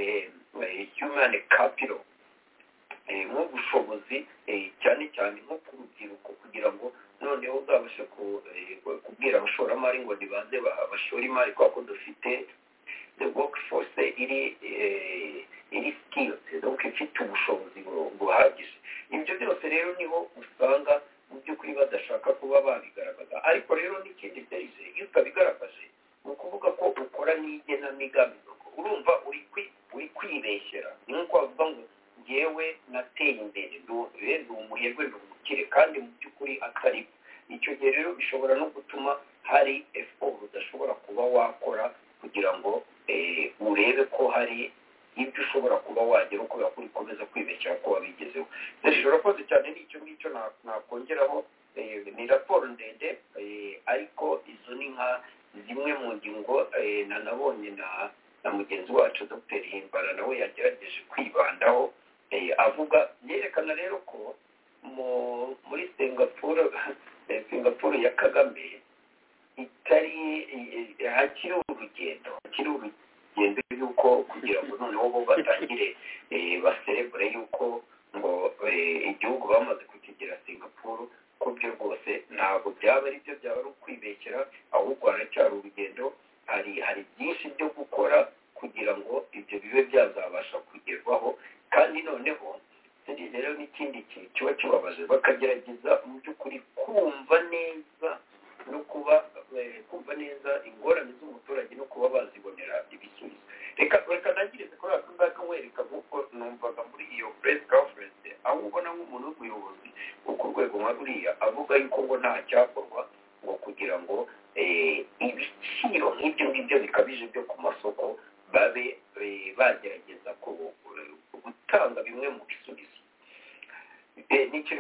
human capital, nk'ubushobozi cyane cyane nko ku rubyiruko, kugira ngo noneho uzabashe kubwira abashoramari ngo nibanze bashore imari, kuko dufite the workforce iri iri skills, donc ifite ubushobozi buhagije. Ibyo byose rero niho usanga mu by'ukuri badashaka kuba babigaragaza. Ariko rero n'ikindi serivisi iyo utabigaragaje, ni ukuvuga ko ukora n'igenamigambi. Urumva uri kwibeshyera. Ni nk'uko bavuga ngo ngewe nateye imbere, ndi umuherwe, ndi umukire, kandi mu by'ukuri atari. Icyo gihe rero bishobora no gutuma hari effort udashobora kuba wakora kugira ngo urebe ko hari ibyo ushobora kuba wagera uko ukomeza kwibeshyira ko wabigezeho. Rero urakoze cyane, n'icyo ngicyo nakongeraho. Ni raporo ndende, ariko izo ni nka zimwe mu ngingo nanabonye na na mugenzi wacu Dr Himbara nawe yagerageje kwibandaho, avuga yerekana rero ko muri Singapore Singapore ya Kagame itari hakiri urugendo hakiri urugendo yuko kugira ngo noneho bo batangire baserebure yuko ngo igihugu bamaze kukigera Singapore, ko byo rwose ntabwo byaba ari byo, byaba ari ukwibekera, ahubwo haracyari urugendo. hari hari byinshi byo gukora kugira ngo ibyo bibe byazabasha kugerwaho. Kandi noneho rero n'ikindi kintu kiba kibabaje, bakagerageza mu by'ukuri kumva neza no kuba kumva neza ingorane z'umuturage no kuba bazibonera ibisubizo. Reka reka nagirize kuri aka ngaka nkwereka nk'uko numvaga muri iyo press conference, aho ubona nk'umuntu w'umuyobozi wo ku rwego nka ruriya avuga yuko ngo nta cyakorwa ngo kugira ngo ibiciro nk'ibyo ngibyo bikabije byo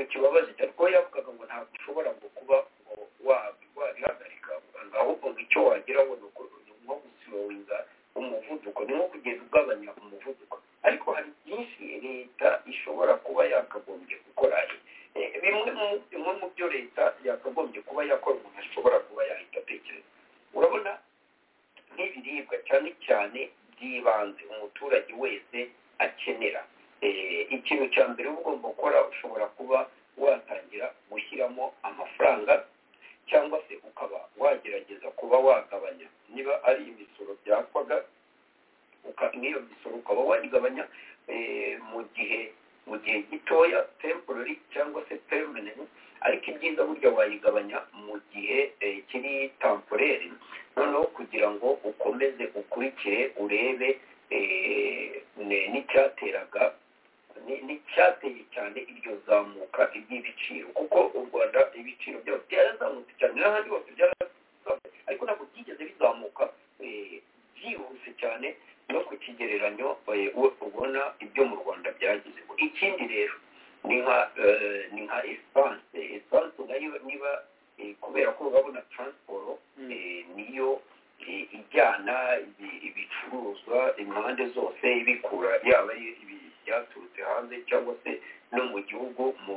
kibabaje cyane ko yavugaga ngo ntabwo ushobora ngo kuba ngo wabihagarika ahubwo ngo icyo wagira ngo ni nko gusirowiza umuvuduko ni nko kugenda ugabanya umuvuduko ariko hari byinshi leta ishobora kuba yakagombye gukora bimwe mu byo leta yakagombye kuba yakora umuntu ashobora kuba yahita atekereza urabona nk'ibiribwa cyane cyane by'ibanze umuturage wese akenera ikintu cya mbere uba ugomba gukora ushobora kuba watangira gushyiramo amafaranga cyangwa se ukaba wagerageza kuba wagabanya niba ari imisoro byakwaga n'iyo misoro ukaba wayigabanya mu gihe mu gihe gitoya temporary cyangwa se permanent ariko ibyiza burya wayigabanya mu gihe kiri temporary noneho kugira ngo ukomeze ukurikire urebe n'icyateraga n'icyateye cyane iryo zamuka ry'ibiciro kuko u Rwanda ibiciro byabo byarazamutse cyane n'ahandi hose byarazamutse ariko ntabwo byigeze bizamuka byihuse cyane no ku kigereranyo ubona ibyo mu Rwanda byagize ikindi rero ni nka ni nka essence essence nayo niba kubera ko urabona transport niyo ijyana ibicuruzwa impande zose ibikura yaba ari byaturutse hanze cyangwa se no mu gihugu mu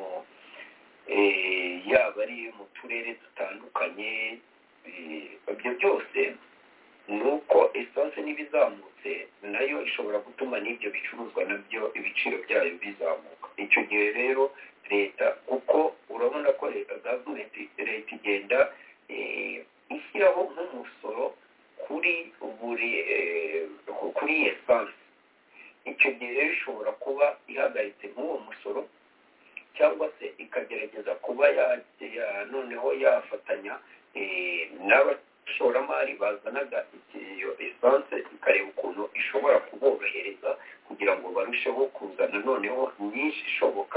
yaba ari mu turere dutandukanye ibyo byose ni uko essence n'ibizamutse nayo ishobora gutuma n'ibyo bicuruzwa nabyo ibiciro byayo bizamuka icyo gihe rero leta kuko urabona ko leta gavumenti leta igenda ishyiraho nk'umusoro kuri buri kuri essence icyo gihe rero ishobora kuba ihagaritse nk'uwo musoro cyangwa se ikagerageza kuba noneho yafatanya n'abashoramari bazanaga iyo essence ikareba ukuntu ishobora kuborohereza kugira ngo barusheho kuzana noneho nyinshi ishoboka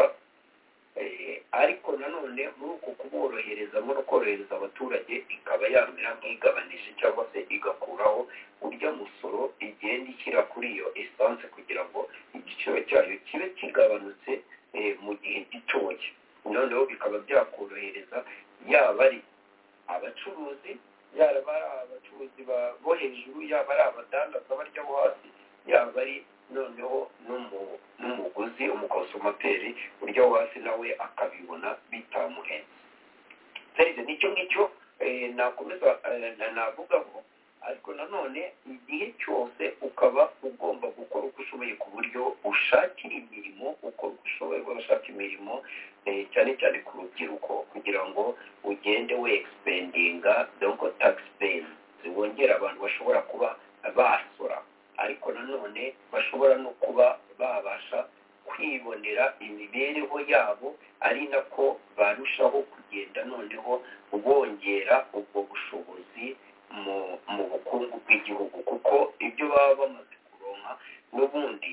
ariko nanone muri uko kuborohereza no korohereza abaturage ikaba yamera nk'igabanije cyangwa se igakuraho urya musoro igenda ishyira kuri iyo essence kugira ngo igiciro cyayo kibe kigabanutse mu gihe gitoya noneho bikaba byakorohereza yaba ari abacuruzi yaba ari abacuruzi bo hejuru yaba ari abadandaza barya bo hasi yaba ari noneho n'umuguzi umukonsomateri urya wo hasi nawe akabibona bitamuhenze serivisi nicyo ngicyo nakomeza navugaho ariko nanone igihe cyose ukaba ugomba gukora uko ushoboye ku buryo ushakira imirimo ukora uko ushoboye urashaka imirimo cyane cyane ku rubyiruko kugira ngo ugende we expandinga donc tax base wongera abantu bashobora kuba basora ariko nanone bashobora no kuba babasha kwibonera imibereho yabo ari nako barushaho kugenda noneho bongera ubwo bushobozi mu bukungu bw'igihugu kuko ibyo baba bamaze kuronka n'ubundi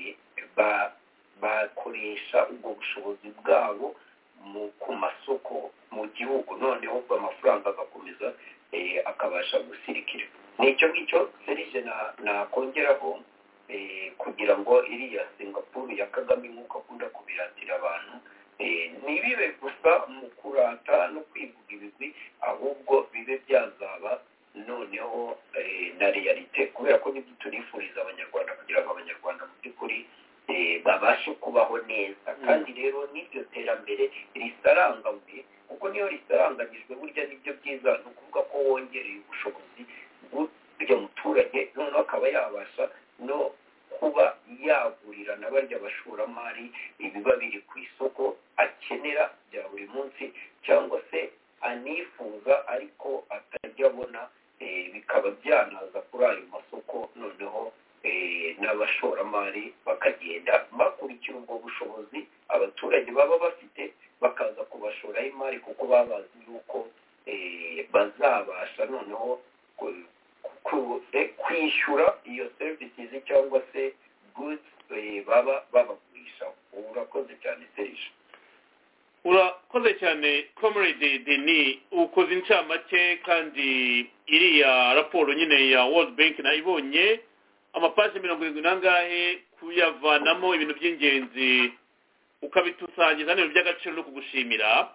bakoresha ubwo bushobozi bwabo ku masoko mu gihugu noneho ubwo amafaranga agakomeza akabasha gusirikira nicyo ngicyo serije nakongeraho kugira ngo iriya Singapore ya Kagame nk'uko akunda kubiratira abantu ntibibe gusa mu kurata no kwivuga ibigwi ahubwo bibe byazaba noneho na realite kubera ko nibyo turifuriza abanyarwanda kugira ngo abanyarwanda mu by'ukuri babashe kubaho neza kandi rero n'iryo terambere risaranganywe kuko niyo risaranganyijwe burya nibyo byiza ni ukuvuga ko wongereye ubushobozi bw'urya muturage noneho akaba yabasha no kuba yagurira na barya bashoramari ibiba biri ku isoko akenera bya buri munsi cyangwa se anifuza ariko atajya abona bikaba byanaza kuri ayo masoko noneho n'abashoramari bakagenda bakurikira ubwo bushobozi abaturage baba bafite bakaza kubashoraho imari kuko baba bazi yuko bazabasha noneho kwishyura iyo serivisi cyangwa se goods baba babagurisha. Urakoze cyane Serge. urakoze cyane comrade Denis ukoze incamake kandi iriya raporo nyine ya World Bank nayibonye amapaji mirongo irindwi n'angahe kuyavanamo ibintu by'ingenzi ukabitusangiza n'ibintu by'agaciro no kugushimira.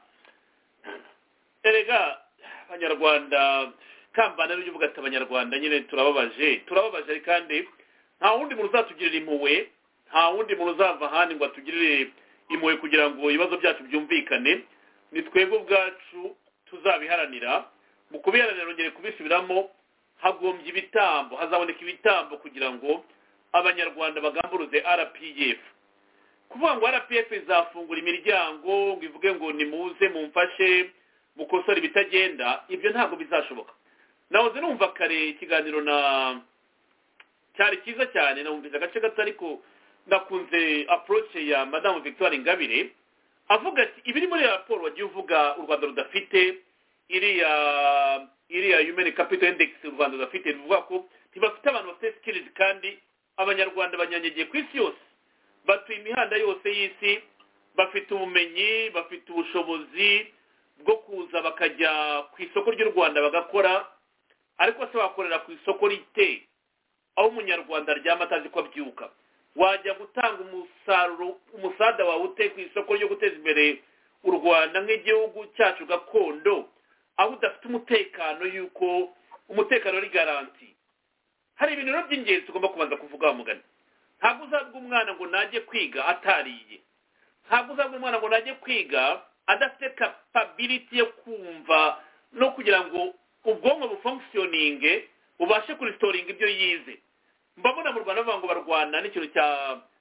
Erega abanyarwanda kambana ryo uvuga ati abanyarwanda nyine turababaje turababaje kandi nta wundi muntu uzatugirira impuhwe nta wundi muntu uzava ahandi ngo atugirire impuhwe kugira ngo ibibazo byacu byumvikane. Ni twebwe ubwacu tuzabiharanira. Mu kubiharanira rongere kubisubiramo hagombye ibitambo hazaboneka ibitambo kugira ngo abanyarwanda bagamburuze R P F. Kuvuga ngo R P F izafungura imiryango ngo ivuge ngo nimuze mumfashe mukosora ibitagenda, ibyo ntabwo bizashoboka. Nahoze numva kare ikiganiro na cyari cyiza cyane, namumvise agace gato ariko ndakunze approach ya Madame Victoire Ingabire avuga ati ibiri muri raporo wagiye uvuga u Rwanda rudafite iriya iriya human capital index u Rwanda rudafite, bivuga ko ntibafite abantu bafite skills kandi abanyarwanda banyanyagiye ku isi yose, batuye imihanda yose y'isi, bafite ubumenyi, bafite ubushobozi bwo kuza bakajya ku isoko ry'u Rwanda bagakora, ariko se bakorera ku isoko rite aho umunyarwanda aryama atazi ko abyuka. Wajya gutanga umusaruro umusada wawe ute ku isoko ryo guteza imbere u Rwanda nk'igihugu cyacu gakondo aho udafite umutekano yuko umutekano ari garanti. Hari ibintu rero by'ingenzi tugomba kubanza kuvuga mugani. Ntabwo uzabwa umwana ngo najye kwiga atariye, ntabwo uzabwa umwana ngo najye kwiga adafite capability yo kumva no kugira ngo ubwonko bufunctioning ubashe kuristoringa ibyo yize. Mbabona mu Rwanda bavuga ngo barwana n'ikintu cya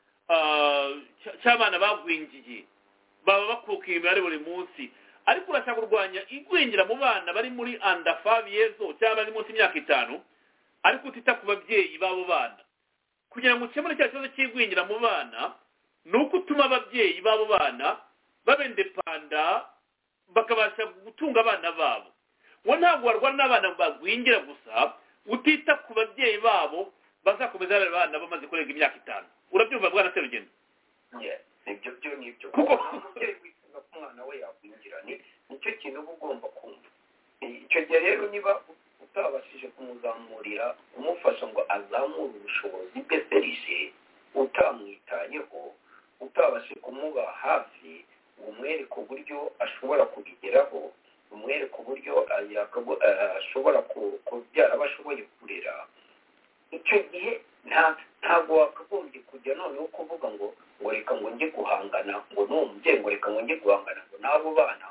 cy'abana bagwingiye baba bakuka imibare buri munsi, ariko urashaka kurwanya igwingira mu bana bari muri under five years cyangwa bari munsi y'imyaka itanu, ariko utita ku babyeyi babo bana. Kugira ngo ukemure cya kibazo cy'igwingira mu bana ni uko utuma ababyeyi babo bana babendepanda bakabasha gutunga abana babo. Wowe ntabwo warwana n'abana bagwingira gusa utita ku babyeyi babo bazakomeza abana bamaze kurenga imyaka itanu. Urabyumva bwana Serugendo? Yeah, nibyo byo nibyo. Kuko umubyeyi wifuza ko umwana we yakwinjira ni nicyo kintu uba ugomba kumva. Icyo gihe rero niba utabashije kumuzamurira umufasha ngo azamure ubushobozi bwe serije, utamwitayeho, utabashe kumuba hafi, umwereka uburyo ashobora kubigeraho, umwereka uburyo ashobora kubyara abashoboye kurera, icyo gihe ntabwo wakagombye kujya noneho kuvuga ngo ngo reka ngo njye guhangana ngo n'uwo mubyeyi ngo reka ngo njye guhangana ngo n'abo bana,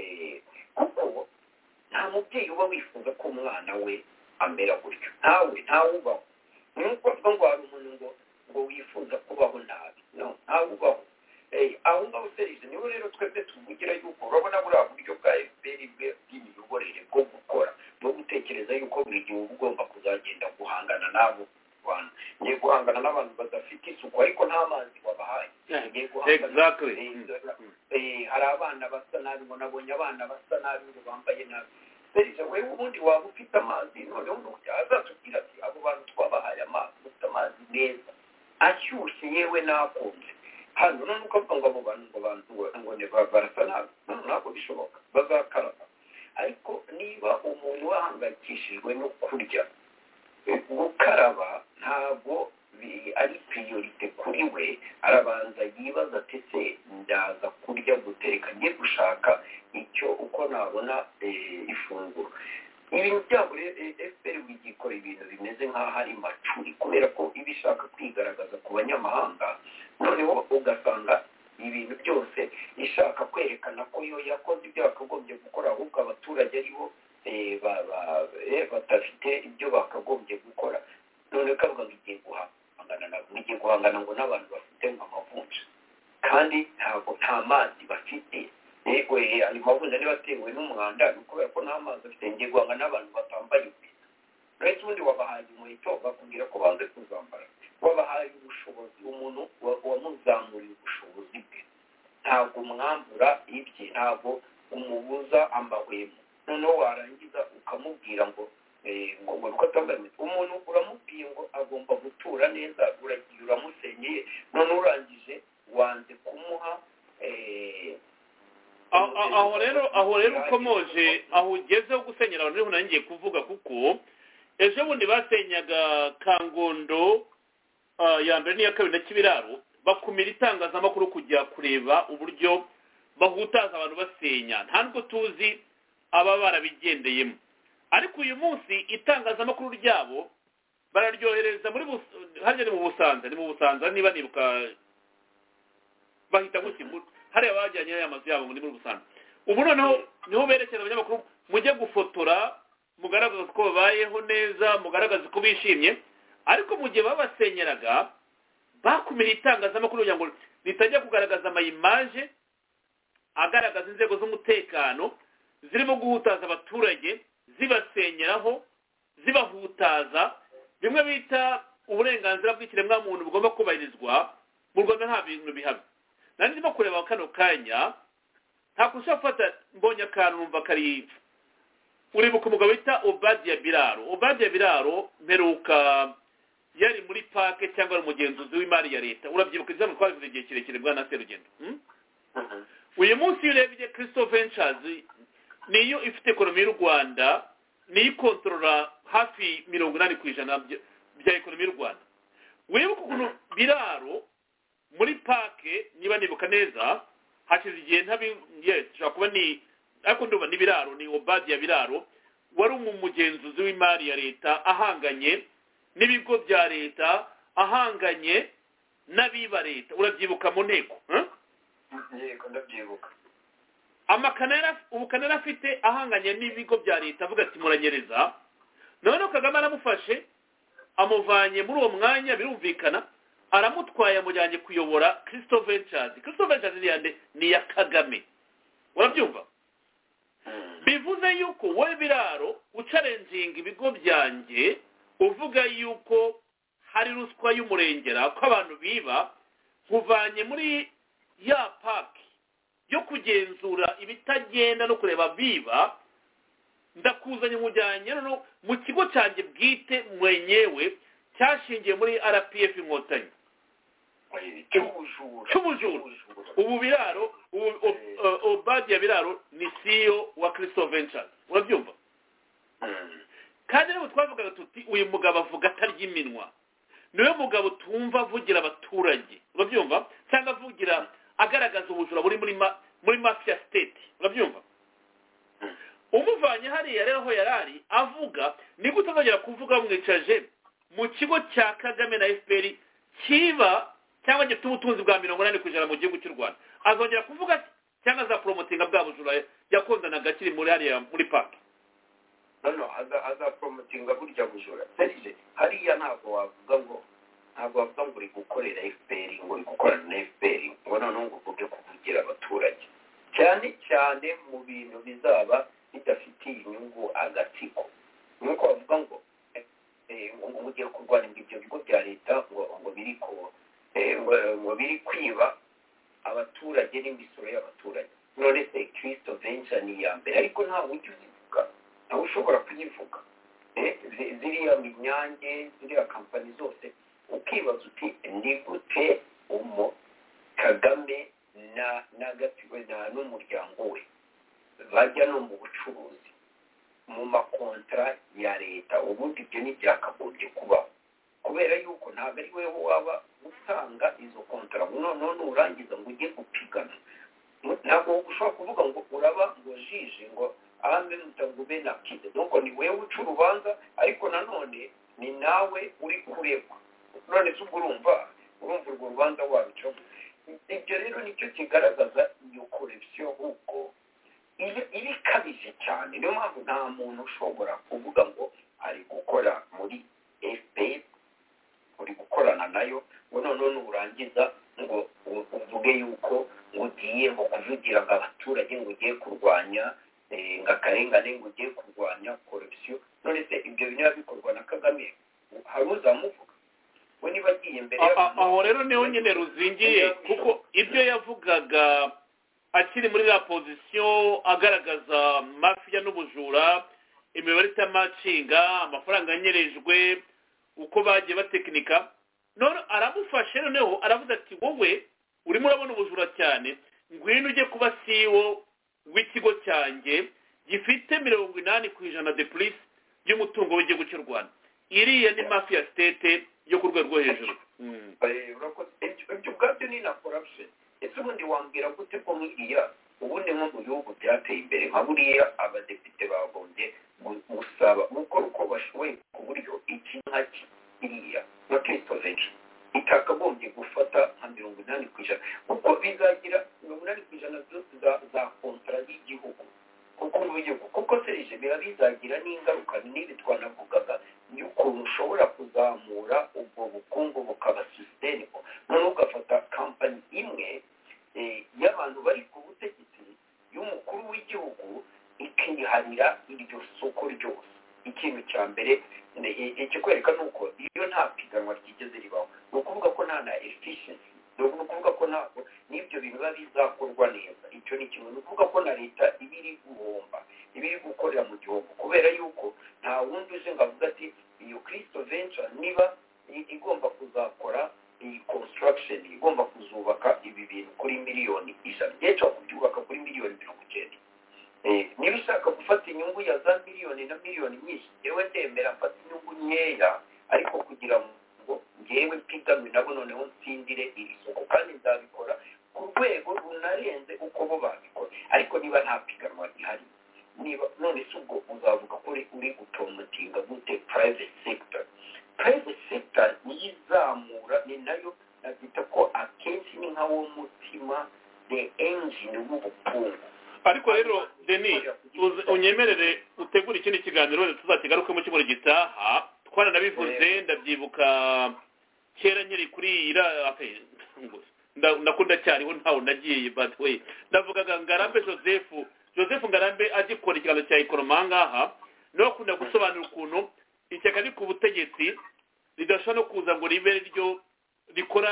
kuko nta mubyeyi uba wifuza ko umwana we amera gutyo. ntawe ntawe ubaho. nuko avuga ngo hari umuntu ngo ngo wifuza kubaho nabi, no ntawe ubaho. aho ngaho serivisi niho rero twebwe tuvugira yuko urabona buriya buryo bwa F P R bw'imiyoborere bwo gukora no gutekereza yuko buri gihe uba ugomba kuzagenda guhangana n'abo bantu. Ngiye guhangana n'abantu badafite isuku ariko nta mazi wabahaye. Ngiye guhangana hari abana basa nabi, ngo nabonye abana basa nabi ngo bambaye nabi. Serivisi wewe ubundi waba ufite amazi noneho n'ujya azatubwira ati abo bantu twabahaye amazi ufite amazi meza ashyushye yewe nakunze. Hano none ukavuga ngo abo bantu ngo bantu ngo ne barasa nabi, ntabwo bishoboka, bazakaraba. Ariko niba umuntu wahangayikishijwe no kurya, gukaraba ntabwo ari priorite kuri we, arabanza yibaza ati se ndaza kurya guteka ngiye gushaka icyo uko nabona ifunguro. Ibintu byabo F P R bigikora ibintu bimeze nk'aho ari macuri kubera ko ibishaka kwigaragaza ku banyamahanga, noneho ugasanga ibintu byose ishaka kwerekana ko yo yakoze ibyo bakagombye gukora, ahubwo abaturage aribo batafite ibyo bakagombye gukora. None kavuga ngo igiye guhangana nabo, igiye guhangana ngo n'abantu bafite amavunja kandi ntabwo nta mazi bafite. Yego ayo mavunja niba atewe n'umwanda ni kubera ko nta mazi afite. Ngiye guhangana n'abantu batambaye inkweto. Uretse ubundi wabahaye inkweto bakubwira ko banze kuzambara, wabahaye ubushobozi, umuntu wamuzamuriye ubushobozi bwe, ntabwo umwambura ibye, ntabwo umubuza amahwemo. Noneho warangiza ukamubwira ngo ngo ngo ko atambaye umuntu uramubwiye ngo agomba gutura neza, uragiye uramusenyeye, none urangije wanze kumuha. aho rero aho rero ukomoje aho ugezeho gusenyera abantu rero nangiye kuvuga, kuko ejo bundi basenyaga Kangondo ya mbere n'iya kabiri na Kibiraro, bakumira itangazamakuru kujya kureba uburyo bahutaza abantu basenya nta nubwo tuzi aba barabigendeyemo ariko uyu munsi itangazamakuru ryabo bararyohereza muri harya ni mu Busanza ni mu Busanza niba nibuka bahita gusimbura hariya bajyanye y'amazu yabo muri Busanza ubu noneho niho berekeza abanyamakuru mujye gufotora mugaragaza ko babayeho neza mugaragaza ko bishimye ariko mu gihe babasenyeraga bakumira itangazamakuru kugira ngo ritajya kugaragaza amayimaje agaragaza inzego z'umutekano zirimo guhutaza abaturage zibasenyeraho zibahutaza bimwe bita uburenganzira bw'ikiremwamuntu bugomba kubahirizwa mu Rwanda nta bintu bihamye nari ndimo kureba kano kanya nta kusha gufata mbonye akantu numva kari uribuka umugabo bita Obadia Biraro Obadia Biraro mperuka yari muri parke cyangwa umugenzuzi w'imari ya leta urabyibuka izamwe twavuze igihe kirekire bwa na Serugendo uyu munsi urebye Christophe Ventures niyo ifite ekonomi y'u Rwanda niyo kontrola hafi mirongo inani ku ijana bya ekonomi y'u Rwanda wibuka ukuntu Biraro muri parke niba nibuka neza hashize igihe ntabi yes kuba ni ariko nduba ni Biraro ni Obadia Biraro wari umugenzuzi w'imari ya leta ahanganye n'ibigo bya leta ahanganye n'abiba leta urabyibuka mu nteko yego ndabyibuka amakanera ubukanera afite ahanganye n'ibigo bya leta avuga ati muranyereza none Kagame aramufashe amuvanye muri uwo mwanya birumvikana aramutwaye amujyanye kuyobora Christophe Ventures Christophe Ventures ni yande ni ya Kagame urabyumva bivuze yuko wowe Biraro ucarenjinga ibigo byanjye uvuga yuko hari ruswa y'umurengera ko abantu biba nkuvanye muri ya park yo kugenzura ibitagenda no kureba biba ndakuzanye mujyanye no mu kigo cyanjye bwite mwenyewe cyashingiye muri R P F Inkotanyi cy'ubujura ubu Biraro Obadia Biraro ni C E O wa Christophe Ventures urabyumva kandi rero twavugaga tuti uyu mugabo avuga atarya iminwa niwe mugabo tumva avugira abaturage urabyumva cyangwa avugira agaragaza ubujura buri muri muri mafia state urabyumva umuvanye hariya rero aho yarari avuga ni gute azongera kuvuga mwicaje mu kigo cya Kagame na F P R kiba cyangwa gifite ubutunzi bwa mirongo inani ku ijana mu gihugu cy'u Rwanda azongera kuvuga cyangwa za promotinga bwa bujura yakondanaga kiri muri hariya muri park no aza aza promotinga burya bujura serije hariya ntabwo wavuga ngo ntabwo wavuga ngo uri gukorera F P R ngo uri gukorana na F P R ngo noneho ngo uvuge kuvugira abaturage cyane cyane mu bintu bizaba bidafitiye inyungu agatsiko nuko bavuga ngo ngo mugiye kurwana ibyo bigo bya leta ngo ngo biri ko ngo biri kwiba abaturage n'imisoro y'abaturage none se Christophe Ventures ni ya mbere ariko nta buryo uzivuga nawe ushobora kuyivuga ziriya minyange ziriya kampani zose ukibaza uti ni gute umu Kagame na n'agatsiko na n'umuryango we bajya no mu bucuruzi mu makontra ya leta ubundi ibyo ntibyakagombye kubaho kubera yuko ntabwo ari wewe waba utanga izo kontra none urangiza ngo ujye gupigana ntabwo ushobora kuvuga ngo uraba ngo jije ngo ahandi mutagube na kide donc ni wewe uca urubanza ariko nanone ni nawe uri kuregwa none se urumva urumva urwo rubanza waruca ibyo rero nicyo kigaragaza iyo corruption uko iri kabije cyane niyo mpamvu nta muntu ushobora kuvuga ngo ari gukora muri F P R uri gukorana nayo ngo none urangiza ngo uvuge yuko ugiye ngo kuvugira abaturage ngo ugiye kurwanya ngakarengane ngo ugiye kurwanya corruption none se ibyo bintu bikorwa na Kagame hari uzamuvuga we niba agiye mbere aho rero niho nyine ruzingiye kuko ibyo yavugaga akiri muri la position agaragaza mafia n'ubujura imibare itamacinga amafaranga anyerejwe uko bagiye batekinika none aramufashe noneho aravuga ati wowe urimo urabona ubujura cyane ngwino ujye kuba C E O w'ikigo cyanjye gifite mirongo inani ku ijana de plus y'umutungo w'igihugu cy'u Rwanda iriya ni mafia state yo ku rwego rwo hejuru ibyo ubwabyo nk'iriya ubundi nko mu bihugu byateye imbere nka buriya abadepite bagombye gusaba gukora uko bashoboye ku buryo iki nka kiriya nka Christovich itakagombye gufata nka mirongo inani ku ijana kuko bizagira mirongo inani ku ijana za za kontara y'igihugu kuko mu bihugu kuko serije biba bizagira n'ingaruka n'ibi twanavugaga y'ukuntu ushobora kuzamura ubwo bukungu bukaba sustainable none ugafata kampani imwe y'abantu bari ku butegetsi y'umukuru w'igihugu ikiharira iryo soko ryose. Ikintu cya mbere ikikwereka ni uko iyo nta piganwa ryigeze ribaho ni ukuvuga ko nta na efficiency ni ukuvuga ko ntabwo n'ibyo bintu biba bizakorwa neza. Icyo ni kimwe, ni ukuvuga ko na leta iba iri guhomba iba iri gukorera mu gihugu kubera yuko nta wundi uje ngo avuga ati iyo Christovich niba igomba kuzakora iyi construction igomba kuzubaka ibi bintu kuri miliyoni ijana yecho kubyubaka kuri miliyoni mirongo icyenda niba ushaka gufata inyungu ya za miliyoni na miliyoni nyinshi yewe ndemera mfata inyungu nkeya ariko kugira ngo ngewe mpiganwe nabo noneho nsindire iri soko kandi nzabikora ku rwego runarenze uko bo babikora. Ariko niba nta piganwa rihari niba none se ubwo uzavuga ko uri gupromotinga gute private sector? Private sector niyizamura ni nayo nabyita ko akenshi ni nka wo mutima the engine w'ubukungu. Ariko rero Denis unyemerere utegura ikindi kiganiro tuzakigaruke mu cyumweru gitaha twana nabivuze ndabyibuka kera nyiri kuri ira ndakunda cyariho ntawo nagiye but way ndavugaga Ngarambe Joseph Joseph Ngarambe agikora ikiganiro cya Economia ngaha no kunda gusobanura ukuntu ishyaka riri ku butegetsi ridashobora no kuza ngo ribe ryo rikora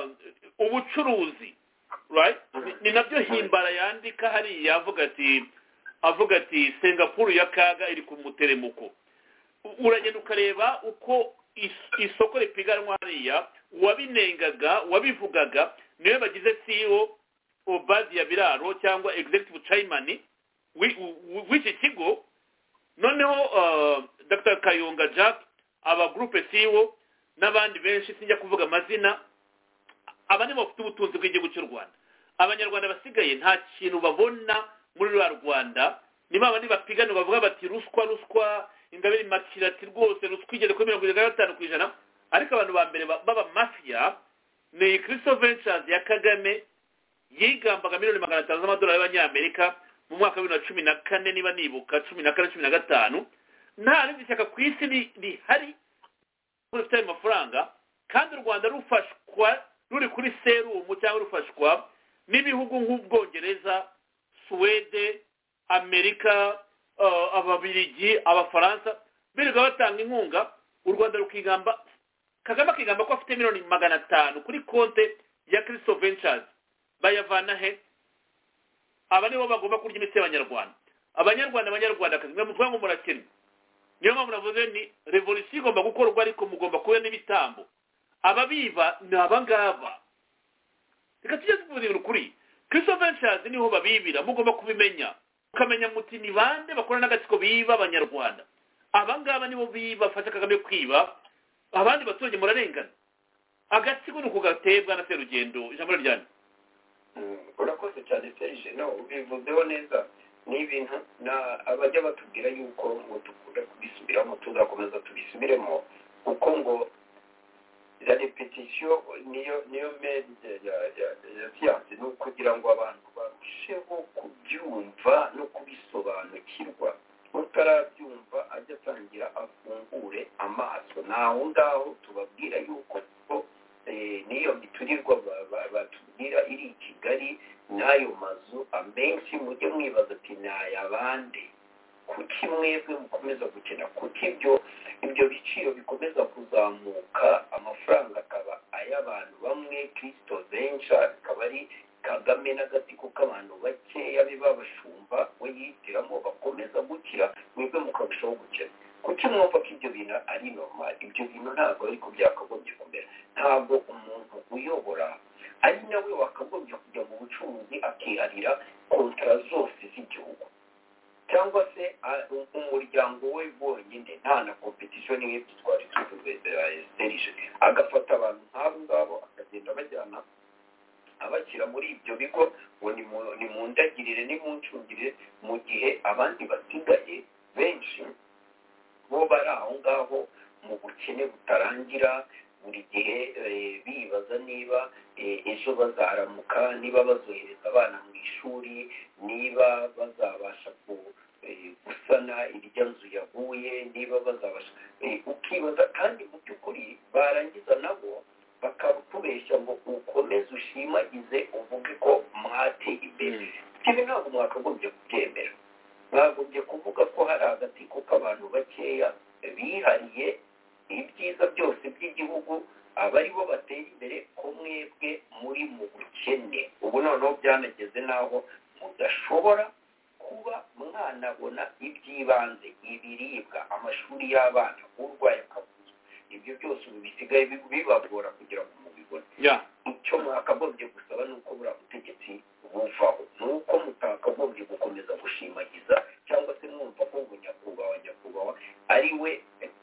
ubucuruzi right ni nabyo himbara yandika hari yavuga ati avuga ati Singapore ya kaga iri ku muteremuko. Uragenda ukareba uko isoko ripiganwa hariya wabinengaga wabivugaga niwe bagize C E O Obadi ya Biraro cyangwa executive chairman w'iki kigo. Noneho uh, Dr Kayonga Jack aba groupe C E O n'abandi benshi sinjya kuvuga amazina abandi bafite ubutunzi bw'igihugu cy'u Rwanda. Abanyarwanda basigaye nta kintu babona muri rwa Rwanda niba abandi bapigana bavuga bati ruswa ruswa Ingabire Makirati rwose ruswa igeze kuri mirongo irindwi na gatanu ku ijana. Ariko abantu ba mbere baba mafia ni Christovich ya Kagame yigambaga miliyoni magana atanu z'amadolari y'Abanyamerika mu mwaka wa bibiri na cumi na kane niba nibuka cumi na kane cumi na gatanu. Nta rindi shyaka ku isi rihari rufite ayo mafaranga kandi u Rwanda rufashwa ruri kuri serumu cyangwa rufashwa n'ibihugu nk'Ubwongereza, Suwede, Amerika, uh, Ababiligi, Abafaransa birirwa batanga inkunga. U Rwanda rukigamba Kagame akigamba ko afite miliyoni magana atanu kuri konte ya Christovich bayavana he? Aba nibo bagomba kurya imiti y'Abanyarwanda. Abanyarwanda abanyarwanda kazi mwe mutwa ngo murakene. Niyo mpamvu navuze ni revolution igomba gukorwa ariko mugomba kuba n'ibitambo. Ababiba ni abangaba. Reka tujye tuvuga ukuri. Christovich niho babibira mugomba kubimenya. Ukamenya muti ni bande bakora n'agatsiko biba Abanyarwanda. Abangaba nibo biba fata Kagame kwiba. Abandi baturage murarengana. Agatsiko ni kugatebwa na Serugendo ijambo ryane. Urakoze cyane Serge no ubivuzeho neza ni ibintu na abajya batubwira yuko ngo dukunda kubisubiramo tuzakomeza tubisubiremo kuko ngo la repetition niyo niyo mede ya ya ya siyansi no kugira ngo abantu barusheho kubyumva no kubisobanukirwa utarabyumva ajya atangira afungure amaso naho ngaho tubabwira yuko niyo miturirwa batubwira iri i Kigali n'ayo mazu amenshi mujye mwibaza ati n'ayabande kuki mwebwe mukomeza gukena kuki ibyo ibyo biciro bikomeza kuzamuka amafaranga akaba ay'abantu bamwe Christovich akaba ari Kagame n'agatsiko k'abantu bakeya bibabashumba we yitiramo bakomeza gukira mwebwe mukarushaho gukena. Kuki mwumva ko ibyo bintu ari normal? Ibyo bintu ntabwo ariko byakagombye kumera. Ntabwo umuntu uyobora ari nawe wakagombye kujya mu bucuruzi akiharira kontara zose z'igihugu cyangwa se umuryango we bonyine nta na competition n'imwe twari tuvuze Serge agafata abantu nk'abo ngabo akagenda bajyana abashyira muri ibyo bigo ngo ni mu ndagirire ni mu ncungire, mu gihe abandi basigaye benshi bo bari aho ngaho mu bukene butarangira, buri gihe bibaza niba ejo bazaramuka, niba bazohereza abana mu ishuri, niba bazabasha gusana irya nzu yaguye, niba bazabasha ukibaza. Kandi mu by'ukuri barangiza nabo bakakubeshya ngo ukomeze ushimagize uvuge ko mwateye imbere. Ibi ntabwo mwakagombye kubyemera. Mwagombye kuvuga ko hari agatsiko k'abantu bakeya bihariye ibyiza byose by'igihugu, aba ari bo batera imbere, ko mwebwe muri mu bukene. Ubu noneho byanageze n'aho mudashobora kuba mwanabona iby'ibanze, ibiribwa, amashuri y'abana, urwaye akabuza. Ibyo byose ubu bisigaye bibagora kugira ngo mubibone. Icyo mwakagombye gusaba ni uko buriya butegetsi buvaho, ni uko mutakagombye gukomeza gushimagiza cyangwa se mwumva ko ngo nyakubahwa nyakubahwa ari we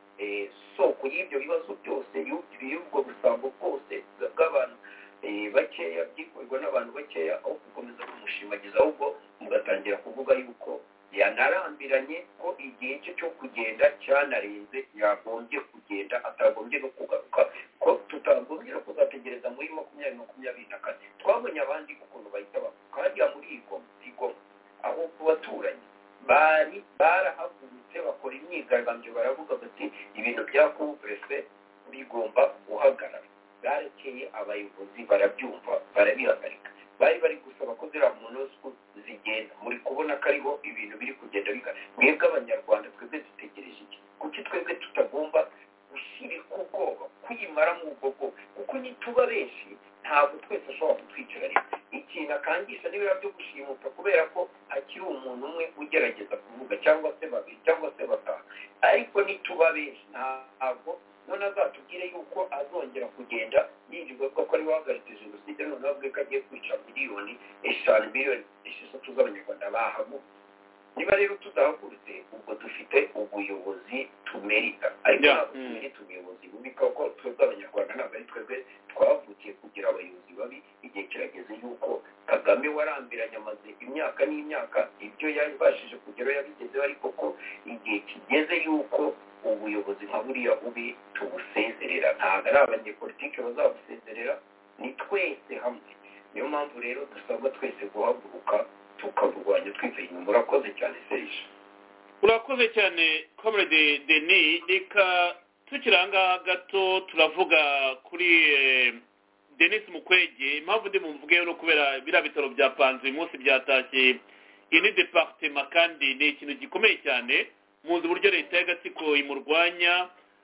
soko y'ibyo bibazo byose, y'ubwo busambo bwose bw'abantu bakeya, byikorwa n'abantu bakeya, aho gukomeza kumushimagiza, ahubwo mugatangira kuvuga yuko yanarambiranye, ko igihe cye cyo kugenda cyanarenze, yagombye kugenda, atagombye no kugaruka, ko tutagombye no kuzategereza muri makumyabiri makumyabiri na kane. Twabonye abandi ukuntu bahita bavuga hariya muri igoma, aho ku baturanyi bari barahagurutse bakora imyigaragambyo, baravuga bati ibintu bya couvre-feu bigomba guhagarara. Barekeye abayobozi barabyumva, barabihagarika. Bari bari gusaba ko ziriya MONUSCO zigenda. Muri kubona ko ariho ibintu biri kugenda bigana. Mwebwe abanyarwanda twebwe dutegereje iki? Kuki twebwe tutagomba gushyirika ubwoba, kwimara mu ubwo bwoba? Kuko nituba benshi ntabwo twese ashobora kutwicarira. Ikintu akangisha n'ibira byo gushimuta kubera ko hakiri umuntu umwe ugerageza kuvuga, cyangwa se babiri cyangwa se batanu. Ariko nituba benshi ntabwo none azatubwire yuko azongera kugenda yinjirwa ko ari wahagaritse jenoside, none avuge ko agiye kwica miliyoni eshanu miliyoni esheshatu z'abanyarwanda bahamu. Niba rero tudahagurutse, ubwo dufite ubuyobozi tumerita, ariko ntabwo tumerita ubuyobozi bubi, kuko twebwe abanyarwanda ntabwo ari twebwe twavukiye kugira abayobozi babi. Igihe kirageze yuko Kagame warambiranye amaze imyaka n'imyaka, ibyo yabashije kugeraho yabigezeho, ariko ko igihe kigeze yuko ubuyobozi nka buriya bubi tubusezerera. Ntabwo ari abanyepolitike bazabusezerera, ni twese hamwe. Niyo mpamvu rero dusabwa twese guhaguruka tukaburwanya twivuye inyuma. Urakoze cyane Serge. Urakoze cyane Comrade Denis. Reka tukiri aha ngaha gato turavuga kuri Denis Mukwege. Impamvu ndi mumvugeyo no kubera biriya bitaro bya Panzi uyu munsi byatashye ini departema, kandi ni ikintu gikomeye cyane. Muzi uburyo leta y'agatsiko imurwanya,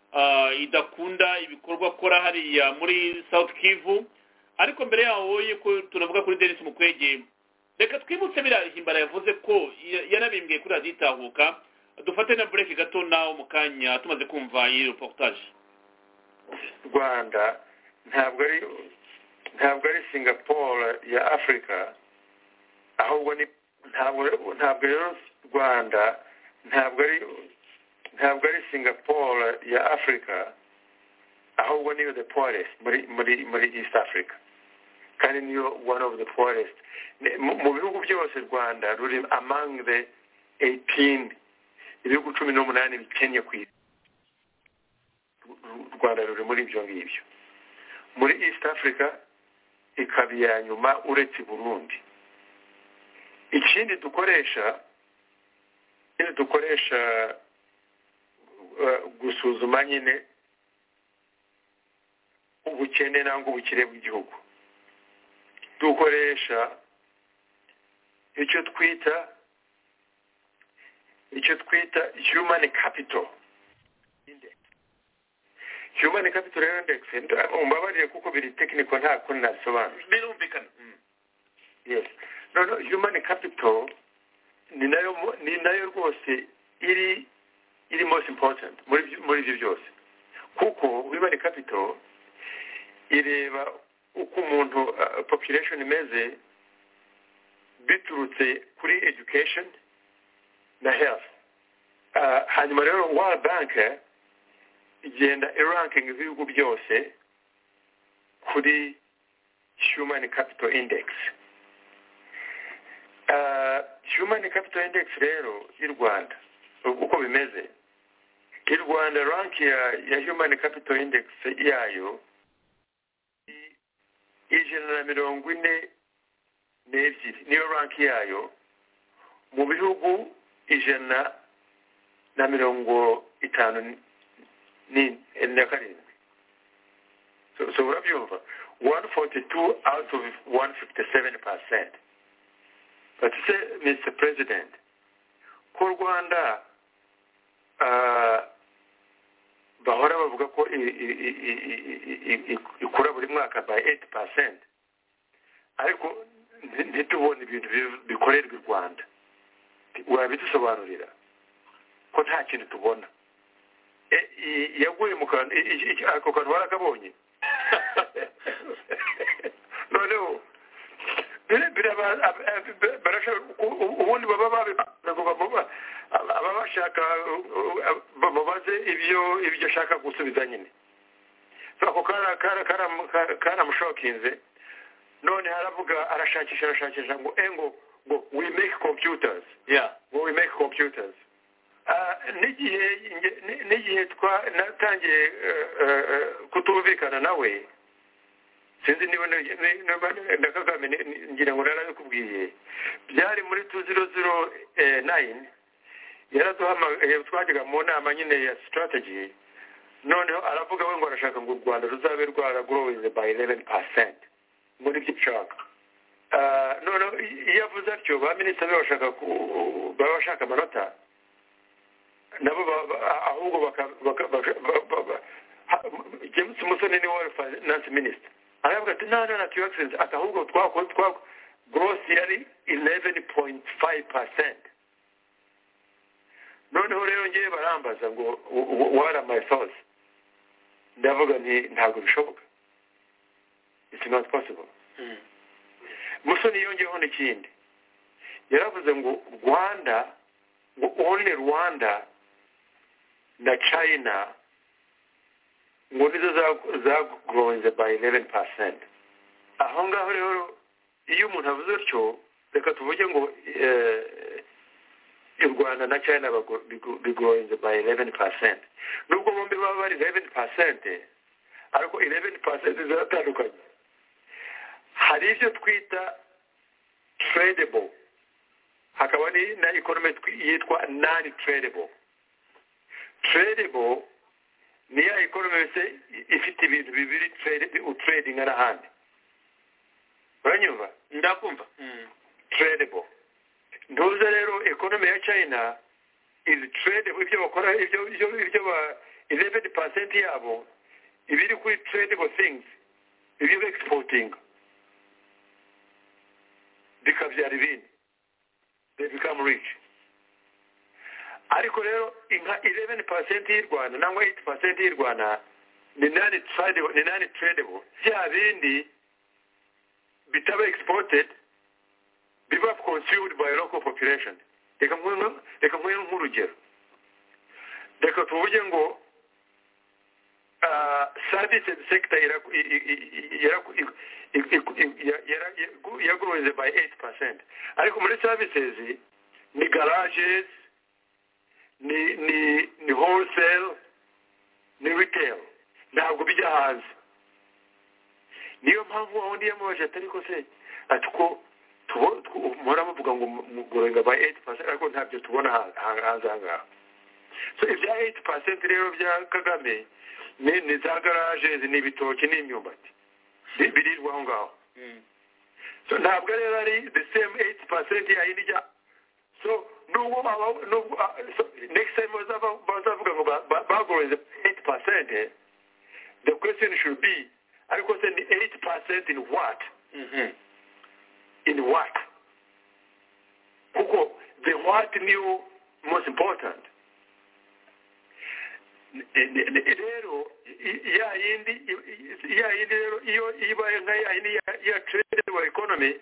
idakunda ibikorwa akora hariya muri South Kivu. Ariko mbere yaho yuko tunavuga kuri Denis Mukwege, reka twibutse biriya himbara yavuze ko yanabimbwiye kuri radiyo Itahuka. Dufate na break gato nawe mu kanya tumaze kumva iyi reportage. Rwanda ntabwo ari ntabwo ari Singapore ya Africa, ahubwo ni ntabwo ntabwo rero Rwanda ntabwo ari ntabwo ari Singapore ya Africa, ahubwo niyo the poorest muri muri muri East Africa, kandi niyo one of the poorest mu bihugu byose. Rwanda ruri among the eighteen ibihugu cumi n'umunani bikennye ku isi. Rwanda ruri muri ibyo ngibyo. Muri East Africa ikaba iya nyuma uretse Burundi. Ikindi dukoresha ikindi dukoresha uh, gusuzuma nyine ubukene nangwa ubukire bw'igihugu, dukoresha icyo twita icyo twita human capital index. Human capital index umbabarire kuko biri technical nta ko nasobanura. Birumvikana. Yes. No, no, human capital ni nayo ni nayo rwose iri iri most important muri muri ibyo byose, kuko human capital ireba uko umuntu uh, population imeze biturutse kuri education na health. Uh, hanyuma rero World Bank igenda ranking ibihugu byose kuri human capital index. Uh, human capital index rero y'u Rwanda uko bimeze, y'u Rwanda rank ya, ya human capital index yayo ijana na mirongo ine n'ebyiri niyo rank yayo mu bihugu ijana na mirongo itanu na karindwi. So, so urabyumva one forty-two out of one fifty-seven percent. But say, Mister President, ko Rwanda uh, bahora bavuga ko ikura buri mwaka by eight percent, ariko ntitubone ibintu bikorerwa i Rwanda. Urabidusobanurira ko nta kintu tubona. Yaguye mu kantu ako kantu barakabonye. Noneho ubundi baba bashaka babaze ibyo ibyo ashaka gusubiza nyine. Ako karamushokinze, none haravuga arashakisha arashakisha ngo engo ngo we make computers. Yeah, we make computers. N'igihe n'igihe twa natangiye kutumvikana nawe, sinzi niba na Kagame ngira ngo narabikubwiye, byari muri two thousand nine yaraduhamagaye twajyaga mu nama nyine ya strategy, noneho aravuga we ngo arashaka ngo u Rwanda ruzabe rwaragurowinze by eleven percent muri by'icaka. Noneho iyo avuze atyo ba minisitiri bashaka baba bashaka amanota nabo ahubwo James Musoni ni wa finance minister aravuga ati nta na Your Excellency ati ahubwo twakora twa growth yari eleven point five percent. Noneho rero ngiye barambaza ngo what are my thoughts, ndavuga nti ntabwo bishoboka, it's not possible. mm. Musoni yongeyeho n'ikindi yaravuze ngo Rwanda ngo only Rwanda na China ngo nizo za growing by eleven percent. Aho ngaho rero iyo umuntu avuze cyo reka tuvuge ngo u Rwanda na China be growing by eleven percent. Nubwo bombi baba bari eleven percent, ariko eleven percent ziratandukanye. Hari ibyo twita tradable, hakaba ni na economy yitwa non tradable. Tradable ni ya economy se ifite ibintu bibiri trade trading n'ahandi. Uranyumva? Ndakumva. mm. Tradable. Ndoze rero economy ya China is tradable, ibyo bakora ibyo ibyo ibyo ba eleven percent yabo ibiri kuri tradable things, ibyo exporting bikabyara ibindi, they become rich. Ariko rero inka eleven percent y'u Rwanda nangwa eight percent y'u Rwanda ni nani tradable, ni nani tradable, bya bindi bitaba exported biba consumed by local population. Reka nkuru reka nkuru nk'urugero, reka tuvuge ngo services sector yagrowing by eight percent, ariko muri services ni garages, ni ni ni wholesale, ni retail, ntabwo bijya hanze. Niyo mpamvu ahundi yamubaje atari ko se atiko mura bavuga ngo growing by eight percent, ariko ntabyo tubona hanze hangaha. So ibya eight percent rero bya Kagame ni ni za garages, ni bitoki, ni imyumbati birirwa aho ngaho. So ntabwo rero ari the same eight percent ya indija. So no no so next time bazavuga ngo bagrowing eight percent, the question should be, ariko se ni eight percent in what? Mhm. In what? Kuko the what new most important. Rero ya yindi ya yindi rero iyo ibaye nka ya yindi ya tradable economy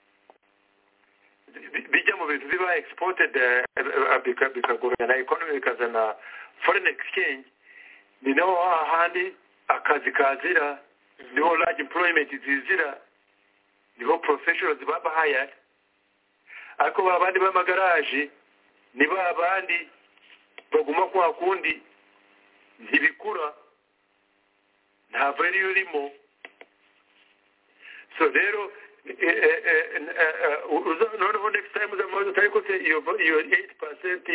bijya mu bintu biba exported bikagurana na economy bikazana foreign exchange, ni naho hahandi akazi kazira, niho large employment zizira, niho professionals baba hired ariko babandi b'amagaraje ni babandi baguma kwa kundi ntibikura nta value urimo so rero noneho next time uzamaze utari ko se iyo iyo eight percent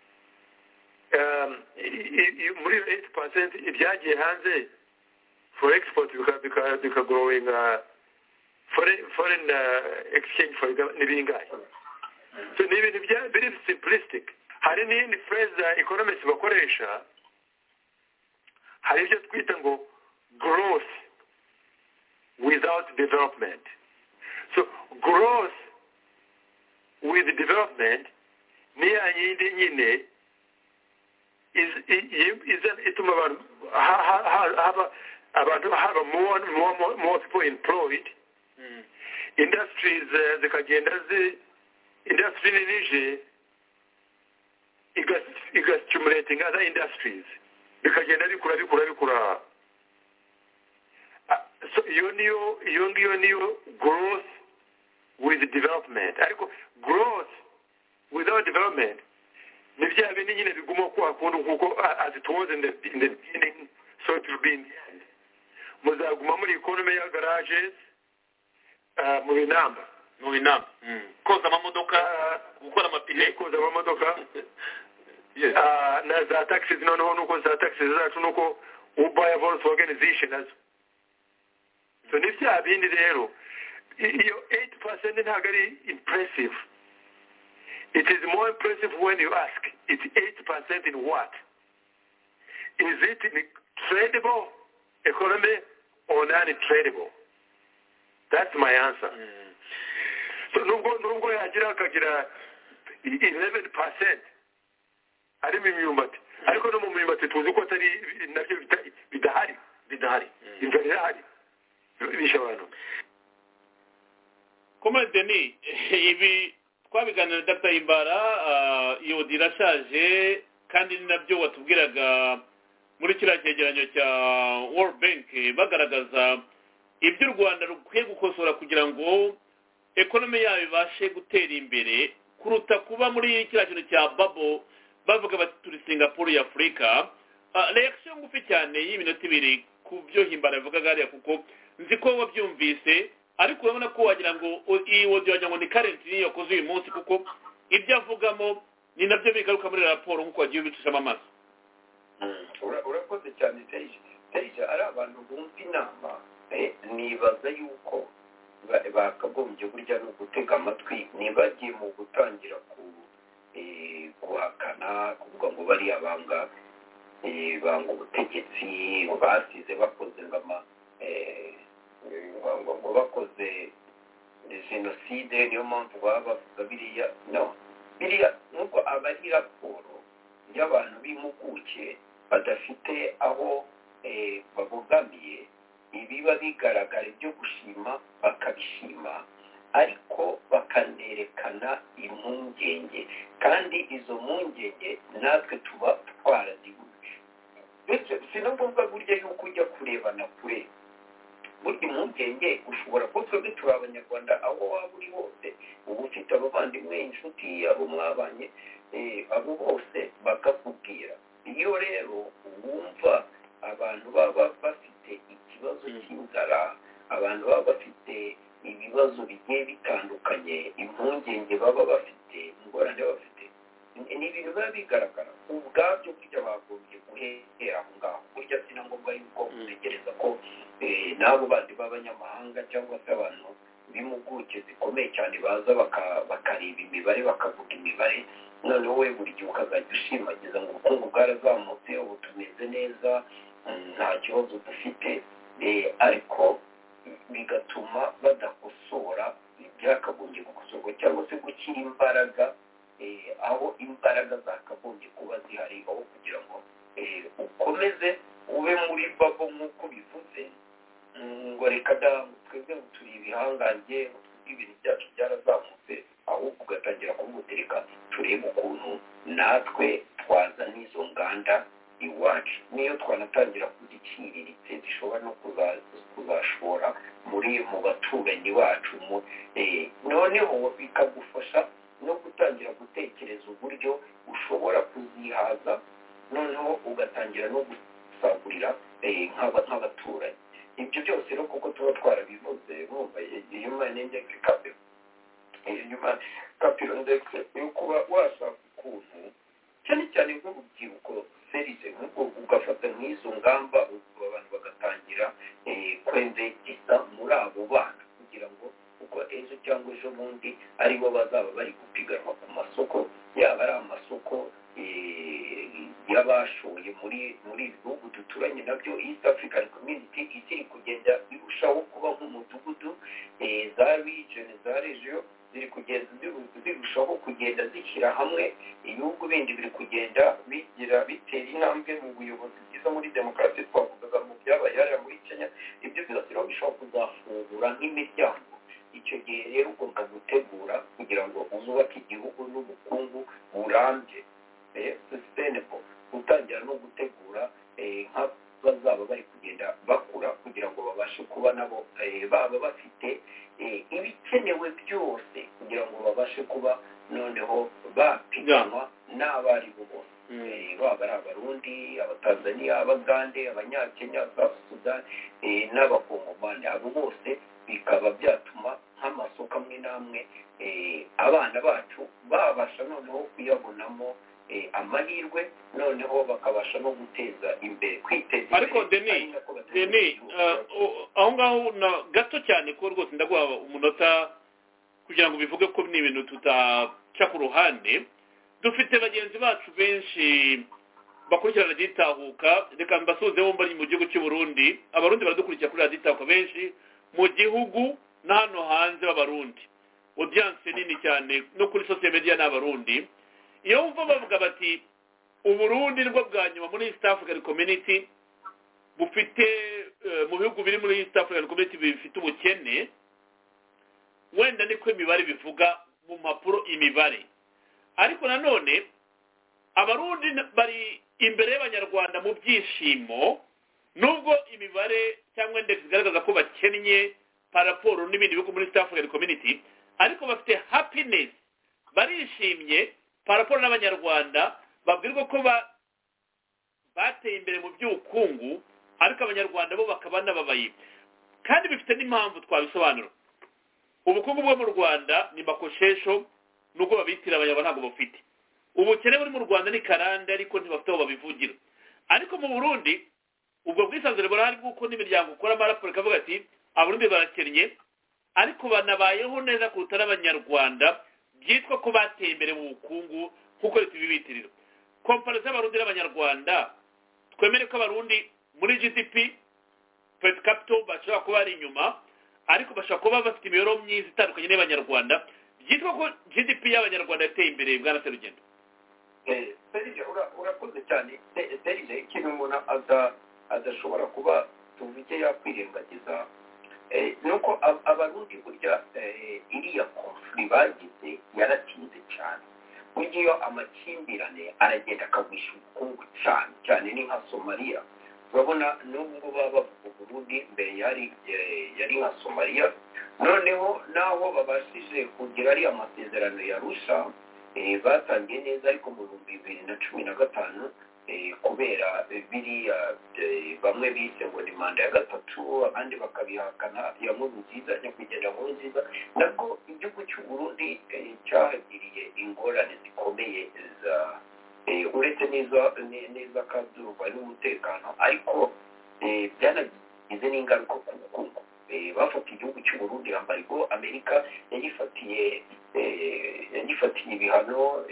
muri eight percent ibyagiye hanze for export bika bika growing foreign foreign exchange for n'ibingahe so ni ibintu bya very simplistic hari n'indi phrase economists bakoresha hari ibyo twita ngo growth without development so growth with development ni yindi nyine is is ituma abantu haba abantu haba more more more people employed mm. industries zikagenda zi industry nije igas stimulating other industries bikagenda bikura bikura bikura so iyo niyo iyo ngiyo niyo growth with development ariko growth without development ni bya bindi nyine biguma kwa kundu nkuko as it was in the, in the beginning so it will be in the end muzaguma muri economy ya garages uh, mu binamba mu binamba mm. koza amamodoka gukora amapine koza amamodoka yes uh, na za taxis noneho nuko za taxis zacu nuko ubaya Volkswagen organization nazo so ni bya bindi rero iyo eight percent ntabwo ari impressive. It is more impressive when you ask, it's eight percent in what? Is it in tradable economy or non-tradable? That's my answer. Mm. So nubwo nubwo yagira akagira eleven percent ari mu myumbati ariko no mu myumbati tuzi ko atari nabyo bidahari bidahari inzara irahari bisha abantu. Comment Denis ibi twabiganira na Dr Himbara iyo dirashaje kandi nabyo watubwiraga muri kiriya cyegeranyo cya World Bank bagaragaza ibyo u Rwanda rukwiye gukosora kugira ngo economy yayo ibashe gutera imbere kuruta kuba muri kiriya kintu cya bubble bavuga bati turi Singapore ya Afrika. Reaction ngufi cyane y'iminota ibiri ku byo Himbara yavugaga hariya kuko nzi ko wabyumvise ariko urabona ko wagira ngo iyi audio wagira ngo ni current niyo yakoze uyu munsi kuko ibyo avugamo ni nabyo bigaruka muri raporo nk'uko wagiye ubicishamo amaso. Urakoze cyane Teje Teje ari abantu bumva inama nibaza yuko bakagombye burya no gutega amatwi niba agiye mu gutangira ku guhakana kuvuga ngo bari abanga banga ubutegetsi basize bakoze ngama ngo bakoze jenoside niyo mpamvu baba bavuga biriya no biriya nuko aba ari raporo y'abantu b'impuguke badafite aho babogamiye ibiba bigaragara ibyo gushima bakabishima ariko bakanerekana impungenge kandi izo mpungenge natwe tuba twarazibuje ndetse sinagomba burya yuko ujya kurebana kure burya impungenge ushobora kuba twebwe turi abanyarwanda aho waba uri hose uba ufite abavandimwe inshuti abo mwabanye abo bose bakakubwira iyo rero wumva abantu baba bafite ikibazo cy'inzara abantu baba bafite ibibazo bigiye bitandukanye impungenge baba bafite ingorane bafite ni ibintu biba bigaragara ubwabyo burya bagombye guhera aho ngaho burya si na ngombwa yuko utegereza ko n'abo bandi b'abanyamahanga cyangwa se abantu b'impuguke zikomeye cyane baza bakareba imibare bakavuga imibare noneho we buri gihe ukazajya ushimagiza ngo ubukungu bwarazamutse ubu tumeze neza nta kibazo dufite ariko bigatuma badakosora ibyakagombye gukosorwa cyangwa se gushyira imbaraga aho imbaraga zakagombye kuba zihari aho kugira ngo ukomeze ube muri babo nk'uko bivuze ngo reka da twebwe ngo turi ibihangange ibintu byacu byarazamutse ahubwo ugatangira kumutereka turebe ukuntu natwe twaza n'izo nganda iwacu niyo twanatangira kuziciriritse zishobora no kuzashora muri mu baturanyi bacu noneho bikagufasha no gutangira gutekereza uburyo ushobora kuzihaza noneho ugatangira no gusagurira nk'abaturanyi. Ibyo byose rero kuko tuba twarabivuze bumva human index capital human capital index yo kuba washaka ukuntu cyane cyane nk'urubyiruko serize nk'ubwo ugafata nk'izo ngamba abantu bagatangira kwemvesisa muri abo bana kugira ngo uko ejo cyangwa ejo bundi aribo bazaba bari gupiganwa ku masoko, yaba ari amasoko y'abashoye muri muri ibihugu duturanye nabyo. East African Community ikiri kugenda irushaho kuba nk'umudugudu, za region za region ziri kugenda zirushaho kugenda zishyira hamwe, ibihugu bindi biri kugenda bigira bitera intambwe mu buyobozi bwiza muri demokarasi twavugaga mu byabaye hariya muri Kenya. Ibyo byose rero bishobora kuzafungura nk'imiryango. Icyo gihe rero ugomba gutegura kugira ngo uzubake igihugu n'ubukungu burambye sustainable, gutangira no gutegura nk'abazaba bari kugenda bakura kugira ngo babashe kuba nabo baba bafite ibikenewe byose kugira ngo babashe kuba noneho bapiganwa n'abaribo bose, baba ari abarundi, abatanzaniya, abagande, abanyakenya, abasudani n'abakongomani. Abo bose bikaba byatuma nk'amasoko amwe n'amwe abana bacu babasha noneho kuyabonamo amahirwe, noneho bakabasha no guteza imbere kwiteza imbere. Ariko Deni Deni aho ngaho na gato cyane ko rwose ndaguha umunota kugira ngo bivuge ko ni ibintu tutaca ku ruhande. Dufite bagenzi bacu benshi bakurikirana Raditahuka, reka mbasuze bo bari mu gihugu cy'u Burundi. Abarundi baradukurikira kuri Raditahuka benshi mu gihugu na hano hanze b'abarundi, audience nini cyane no kuri social media n'abarundi. Iyo wumva bavuga bati Uburundi nibwo bwa nyuma muri East African Community bufite mu bihugu biri muri East African Community bifite ubukene, wenda niko imibare bivuga mu mpapuro imibare, ariko nanone abarundi bari imbere y'abanyarwanda mu byishimo, nubwo imibare cyangwa index igaragaza ko bakennye paraporo n'ibindi bihugu muri East African Community, ariko bafite happiness, barishimye paraporo n'abanyarwanda babwirwa ko bateye imbere mu by'ubukungu, ariko abanyarwanda bo bakaba nababaye. Kandi bifite n'impamvu twabisobanura. Ubukungu bwo mu Rwanda ni makoshesho, nubwo babitira abanyarwanda ntabwo bafite. Ubukene buri mu Rwanda ni karande, ariko ntibafite aho babivugira. Ariko mu Burundi ubwo bwisanzure burahari bw'uko n'imiryango ukora amaraporo ikavuga ati abarundi barakennye ariko banabayeho neza kuruta n'abanyarwanda, byitwa ko bateye imbere mu bukungu kuko leta ibibitirira. Comparison y'abarundi n'abanyarwanda, twemere ko abarundi muri G D P per capita bashobora kuba ari inyuma, ariko bashobora kuba bafite imibereho myiza itandukanye n'abanyarwanda, byitwa ko G D P y'abanyarwanda yateye imbere. Bwana Serugendo Serge urakoze cyane. Serge ikintu umuntu adashobora kuba tuvuge yakwirengagiza nuko abarundi burya iriya konfuri bagize yaratinze cyane. Burya iyo amakimbirane aragenda akagwisha ubukungu cyane cyane, ni nka Somalia. Urabona nubwo baba bavuga Burundi mbere yari yari nka Somalia, noneho naho babashije kugira ari amasezerano ya Arusha batangiye neza, ariko mu bihumbi bibiri na cumi na gatanu kubera biriya bamwe bise ngo ni manda ya gatatu, abandi bakabihakana ya Nkurunziza, nyakwigendera Nkurunziza, nabwo igihugu cy'u Burundi cyahagiriye ingorane zikomeye za uretse neza kazuba n'umutekano, ariko byanagize n'ingaruka ku bukungu. Bafata igihugu cy'u Burundi ambargo, Amerika yagifatiye yagifatiye ibihano,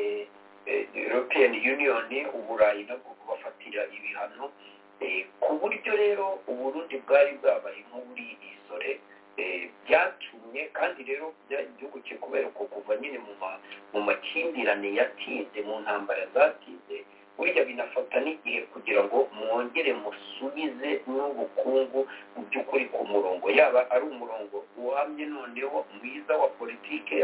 European Union, Uburayi nabwo kubafatira ibihano, ku buryo rero Uburundi bwari bwabaye nk'uburi isore. Byatumye kandi rero igihugu cye kubera ko kuva nyine mu makimbirane yatinze, mu ntambara zatinze, burya binafata n'igihe kugira ngo mwongere musubize n'ubukungu mu by'ukuri ku murongo, yaba ari umurongo uhamye noneho mwiza wa politike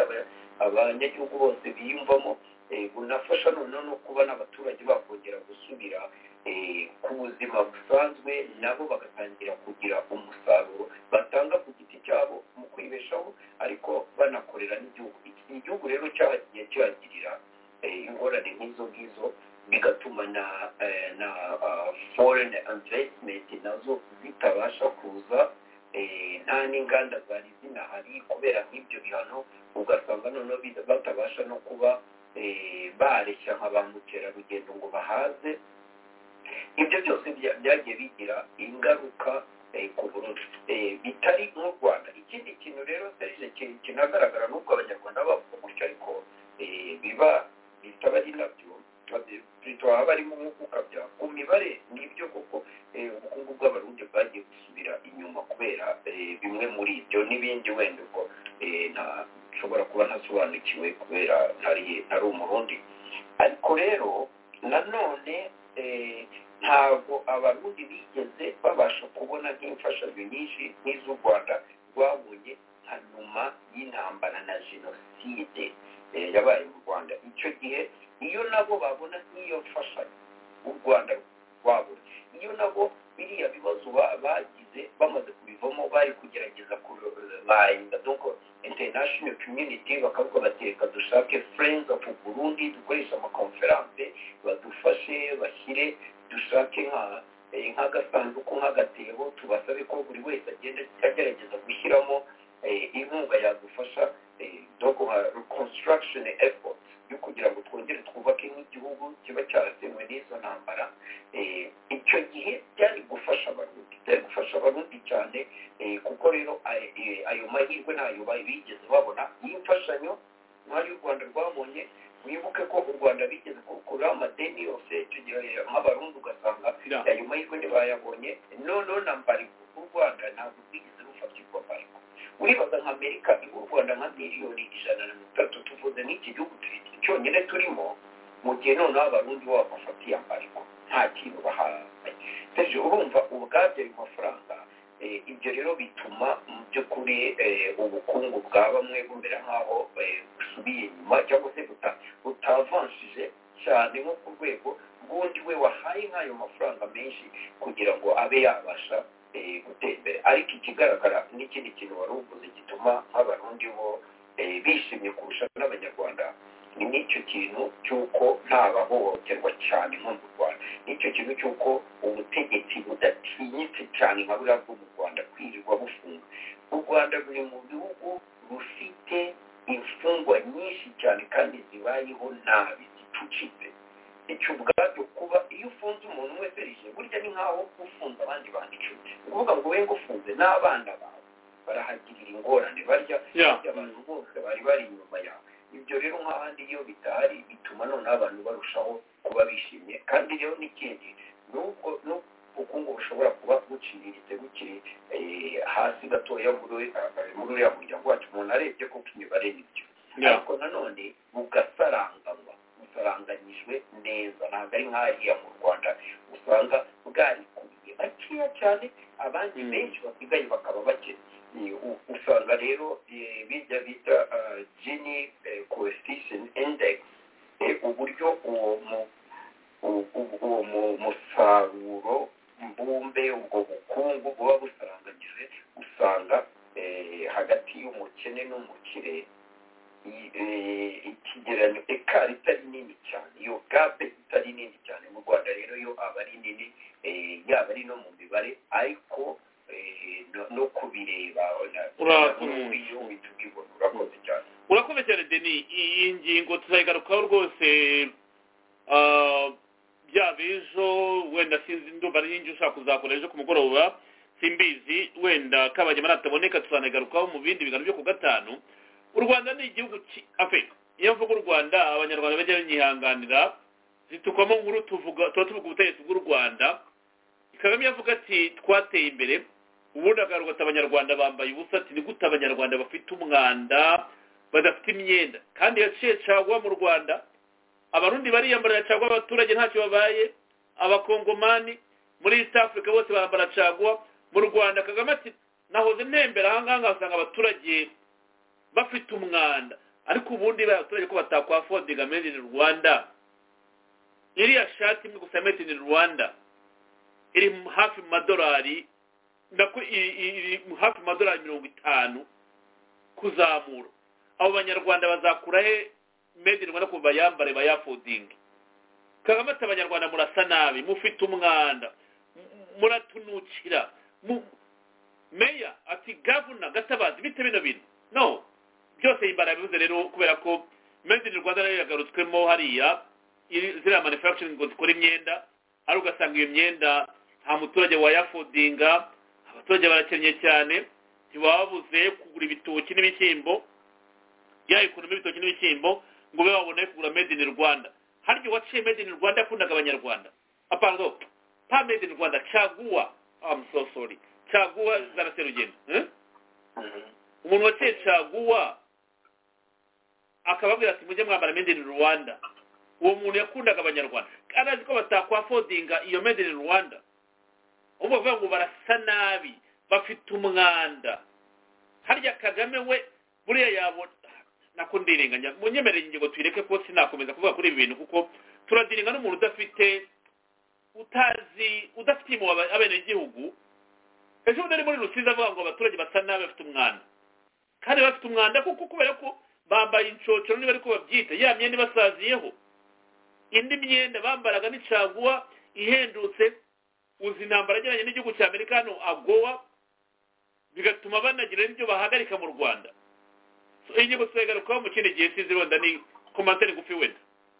abanyagihugu bose biyumvamo, bunafasha noneho no kuba n'abaturage bakongera gusubira ku buzima busanzwe nabo bagatangira kugira umusaruro batanga ku giti cyabo mu kwibeshaho ariko banakorera n'igihugu. Iki gihugu rero cyagiye cyagirira ingorane nk'izo ngizo bigatuma na na foreign investment nazo zitabasha kuza nta n'inganda zari zinahari kubera nk'ibyo bihano, ugasanga noneho batabasha no kuba bareshya nka ba mukerarugendo ngo bahaze. Ibyo byose byagiye bigira ingaruka ku Burundi bitari nk'u Rwanda. Ikindi kintu rero serije kinagaragara n'ubwo abanyarwanda bavuga gutyo ariko biba bitaba ari nabyo bitaba barimo nk'ukabya ku mibare n'ibyo kuko ubukungu bw'abarundi bwagiye gusubira inyuma kubera bimwe muri ibyo n'ibindi wenda ubwo nshobora kuba ntasobanukiwe kubera ntari ntari umurundi. Ariko rero nanone ntabwo abarundi bigeze babasha kubona nk'imfashanyo nyinshi nk'iz'u Rwanda rwabonye nka nyuma y'intambara na jenoside yabaye mu Rwanda. Icyo gihe iyo nabo babona nk'iyo mfashanyo u Rwanda rwabona, iyo nabo biriya bibazo bagize bamaze kubivamo bari kugerageza kubayinda donc international community bakavuga bateka dushake friends of Burundi dukoresha amakonferanse badufashe bashyire dushake nka nk'agasanduku nk'agatebo tubasabe ko buri wese agenda agerageza gushyiramo inkunga yadufasha donc reconstruction effort yo kugira ngo twongere twubake nk'igihugu kiba cyarasenywe n'izo ntambara. Icyo gihe byari gufasha abarundi byari gufasha abarundi cyane kuko rero ayo mahirwe ntayo bigeze babona y'imfashanyo nk'ayo u Rwanda rwabonye. Wibuke ko u Rwanda bigeze kuri amadeni yose nk'abarundi ugasanga ayo mahirwe ntibayabonye. noneho na mbariko u Rwanda ntabwo rwigeze rufatirwa mbariko. uribaza nka Amerika u Rwanda nka miliyoni ijana na mirongo itatu tuvuze n'iki gihugu cyonyine turimo mu gihe noneho abarundi bo bafatiye mbariko nta kintu bahaye. Seje urumva ubwabyo ayo mafaranga ibyo rero bituma mu by'ukuri ubukungu bwa bamwe bumera nk'aho busubiye inyuma cyangwa se butavanshije cyane nko ku rwego rw'undi we wahaye nk'ayo mafaranga menshi kugira ngo abe yabasha gutera imbere. Ariko ikigaragara n'ikindi kintu wari uvuze gituma nk'abarundi bo bishimye kurusha n'abanyarwanda ni n'icyo kintu cy'uko nta bahohoterwa cyane nko mu Rwanda, n'icyo kintu cy'uko ubutegetsi budatinyitse cyane nka buriya bwo mu Rwanda kwirirwa bufunga. U Rwanda ruri mu bihugu rufite imfungwa nyinshi cyane kandi zibayeho nabi zicucitse. Icyo ubwabyo kuba iyo ufunze umuntu wese rije burya ni nk'aho ufunze abandi bantu icumi, ukuvuga ngo we ngo ufunze n'abana bawe barahagirira ingorane barya abantu bose bari bari inyuma yawe. Ibyo rero nk'ahandi iyo bitahari bituma noneho abantu barushaho kuba bishimye. Kandi rero n'ikindi nubwo ubukungu bushobora kuba buciriritse bukiri hasi gatoya muri uriya muryango wacu umuntu arebye ko imibare nibyo, ariko nanone bugasaranganywa busaranganyijwe neza. Ntabwo ari nk'ahariya mu Rwanda usanga bwarikubiye bakeya cyane abandi benshi basigaye bakaba bakene. Usanga rero bijya bita Gini coefficient index uburyo uwo musaruro mbumbe ubwo bukungu buba busaranganyije usanga hagati y'umukene n'umukire ikigereranyo ekari itari nini cyane, iyo gape itari nini cyane. Mu Rwanda rero yo aba ari nini yaba ari no mu mibare ariko no kubireba urakoze cyane. Urakoze cyane Denis. Iyi ngingo tuzayigarukaho rwose byaba ejo wenda sinzi ndumva ari nyinshi ushaka kuzakora ejo ku mugoroba simbizi wenda kabagema nataboneka tuzanagarukaho mu bindi biganiro byo ku gatanu. U Rwanda ni igihugu afe iyo mvuga u Rwanda abanyarwanda bajya banyihanganira zitukamo nkuru tuvuga tuba tuvuga ubutegetsi bw'u Rwanda. Kagame yavuga ati twateye imbere, ubundi agaruka ati abanyarwanda bambaye ubusa, ati ni gute abanyarwanda bafite umwanda badafite imyenda, kandi yaciye cagwa mu Rwanda. Abarundi bariyambara cagwa, abaturage ntacyo babaye, abakongomani muri East Africa bose barambara cagwa. Mu Rwanda Kagame ati nahoze ntembera ahangaha ngasanga abaturage bafite umwanda, ariko ubundi abaturage ko batakwafodinga made in Rwanda iriya shati imwe gusa made in Rwanda iri hafi mu madolari ndako iri hafi mu madolari mirongo itanu kuzamura. Abo banyarwanda bazakura he made in Rwanda ko bayambare bayafodinga? Kagame ati abanyarwanda murasa nabi, mufite umwanda, muratunukira. Meya ati gavuna Gatabazi bite bino bintu? No, byose imbara bivuze rero kubera ko made in Rwanda rero yagarutswemo hariya ziriya manufacturing ngo zikora imyenda, ari ugasanga iyo myenda nta muturage wayafodinga, abaturage barakennye cyane, ntibabuze kugura ibitoki n'ibishyimbo, ya ekonomi y'ibitoki n'ibishyimbo ngo be babone kugura made in Rwanda. Haryo waciye made in Rwanda yakundaga abanyarwanda. Apando, pa made in Rwanda, caguwa. I'm so sorry. Caguwa zaraserugendo. Eh? Umuntu waciye caguwa akababwira ati mujye mwambara made in Rwanda. Uwo muntu yakundaga abanyarwanda. Arazi ko batakwafodinga iyo made in Rwanda. Ubu bavuga ngo barasa nabi, bafite umwanda. Harya Kagame we buriya yabo nakundirenganya. Munyemerere ingingo tuyireke ko sinakomeza kuvuga kuri ibi bintu kuko turadiringa n'umuntu udafite utazi udafite mu abene igihugu. Ejo ndari muri Rusizi avuga ngo abaturage basa nabi bafite umwanda. Kandi bafite umwanda kuko kubera ko bambaye incocoro niba ariko babyita ya myenda basaziyeho. Indi myenda bambaraga n'icaguwa ihendutse uzi intambara ajyanye n'igihugu cya Amerika hano agowa bigatuma banagira n'ibyo bahagarika mu Rwanda. So inyigo twegarukaho mu kindi gihe sizi ronda ni komantere ngufi wenda.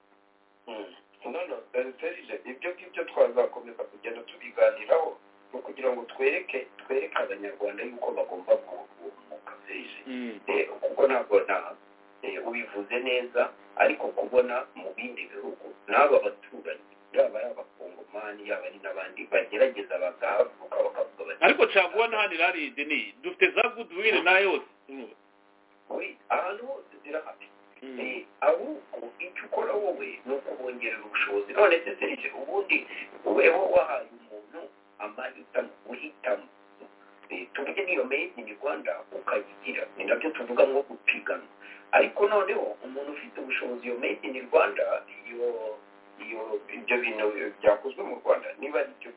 no no serije ibyo ngibyo twazakomeza kugenda tubiganiraho no kugira ngo twereke twereke abanyarwanda yuko bagomba guhumuka serije kuko ntabwo na ubivuze neza ariko kubona mu bindi bihugu n'aba baturanyi yaba ari abakongomani yaba ari n'abandi bagerageza bagahaguruka bakavuga bati ariko caguwa n'ahandi rari deni dufite za goodwill na yose oui ahantu hose zirahari ahubwo icyo ukora wowe ni ukubongerera ubushobozi none se serije ubundi weho wahaye umuntu amahitamo uhitamo tuvuge niyo made in Rwanda ukayigira ni nabyo tuvuga ngo gupigana ariko noneho umuntu ufite ubushobozi iyo made in Rwanda iyo iyo ibyo bintu byakozwe mu Rwanda niba ari cyo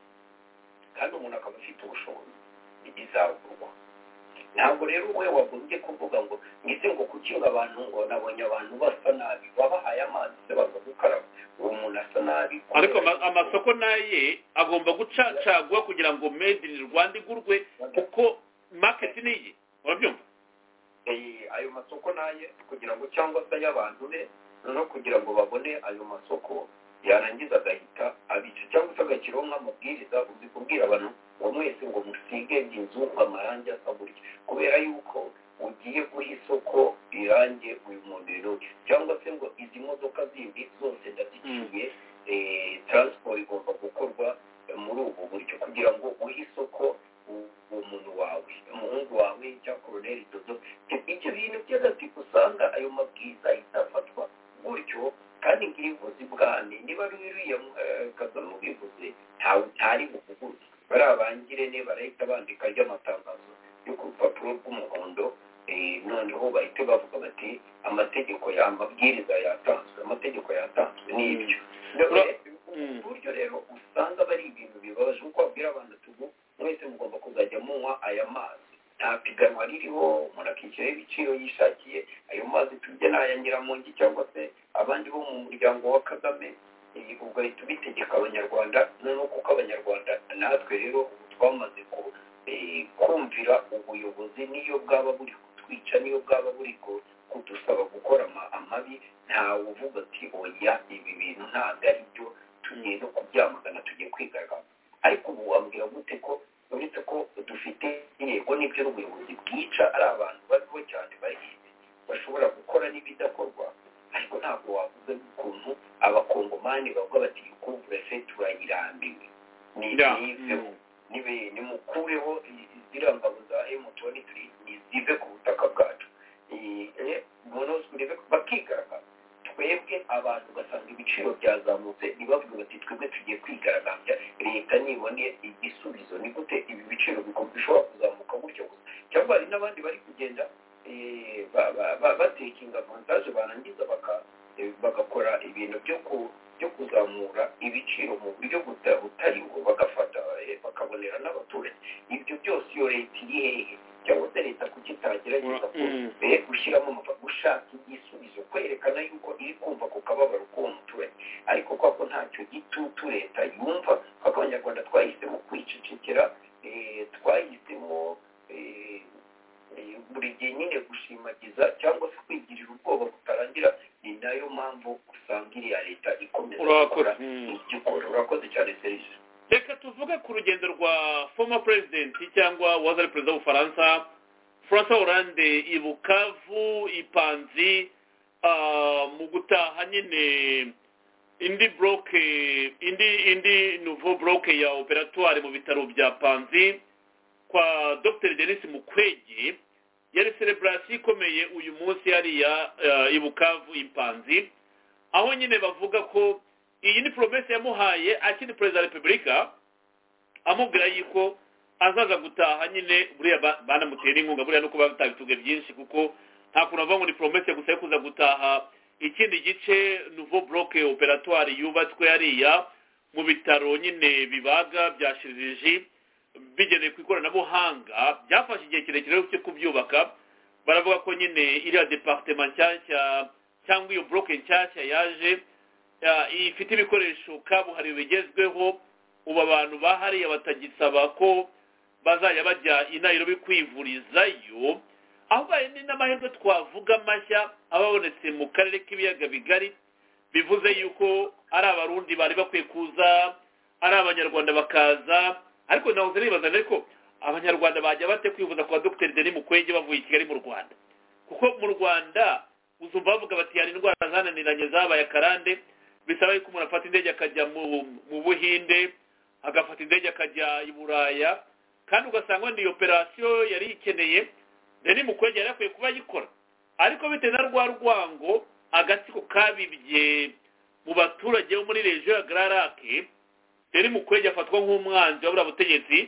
kandi umuntu akaba afite ubushobozi bizagurwa. Ntabwo rero we wagombye kuvuga ngo ngise ngo kukinga abantu ngo nabonye abantu basa nabi babahaye amazi se bakagukaraba uwo muntu asa nabi ariko amasoko naye agomba gucacagwa kugira ngo made in Rwanda igurwe kuko market niye urabyumva eh ayo masoko naye kugira ngo cyangwa se y'abantu be no kugira ngo babone ayo masoko yarangiza agahita abica cyangwa se agakironka amabwiriza uzi kubwira abantu ngo mwese ngo musige inzu amarangi asaburye kubera yuko ugiye guha isoko irange uyu muntu cyangwa se ngo izi modoka zindi zose ndaziciye eh transport igomba gukorwa muri ubu buryo kugira ngo uhe isoko umuntu wawe umuhungu wawe cyangwa koroneri dodo ibyo bintu by'agati usanga ayo mabwiza itafatwa gutyo kandi ngirivuze bwane niba ruriye Kagame bivuze ntawe utari buvuguze barabangire ne barahita bandika ry'amatangazo yo ku rupapuro rw'umuhondo noneho bahite bavuga bati amategeko y'amabwiriza yatanzwe amategeko yatanzwe n'ibyo buryo rero usanga bari ibintu bibabaje uko abwira abantu tugu mwese mugomba kuzajya munywa aya mazi nta piganwa ririho murakishyura ibiciro yishakiye ayo mazi tujye n'aya Nyiramongi cyangwa se abandi bo mu muryango wa Kagame ubwo ahita ubitegeka abanyarwanda noneho kuko abanyarwanda natwe rero ubu twamaze kumvira ubuyobozi niyo bwaba buri kutwica niyo bwaba buri kudusaba gukora amabi ntawe uvuga ati oya ibi bintu ntabwo ari byo tugiye no kubyamagana tugiye kwigaragara ariko ubu wambwira gute ko uretse ko dufite yego n'ibyo n'ubuyobozi bwica ari abantu bariho cyane bahize bashobora gukora n'ibidakorwa ariko ntabwo wavuze ukuntu abakongomani bavuga bati kumvura se turayirambiwe nibiveho nibe nimukureho ziriya ngabo za M twenty-three nizive ku butaka bwacu bakigaragaza twebwe abantu ugasanga ibiciro byazamutse ntibavuge bati twebwe tugiye kwigaragambya leta nibone igisubizo ni gute ibi biciro bishobora kuzamuka gutyo gusa cyangwa hari n'abandi bari kugenda batekinga avantage barangiza bagakora ibintu byo byo kuzamura ibiciro mu buryo butari bwo bagafata bakabonera n'abaturage ibyo byose iyo leta iri hehe cyangwa se leta kukitagerageza gushyiramo amafaranga gushaka igisubizo kwerekana yuko iri kumva ku kababaro k'uwo muturage ariko kwa ko ntacyo gitutu leta yumva kuko abanyarwanda twahisemo kwicecekera twahisemo buri gihe nyine gushimagiza cyangwa se kwigirira ubwoba butarangira ni nayo mpamvu usanga iriya leta ikomeza gukora ibyo ikora urakoze cyane serivisi reka tuvuge ku rugendo rwa former president cyangwa wazari perezida w'ubufaransa François Hollande i Bukavu i Panzi mu gutaha nyine indi bloke indi indi nouveau bloke ya operatoire mu bitaro bya Panzi kwa Dr Denis Mukwege yari celebration ikomeye uyu munsi hariya i Bukavu i Panzi aho nyine bavuga ko iyi ni promesse yamuhaye akiri perezida wa repubulika amubwira yuko azaza gutaha nyine buriya banamutera inkunga buriya no kuba batabituge byinshi kuko nta kuntu avuga ngo ni promesse gusa yo kuza gutaha ikindi gice nouveau bloc operatoire yubatswe hariya mu bitaro nyine bibaga bya chirurgie bigeneye ku ikoranabuhanga byafashe igihe kirekire cyo kubyubaka baravuga ko nyine iriya departement nshyashya cyangwa iyo bloc nshyashya yaje ifite ibikoresho kabuhariwe bigezweho ubu abantu bahariye batagisaba ko bazajya bajya i Nairobi kwivurizayo ahubwo ni n'amahirwe twavuga mashya ababonetse mu karere k'ibiyaga bigari bivuze yuko ari abarundi bari bakwiye kuza ari abanyarwanda bakaza ariko nahoze nibaza ariko abanyarwanda bajya bate kwivuza kwa Dr Denis Mukwege bavuye i Kigali mu Rwanda kuko mu Rwanda uzumva bavuga bati hari indwara zananiranye zabaye akarande bisaba yuko umuntu afata indege akajya mu Buhinde agafata indege akajya i Buraya kandi ugasanga ni operation yari ikeneye Denis Mukwege yari akwiye kuba yikora ariko bitewe na rwa rwango agatsiko kabibye mu baturage bo muri region ya Grand Lac Denis Mukwege afatwa nk'umwanzi wabura butegetsi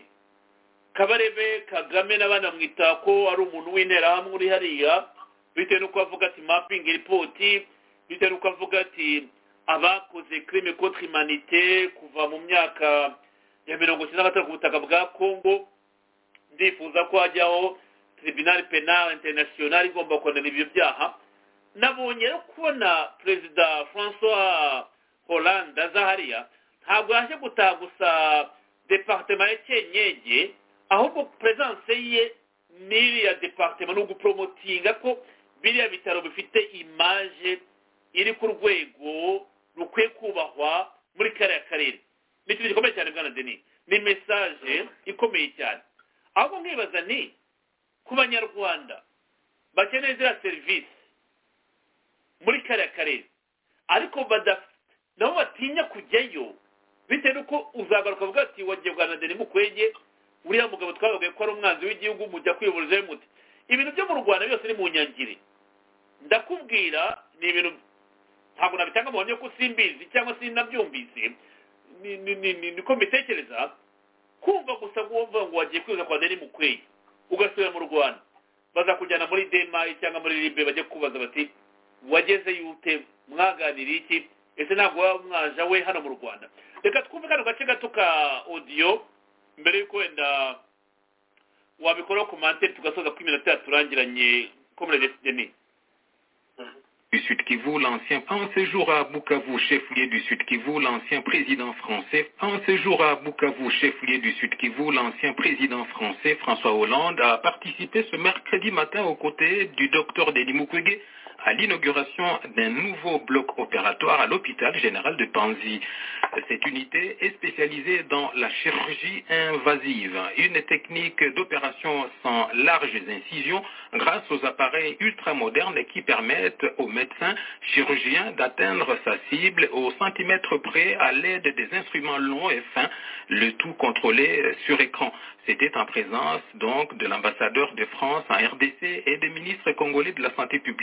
Kabarebe Kagame n'abana mwita ko ari umuntu w'interahamwe uri hariya bitewe nuko avuga ati mapping report bitewe nuko avuga ati abakoze crime contre humanité kuva mu myaka ya mirongo icyenda na gatatu ku butaka bwa Congo ndifuza ko hajyaho tribunal penal international igomba kondana ibyo byaha nabonye rero kubona perezida François Hollande azahariya ntabwo yaje gutaha gusa departement ya Kenyege ahubwo presence ye n'iriya departement no gupromotinga ko biriya bitaro bifite image iri ku rwego rukwiye kubahwa muri kariya karere ni ikintu gikomeye cyane bwana Denis ni message ikomeye cyane ahubwo mwibaza ni ku banyarwanda bakeneye ziriya serivisi muri kariya karere ariko nabo batinya kujyayo bitewe nuko uzagaruka avuga ati wagiye bwana Denis Mukwege uriya mugabo twavuga ko ari umwanzi w'igihugu mujya kwivurizayo muti ibintu byo mu Rwanda byose ni mu nyangire ndakubwira ni ibintu ntabwo nabitanga mu buryo ko simbizi cyangwa sinabyumvise niko mbitekereza kumva gusa wumva ngo wagiye kwiza kwa Denis Mukwege ugasubira mu Rwanda bazakujyana muri demayi cyangwa muri libe bajya kubaza bati wageze yute mwaganira iki ese ntabwo waba mwaja we hano mu Rwanda reka twumve kano gace gato ka audio mbere yuko wenda wabikora commentaire tugasoza ku iminota yaturangiranye comme Denis du Sud Kivu, l'ancien en séjour à Bukavu, chef-lieu du Sud Kivu, l'ancien président français en séjour à Bukavu, chef-lieu du Sud Kivu, l'ancien président français François Hollande a participé ce mercredi matin aux côtés du docteur Denis Mukwege à l'inauguration d'un nouveau bloc opératoire à l'hôpital général de Panzi. Cette unité est spécialisée dans la chirurgie invasive, une technique d'opération sans larges incisions grâce aux appareils ultramodernes qui permettent aux médecins chirurgiens d'atteindre sa cible au centimètre près à l'aide des instruments longs et fins, le tout contrôlé sur écran. C'était en présence donc de l'ambassadeur de France en R D C et des ministres congolais de la santé publique et des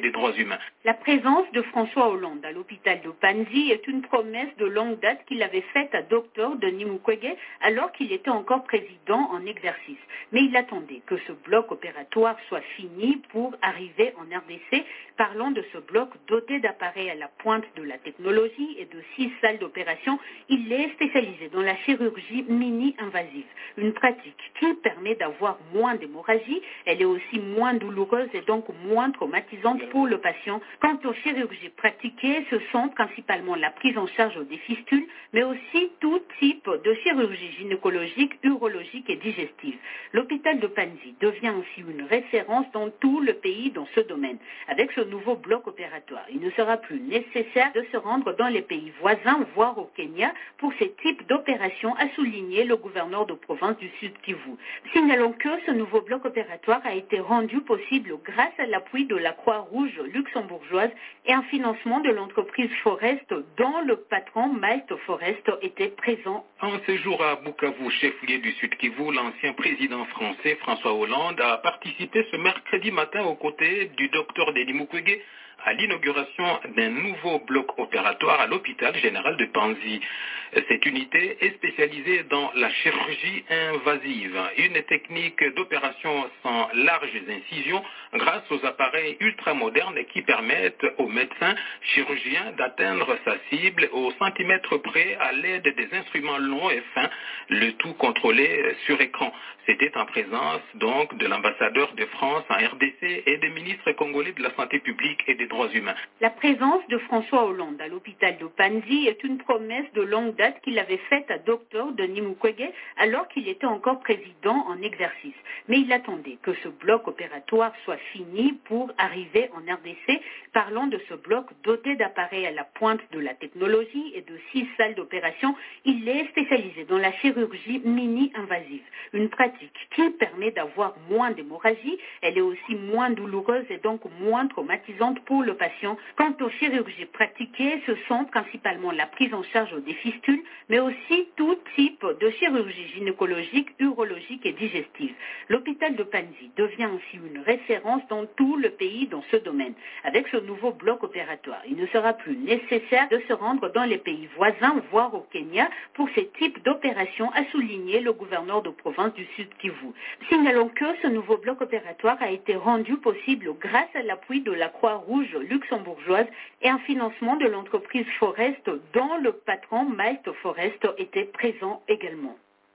des droits humains. La présence de François Hollande à l'hôpital de Panzi est une promesse de longue date qu'il avait faite à Dr Denis Mukwege alors qu'il était encore président en exercice. Mais il attendait que ce bloc opératoire soit fini pour arriver en R D C. Parlant de ce bloc doté d'appareils à la pointe de la technologie et de six salles d'opération, il est spécialisé dans la chirurgie mini-invasive, une pratique qui permet d'avoir moins d'hémorragie. Elle est aussi moins douloureuse et donc moins traumatisante pour le patient. Quant aux chirurgies pratiquées, ce sont principalement la prise en charge des fistules, mais aussi tout type de chirurgie gynécologique, urologique et digestive. L'hôpital de Panzi devient aussi une référence dans tout le pays dans ce domaine. Avec ce nouveau bloc opératoire, il ne sera plus nécessaire de se rendre dans les pays voisins, voire au Kenya, pour ces types d'opérations, a souligné le gouverneur de province du Sud Kivu. Signalons que ce nouveau bloc opératoire a été rendu possible grâce à l'appui de la Croix-Rouge luxembourgeoise et un financement de l'entreprise Forest dont le patron Malte Forest était présent. En séjour à Bukavu, chef-lieu du Sud Kivu, l'ancien président français François Hollande a participé ce mercredi matin aux côtés du docteur Denis Mukwege à l'inauguration d'un nouveau bloc opératoire à l'hôpital général de Panzi. Cette unité est spécialisée dans la chirurgie invasive, une technique d'opération sans larges incisions grâce aux appareils ultramodernes qui permettent aux médecins chirurgiens d'atteindre sa cible au centimètre près à l'aide des instruments longs et fins, le tout contrôlé sur écran. C'était en présence donc de l'ambassadeur de France en R D C et des ministres congolais de la santé publique et des droits humains. La présence de François Hollande à l'hôpital de Panzi est une promesse de longue date qu'il avait faite à Dr Denis Mukwege alors qu'il était encore président en exercice. Mais il attendait que ce bloc opératoire soit fini pour arriver en R D C. Parlant de ce bloc doté d'appareils à la pointe de la technologie et de six salles d'opération, il est spécialisé dans la chirurgie mini-invasive, une pratique qui permet d'avoir moins d'hémorragie. Elle est aussi moins douloureuse et donc moins traumatisante pour le patient. Quant aux chirurgies pratiquées, ce sont principalement la prise en charge des fistules, mais aussi tout type de chirurgie gynécologique, urologique et digestive. L'hôpital de Panzi devient ainsi une référence dans tout le pays dans ce domaine. Avec ce nouveau bloc opératoire, il ne sera plus nécessaire de se rendre dans les pays voisins, voire au Kenya, pour ces types d'opérations, a souligné le gouverneur de province du Sud Kivu. Signalons que ce nouveau bloc opératoire a été rendu possible grâce à l'appui de la Croix-Rouge luxembourgeoise et un financement de l'entreprise Forest dont le patron Malte Forest était présent également.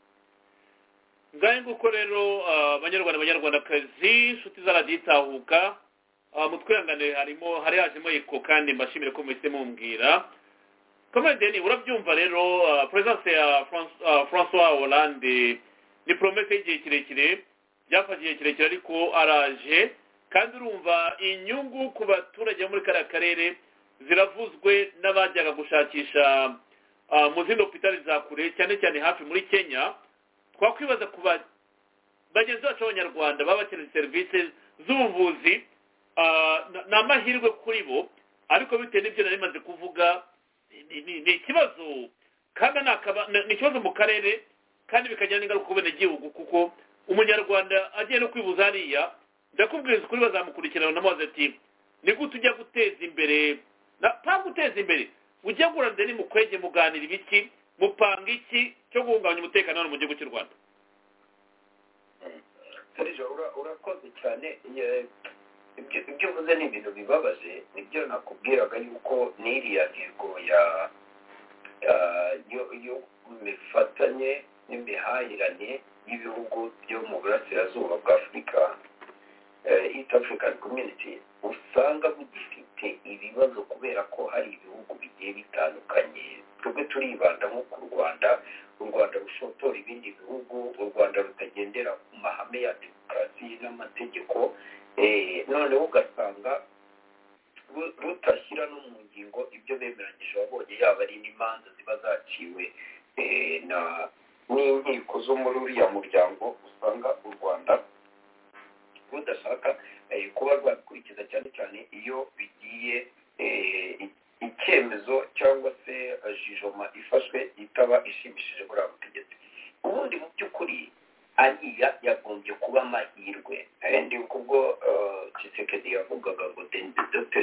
ngahe nguko rero abanyarwanda abanyarwandakazi inshuti zaraditahuka mu twihangane harimo hari hajemo eko kandi mbashimire ko muhise mumbwira comme Denis urabyumva rero presence ya François Hollande ni promesse y'igihe kirekire byafashe igihe kirekire ariko araje kandi urumva inyungu ku baturage muri kariya karere ziravuzwe n'abajyaga gushakisha mu zindi hopitali za kure cyane cyane hafi muri Kenya. Twakwibaza ku bagenzi bacu b'abanyarwanda baba bakeneye serivisi z'ubuvuzi ni amahirwe kuri bo, ariko bitewe n'ibyo nari maze kuvuga ni ikibazo kandi ni ikibazo mu karere kandi bikagira n'ingaruka ku benegihugu, kuko umunyarwanda agiye no kwibuza hariya ndakubwiriza ukuri bazamukurikirana namubaza ati ni gute ujya guteza imbere nta guteza imbere ujya gurana Denis Mukwege muganira ibiki mupanga iki cyo guhungabanya umutekano hano mu gihugu cy'u Rwanda? urakoze cyane. Ibyo uvuze ni ibintu bibabaje, nibyo nakubwiraga yuko n'iriya ntego y'imifatanye n'imihahirane y'ibihugu byo mu burasirazuba bwa Afurika, East African Community, usanga bugifite ibibazo kubera ko hari ibihugu bigiye bitandukanye. Twebwe turibanda nko ku Rwanda, u Rwanda rushotora ibindi bihugu, u Rwanda rutagendera ku mahame ya demokarasi n'amategeko, noneho ugasanga rutashyira no mu ngingo ibyo bemeranyije wabonye, yaba ari n'imanza ziba zaciwe n'inkiko zo muri uriya muryango. Usanga u Rwanda rudashaka kuba rwakurikiza cyane cyane iyo bigiye icyemezo cyangwa se jijoma ifashwe itaba ishimishije muri abo butegetsi. Ubundi mu by'ukuri ariya yagombye kuba amahirwe, kandi kubwo Tshisekedi yavugaga ngo Dr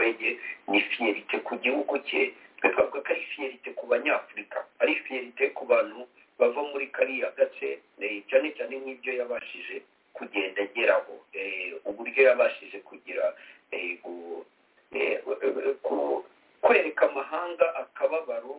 Mukwege ni fiyerite ku gihugu cye twe twavuga ko ari fiyerite ku banyafurika ari fiyerite ku bantu bava muri kariya gace cyane cyane nk'ibyo yabashije kugenda ageraho uburyo yabashije kugira kwereka amahanga akababaro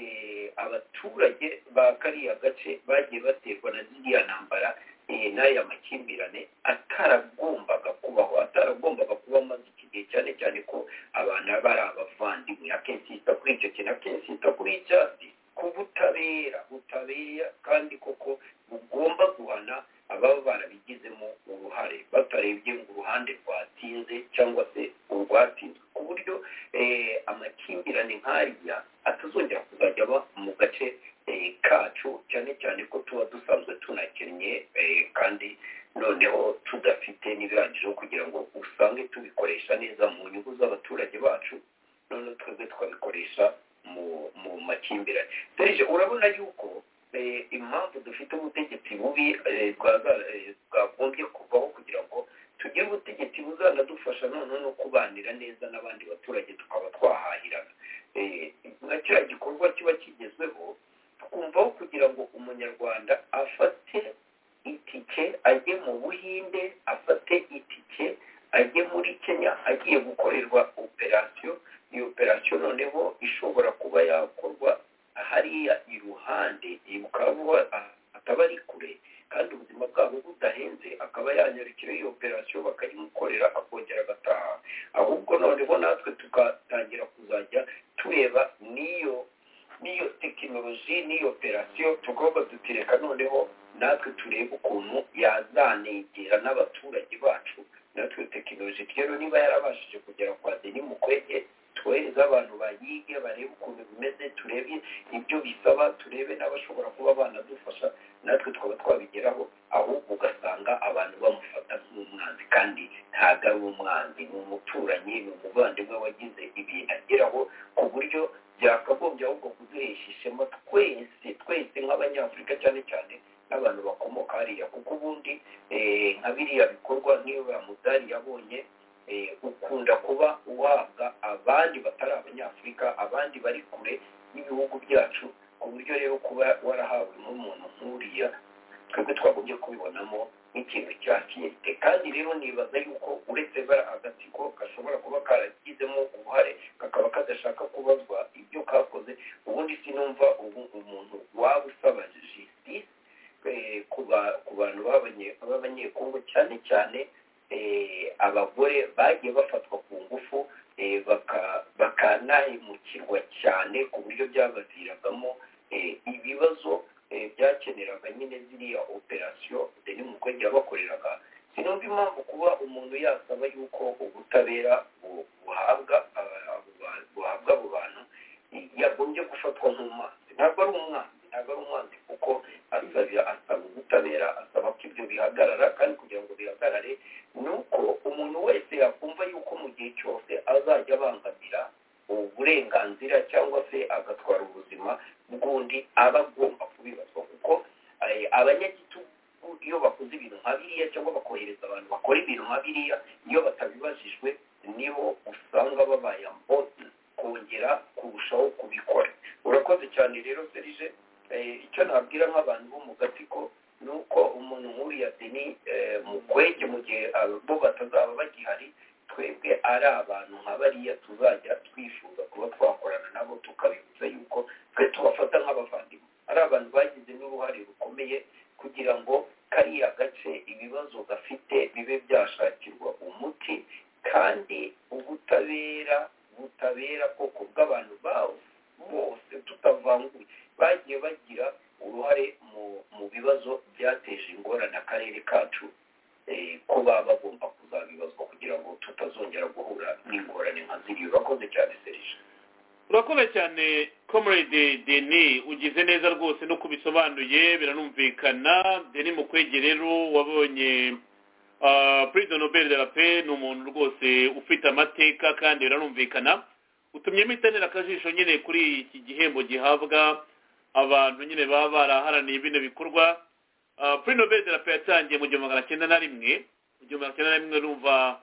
abaturage ba kariya gace bagiye baterwa na ziriya ntambara n'aya makimbirane ataragombaga kubaho ataragombaga kuba amaze iki gihe cyane cyane ko abantu bari abavandimwe akensita kuri icyo kintu akensita kuri icyatsi ku butabera butabera kandi koko bugomba guhana ababa barabigizemo uruhare batarebye ngo uruhande rwatsinze cyangwa se urwatsinzwe ku buryo amakimbirane nk'ariya atazongera kuzajya aba mu gace kacu cyane cyane ko tuba dusanzwe tunakennye kandi noneho tudafite n'ibihagije kugira ngo usange tubikoresha neza mu nyungu z'abaturage bacu none twebwe twabikoresha mu mu makimbirane serije urabona yuko impamvu dufite ubutegetsi bubi bwagombye kuvaho kugira ngo tugire ubutegetsi buzanadufasha noneho no kubanira neza n'abandi baturage tukaba twahahirana nka kiriya gikorwa kiba kigezweho twumvaho kugira ngo umunyarwanda afate itike ajye mu buhinde afate itike ajye muri kenya agiye gukorerwa operasiyo iyo operasiyo noneho ishobora kuba yakorwa hariya iruhande bukaba ataba ari kure kandi ubuzima bwabo budahenze akaba yanyarukira iyo operasiyo bakayimukorera akongera agataha ahubwo noneho natwe tugatangira kuzajya tureba n'iyo n'iyo tekinoloji n'iyo operasiyo tugomba dutereka noneho natwe turebe ukuntu yazanegera n'abaturage bacu natwe tekinoloji rero niba yarabashije kugera kwa Denis Mukwege twohereza abantu bayige barebe ukuntu bimeze turebe ibyo bisaba turebe n'abashobora kuba banadufasha natwe twaba twabigeraho ahubwo ugasanga abantu bamufata nk'umwanzi kandi ntabwo ari umwanzi ni umuturanyi ni umuvandimwe wagize ibintu ageraho ku buryo byakagombye ahubwo kuduhesha ishema twese twese nk'abanyafurika cyane cyane n'abantu bakomoka hariya kuko ubundi nka biriya bikorwa nk'iyo bamudari yabonye ukunda kuba uhabwa abandi batari abanyafurika abandi bari kure y'ibihugu byacu ku buryo rero kuba warahawe n'umuntu nk'uriya twebwe twagombye kubibonamo nk'ikintu cya fiyerite kandi rero nibaza yuko uretse bara agatsiko gashobora kuba karagizemo uruhare kakaba kadashaka kubazwa ibyo kakoze ubundi sinumva ubu umuntu waba usaba justice ku bantu b'abanyekongo cyane cyane abagore bagiye bafatwa ku ngufu bakanahemukirwa cyane ku buryo byabaviragamo ibibazo byakeneraga nyine ziriya operasiyo Denis Mukwege yabakoreraga sinumva impamvu kuba umuntu yasaba yuko ubutabera buhabwa buhabwa abo bantu yagombye gufatwa nk'umwanzi ntabwo ari umwanzi ntabwo ari umwanzi kuko asabira asaba ubutabera asaba ko ibyo bihagarara kandi kugira ngo bihagarare ni uko umuntu wese yakumva yuko mu gihe cyose azajya abangamira uburenganzira cyangwa se agatwara ubuzima bw'undi aba agomba kubibazwa kuko abanyagitugu iyo bakoze ibintu nka biriya cyangwa bakohereza abantu bakora ibintu nka biriya iyo batabibajijwe niho usanga babaye ambozi kongera kurushaho kubikora urakoze cyane rero serije icyo nabwira nk'abantu bo mu gatsiko ni uko umuntu nk'uriya Denis Mukwege mu gihe bo batazaba bagihari twebwe ari abantu nka bariya tuzajya twifuza kuba twakorana nabo tukabibutsa yuko twe tubafata nk'abavandimwe ari abantu bagize n'uruhare rukomeye kugira ngo kariya gace ibibazo gafite bibe byashakirwa umuti kandi ubutabera butabera koko bw'abantu bawo bose tutavanguye bagiye bagira uruhare mu mu bibazo byateje ingorane akarere kacu ko baba bagomba kuzabibazwa kugira ngo tutazongera guhura n'ingorane nka ziriya urakoze cyane serije urakoze cyane comrade Denis ugize neza rwose no kubisobanuye biranumvikana Denis Mukwege rero wabonye prix de Nobel de la paix ni umuntu rwose ufite amateka kandi biranumvikana utumye mitanira akajisho nyine kuri iki gihembo gihabwa abantu nyine baba baraharaniye bino bikorwa prix Nobel de la paix yatangiye mu gihumbi magana cyenda na rimwe mu gihumbi magana cyenda na rimwe numva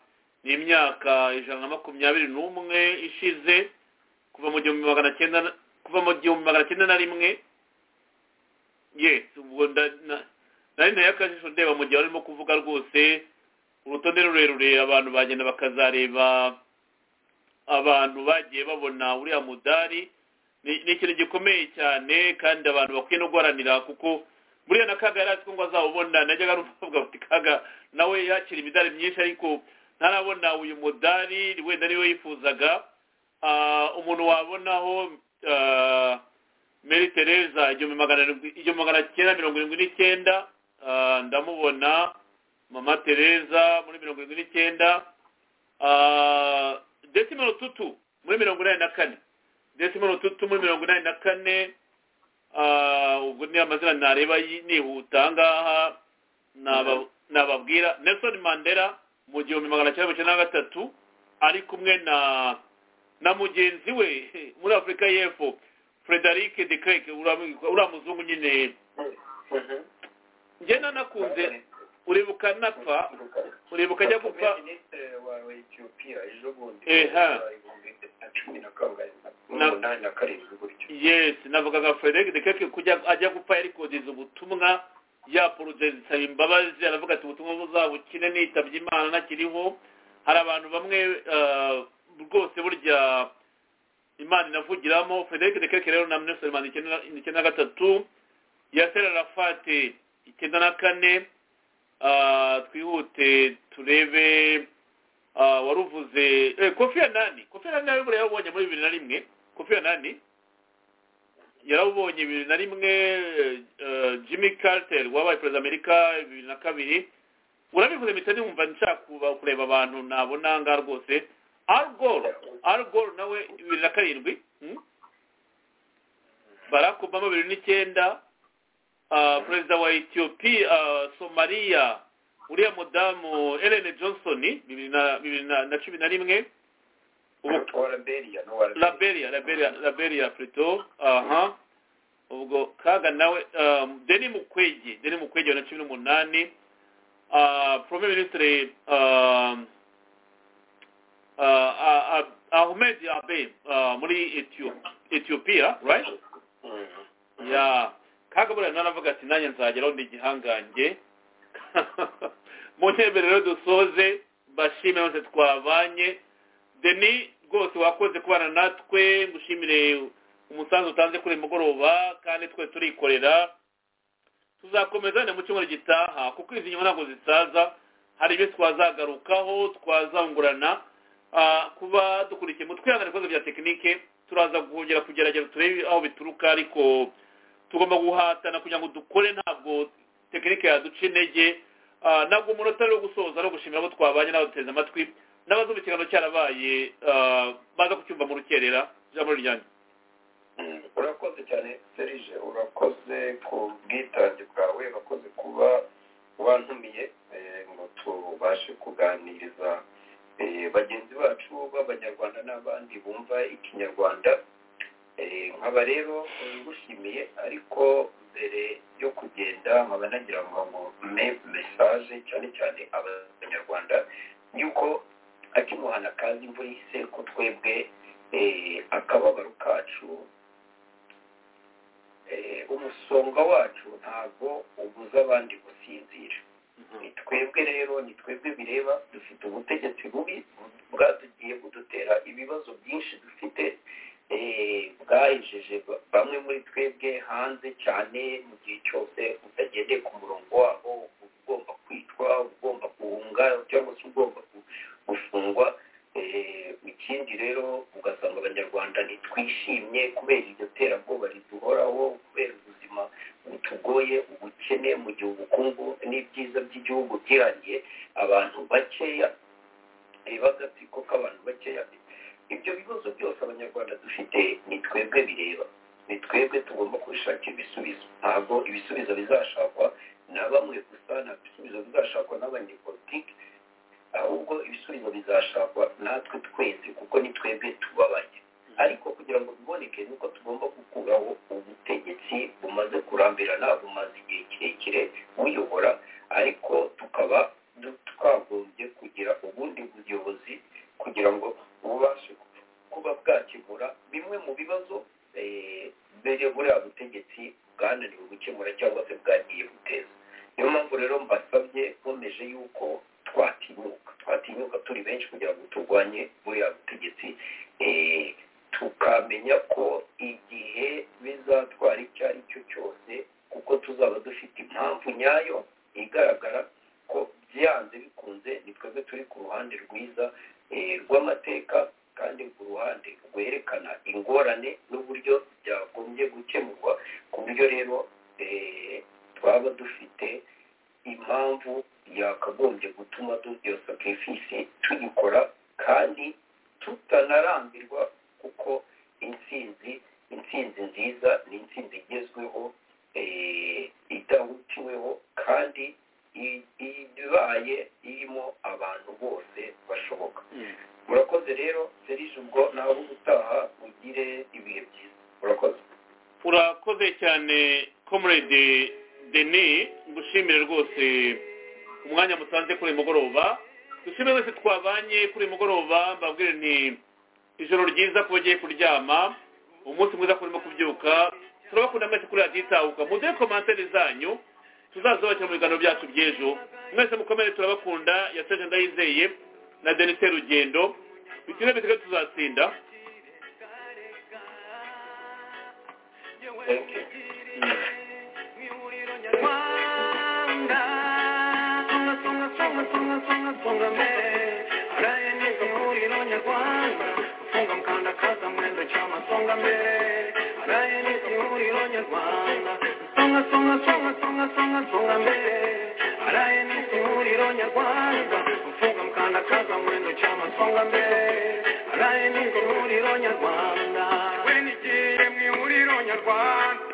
ni imyaka ijana na makumyabiri n'umwe ishize kuva mu gihumbi magana cyenda kuva mu gihumbi magana cyenda na rimwe yes ubwo nari nayo akajisho ndeba mu gihe barimo kuvuga rwose urutonde rurerure abantu bagenda bakazareba abantu bagiye babona uriya mudari ni ikintu gikomeye cyane kandi abantu bakwiye no guharanira kuko buriya na Kaga yari azi ko ngo azawubona najyaga ruvuga ati Kaga nawe yakira imidari myinshi ariko ntarabona uyu mudari wenda niwe yifuzaga umuntu wabonaho Mary Teresa igihumbi magana cyenda mirongo irindwi n'icyenda ndamubona Mama Teresa muri mirongo irindwi n'icyenda Desmond Tutu muri mirongo inani na kane Desmond Tutu muri mirongo inani na kane ubwo ni amazina nareba nihuta ngaha nababwira Nelson Mandela mu gihumbi magana cyenda mirongo icyenda na gatatu ari kumwe na na mugenzi we muri Afurika y'Epfo Frederic de Klerk uriya muzungu nyine njye nanakunze uribuka napfa uribuka ajya gupfa yes navugaga Frederic de Klerk kujya ajya gupfa yari kodiza ubutumwa yapurudesaba imbabazi aravuga ati ubutumwa buzabukine nitabye Imana nakiriho hari abantu bamwe rwose burya Imana inavugiramo Frederic de Klerk rero na Nelson Mandela icyenda na gatatu Yasser Arafat icyenda na kane twihute turebe waruvuze Kofi Annan Kofi Annan nawe buriya yabonye muri bibiri na rimwe Kofi Annan yarawubonye bibiri na rimwe Jimmy Carter wabaye perezida Amerika bibiri na kabiri urabivuze mitani wumva nshaka kureba abantu nabona nga rwose Al Gore Al Gore nawe bibiri na karindwi Barack Obama bibiri n'icyenda perezida wa Ethiopia Somalia uriya mudamu Ellen Johnson bibiri na cumi na rimwe Liberia Liberia Liberia plutôt aha ubwo Kaga nawe Denis Mukwege Denis Mukwege na cumi n'umunani Premier Ministre Ahmed Abe muri Ethiopia right yeah Kaga buriya naravuga ati nanjye nzageraho ndi igihangange mu ntebe rero dusoze bashime bose twabanye Denis rwose wakoze kubana natwe ngushimire umusanzu utanze kuri mugoroba kandi twe turikorera tuzakomezane mu cyumweru gitaha kuko izi nyuma ntabwo zisaza hari ibyo twazagarukaho twazangurana kuba dukurikiye mu twihangane ibibazo bya tekinike turaza kongera kugerageza turebe aho bituruka ariko tugomba guhatana kugira ngo dukore ntabwo tekinike yaduca intege ntabwo umunota wo gusoza no gushimira abo twabanye n'abaduteze amatwi n'abazumva ikiganiro cyarabaye baza kucyumva mu rukerera ijambo ryanjye urakoze cyane Serge urakoze ku bwitange bwawe urakoze kuba wantumiye ngo tubashe kuganiriza bagenzi bacu b'abanyarwanda n'abandi bumva ikinyarwanda nkaba rero ngushimiye ariko mbere yo kugenda nkaba nagira ngo me message cyane cyane abanyarwanda yuko akimuhana kazi imvura ise ko twebwe akababaro kacu umusonga wacu ntabwo ubuza abandi gusinzira ni twebwe rero ni twebwe bireba dufite ubutegetsi bubi bwatugiye kudutera ibibazo byinshi dufite bwahejeje bamwe muri twebwe hanze cyane mu gihe cyose utagendeye ku murongo wabo ugomba kwitwa ugomba guhunga cyangwa se ugomba gufungwa ikindi rero ugasanga abanyarwanda ntitwishimye kubera iryo terabwoba riduhoraho kubera ubuzima butugoye ubukene mu gihe ubukungu n'ibyiza by'igihugu byiraniye abantu bakeya bagatsiko k'abantu bakeya ibyo bibazo byose abanyarwanda dufite ni twebwe bireba ni twebwe tugomba kubishakira ibisubizo ntabwo ibisubizo bizashakwa na bamwe gusa nta bisubizo bizashakwa n'abanyepolitiki ahubwo ibisubizo bizashakwa natwe twese kuko ni twebwe tubabaye ariko kugira ngo biboneke nuko tugomba gukuraho ubutegetsi bumaze kurambirana bumaze igihe kirekire buyobora ariko tukaba twagombye kugira ubundi buyobozi kugira ngo bubashe kuba bwakemura bimwe mu bibazo mbere buriya butegetsi bwananiwe gukemura cyangwa se bwagiye buteza. Niyo mpamvu rero mbasabye nkomeje yuko twatinyuka twatinyuka turi benshi kugira ngo turwanye buriya butegetsi, tukamenya ko igihe bizatwara icyo ari cyo cyose kuko tuzaba dufite impamvu nyayo igaragara ko byanze bikunze ni twebwe turi ku ruhande rwiza rw'amateka kandi ku ruhande rwerekana ingorane n'uburyo byagombye gukemurwa, ku buryo rero twaba dufite impamvu yakagombye gutuma iyo sacrifice tuyikora kandi tutanarambirwa, kuko intsinzi intsinzi nziza ni intsinzi igezweho idahutiweho kandi ibaye irimo abantu bose bashoboka. Murakoze rero Serije, ubwo nawe ubutaha ugire ibihe byiza. Murakoze. Urakoze cyane Comrade Denis, ngushimire rwose umwanya mutanze kuri mugoroba. Dushimire wese twabanye kuri mugoroba, mbabwire nti ijoro ryiza kuba ugiye kuryama, umunsi mwiza kurimo kubyuka. Turabakunda mwese kuri radiyo Itahuka, muduhe komantere zanyu tuzazubakira mu biganiro byacu by'ejo. Mwese mukomere, turabakunda. Yaseje Ndayizeye na Denis Rugendo, bityo bityo tuzatsinda. Songa songa songa songa songa songa mbele, araye ni ihuriro nyarwanda, mfunga mkanda kaza mwendo chama songa mbele, araye ni ihuriro nyarwanda, we nigiye mu ihuriro nyarwanda.